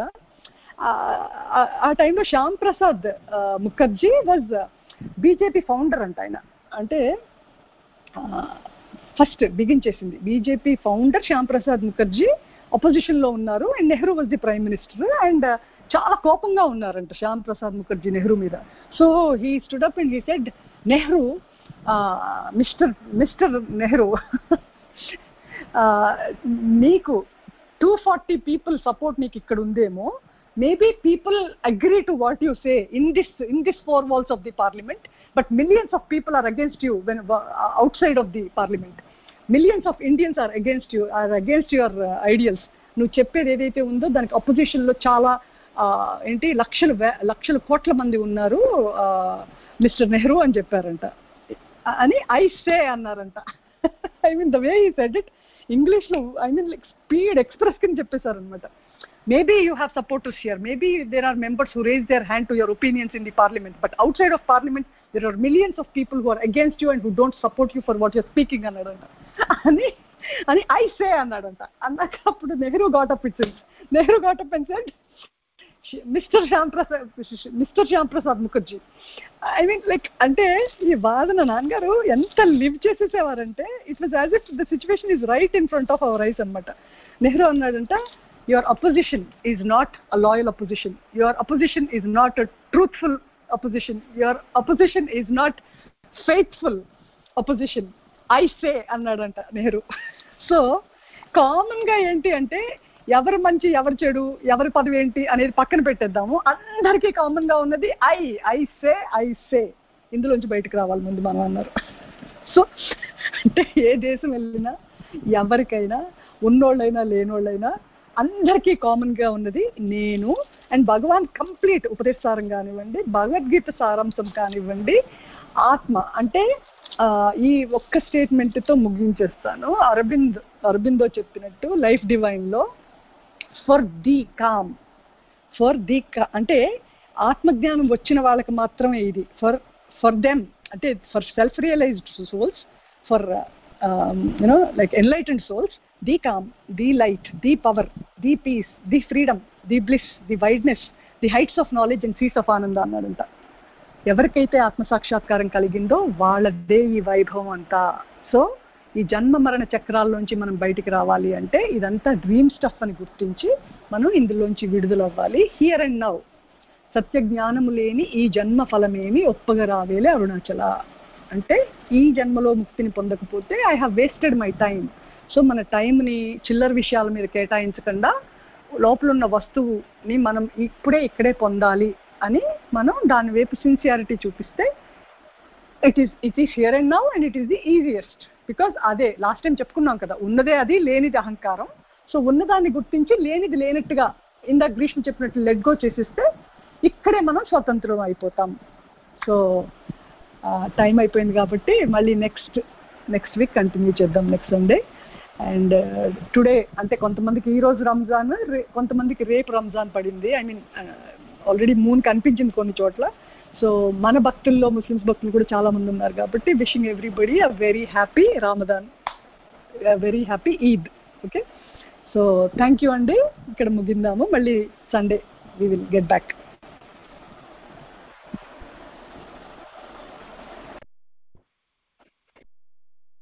ఆ టైంలో Shyam Prasad Mukherjee was BJP founder అంట. ఆయన అంటే ఫస్ట్ బిగిన్ చేసింది బీజేపీ ఫౌండర్ శ్యామ్ ప్రసాద్ ముఖర్జీ. అపోజిషన్లో ఉన్నారు and Nehru was the prime minister and చాలా కోపంగా ఉన్నారంట శ్యామ్ ప్రసాద్ ముఖర్జీ నెహ్రూ మీద. So he stood up and he said Nehru mister Nehru నీకు 240 people సపోర్ట్ నీకు ఇక్కడ ఉందేమో, maybe people agree to what you say in this four walls of the parliament, but millions of people are against you when outside of the parliament. Millions of Indians are against your ideals. నువ్వు చెప్పేది ఏదైతే ఉందో దానికి అపోజిషన్లో చాలా ఏంటి లక్షల కోట్ల మంది ఉన్నారు మిస్టర్ నెహ్రూ అని చెప్పారంట. అని ఐ సే అన్నారంట. I mean the way he said it ఇంగ్లీష్లో I mean like speed express కింద చెప్పేశారనమాట. Maybe you have supporters here. Maybe there are members who raise their hand to your opinions in the parliament. But outside of parliament, there are millions of people who are against you and who don't support you for what you're speaking. And I say, అప్పుడు Nehru got up and said, mister Shyam Prasad Mukherjee. I mean like అంటే ఈ వాదన నాన్నగారు ఎంత live చేసేసేవారంటే it was as if the situation is right in front of our eyes అనమాట. నెహ్రూ అన్నాడంట, your opposition is not a loyal opposition, your opposition is not a truthful opposition, your opposition is not faithful opposition, I say అన్నాడంట Nehru. So కామన్గా ఏంటి అంటే ఎవరు మంచి ఎవరు చెడు ఎవరి పదవి ఏంటి అనేది పక్కన పెట్టేద్దాము, అందరికీ కామన్గా ఉన్నది ఐ సే ఇందులోంచి బయటకు రావాలి ముందు మనం అన్నారు. సో అంటే ఏ దేశం వెళ్ళినా ఎవరికైనా ఉన్నోళ్ళైనా లేనోళ్ళైనా అందరికీ కామన్గా ఉన్నది నేను. అండ్ భగవాన్ కంప్లీట్ ఉపదేశారం కానివ్వండి, భగవద్గీత సారాంశం కానివ్వండి, ఆత్మ అంటే ఈ ఒక్క స్టేట్మెంట్తో ముగించేస్తాను. అరబిందో చెప్పినట్టు లైఫ్ డివైన్లో ఫర్ ది కామ్, అంటే ఆత్మజ్ఞానం వచ్చిన వాళ్ళకి మాత్రమే ఇది. ఫర్ దెమ్ అంటే for self realised souls, for you know like enlightened souls, the calm, the light, the power, the peace, the freedom, the bliss, the wideness, the heights of knowledge and seas of ananda అన్నాడంట. ఎవరికైతే ఆత్మసాక్షాత్కారం కలిగిందో వాళ్ళదే ఈ వైభవం అంతా. So ఈ జన్మ మరణ చక్రాల్లోంచి మనం బయటికి రావాలి అంటే ఇదంతా డ్రీమ్ స్టఫ్ అని గుర్తించి మనం ఇందులోంచి విడుదలవ్వాలి. హియర్ అండ్ నౌ సత్య జ్ఞానము లేని ఈ జన్మ ఫలమేమి ఒప్పగరావేలే అరుణాచల అంటే ఈ జన్మలో ముక్తిని పొందకపోతే I have wasted my time. So మన టైంని చిల్లర విషయాల మీద కేటాయించకుండా లోపల ఉన్న వస్తువుని మనం ఇక్కడే పొందాలి అని మనం దాని వైపు సిన్సియారిటీ చూపిస్తే it is here and now and it is the easiest. Because అదే లాస్ట్ టైం చెప్పుకున్నాం కదా, ఉన్నదే అది, లేనిది అహంకారం. సో ఉన్నదాన్ని గుర్తించి లేనిది లేనట్టుగా ఇందాక గ్రీష్మ చెప్పినట్లు లెట్ గో చేసిస్తే ఇక్కడే మనం స్వతంత్రం అయిపోతాం. సో టైం అయిపోయింది కాబట్టి మళ్ళీ నెక్స్ట్ వీక్ కంటిన్యూ చేద్దాం, నెక్స్ట్ సండే. అండ్ టుడే అంటే కొంతమందికి ఈరోజు రంజాన్, కొంతమందికి రేపు రంజాన్ పడింది. ఐ మీన్ ఆల్రెడీ మూన్ కనిపించింది కొన్ని చోట్ల. సో మన భక్తుల్లో ముస్లిమ్స్ భక్తులు కూడా చాలా మంది ఉన్నారు కాబట్టి wishing everybody a very happy Ramadan, very happy Eid. Okay, so thank you అండి. ఇక్కడ ముగిందాము, మళ్ళీ Sunday we will get back.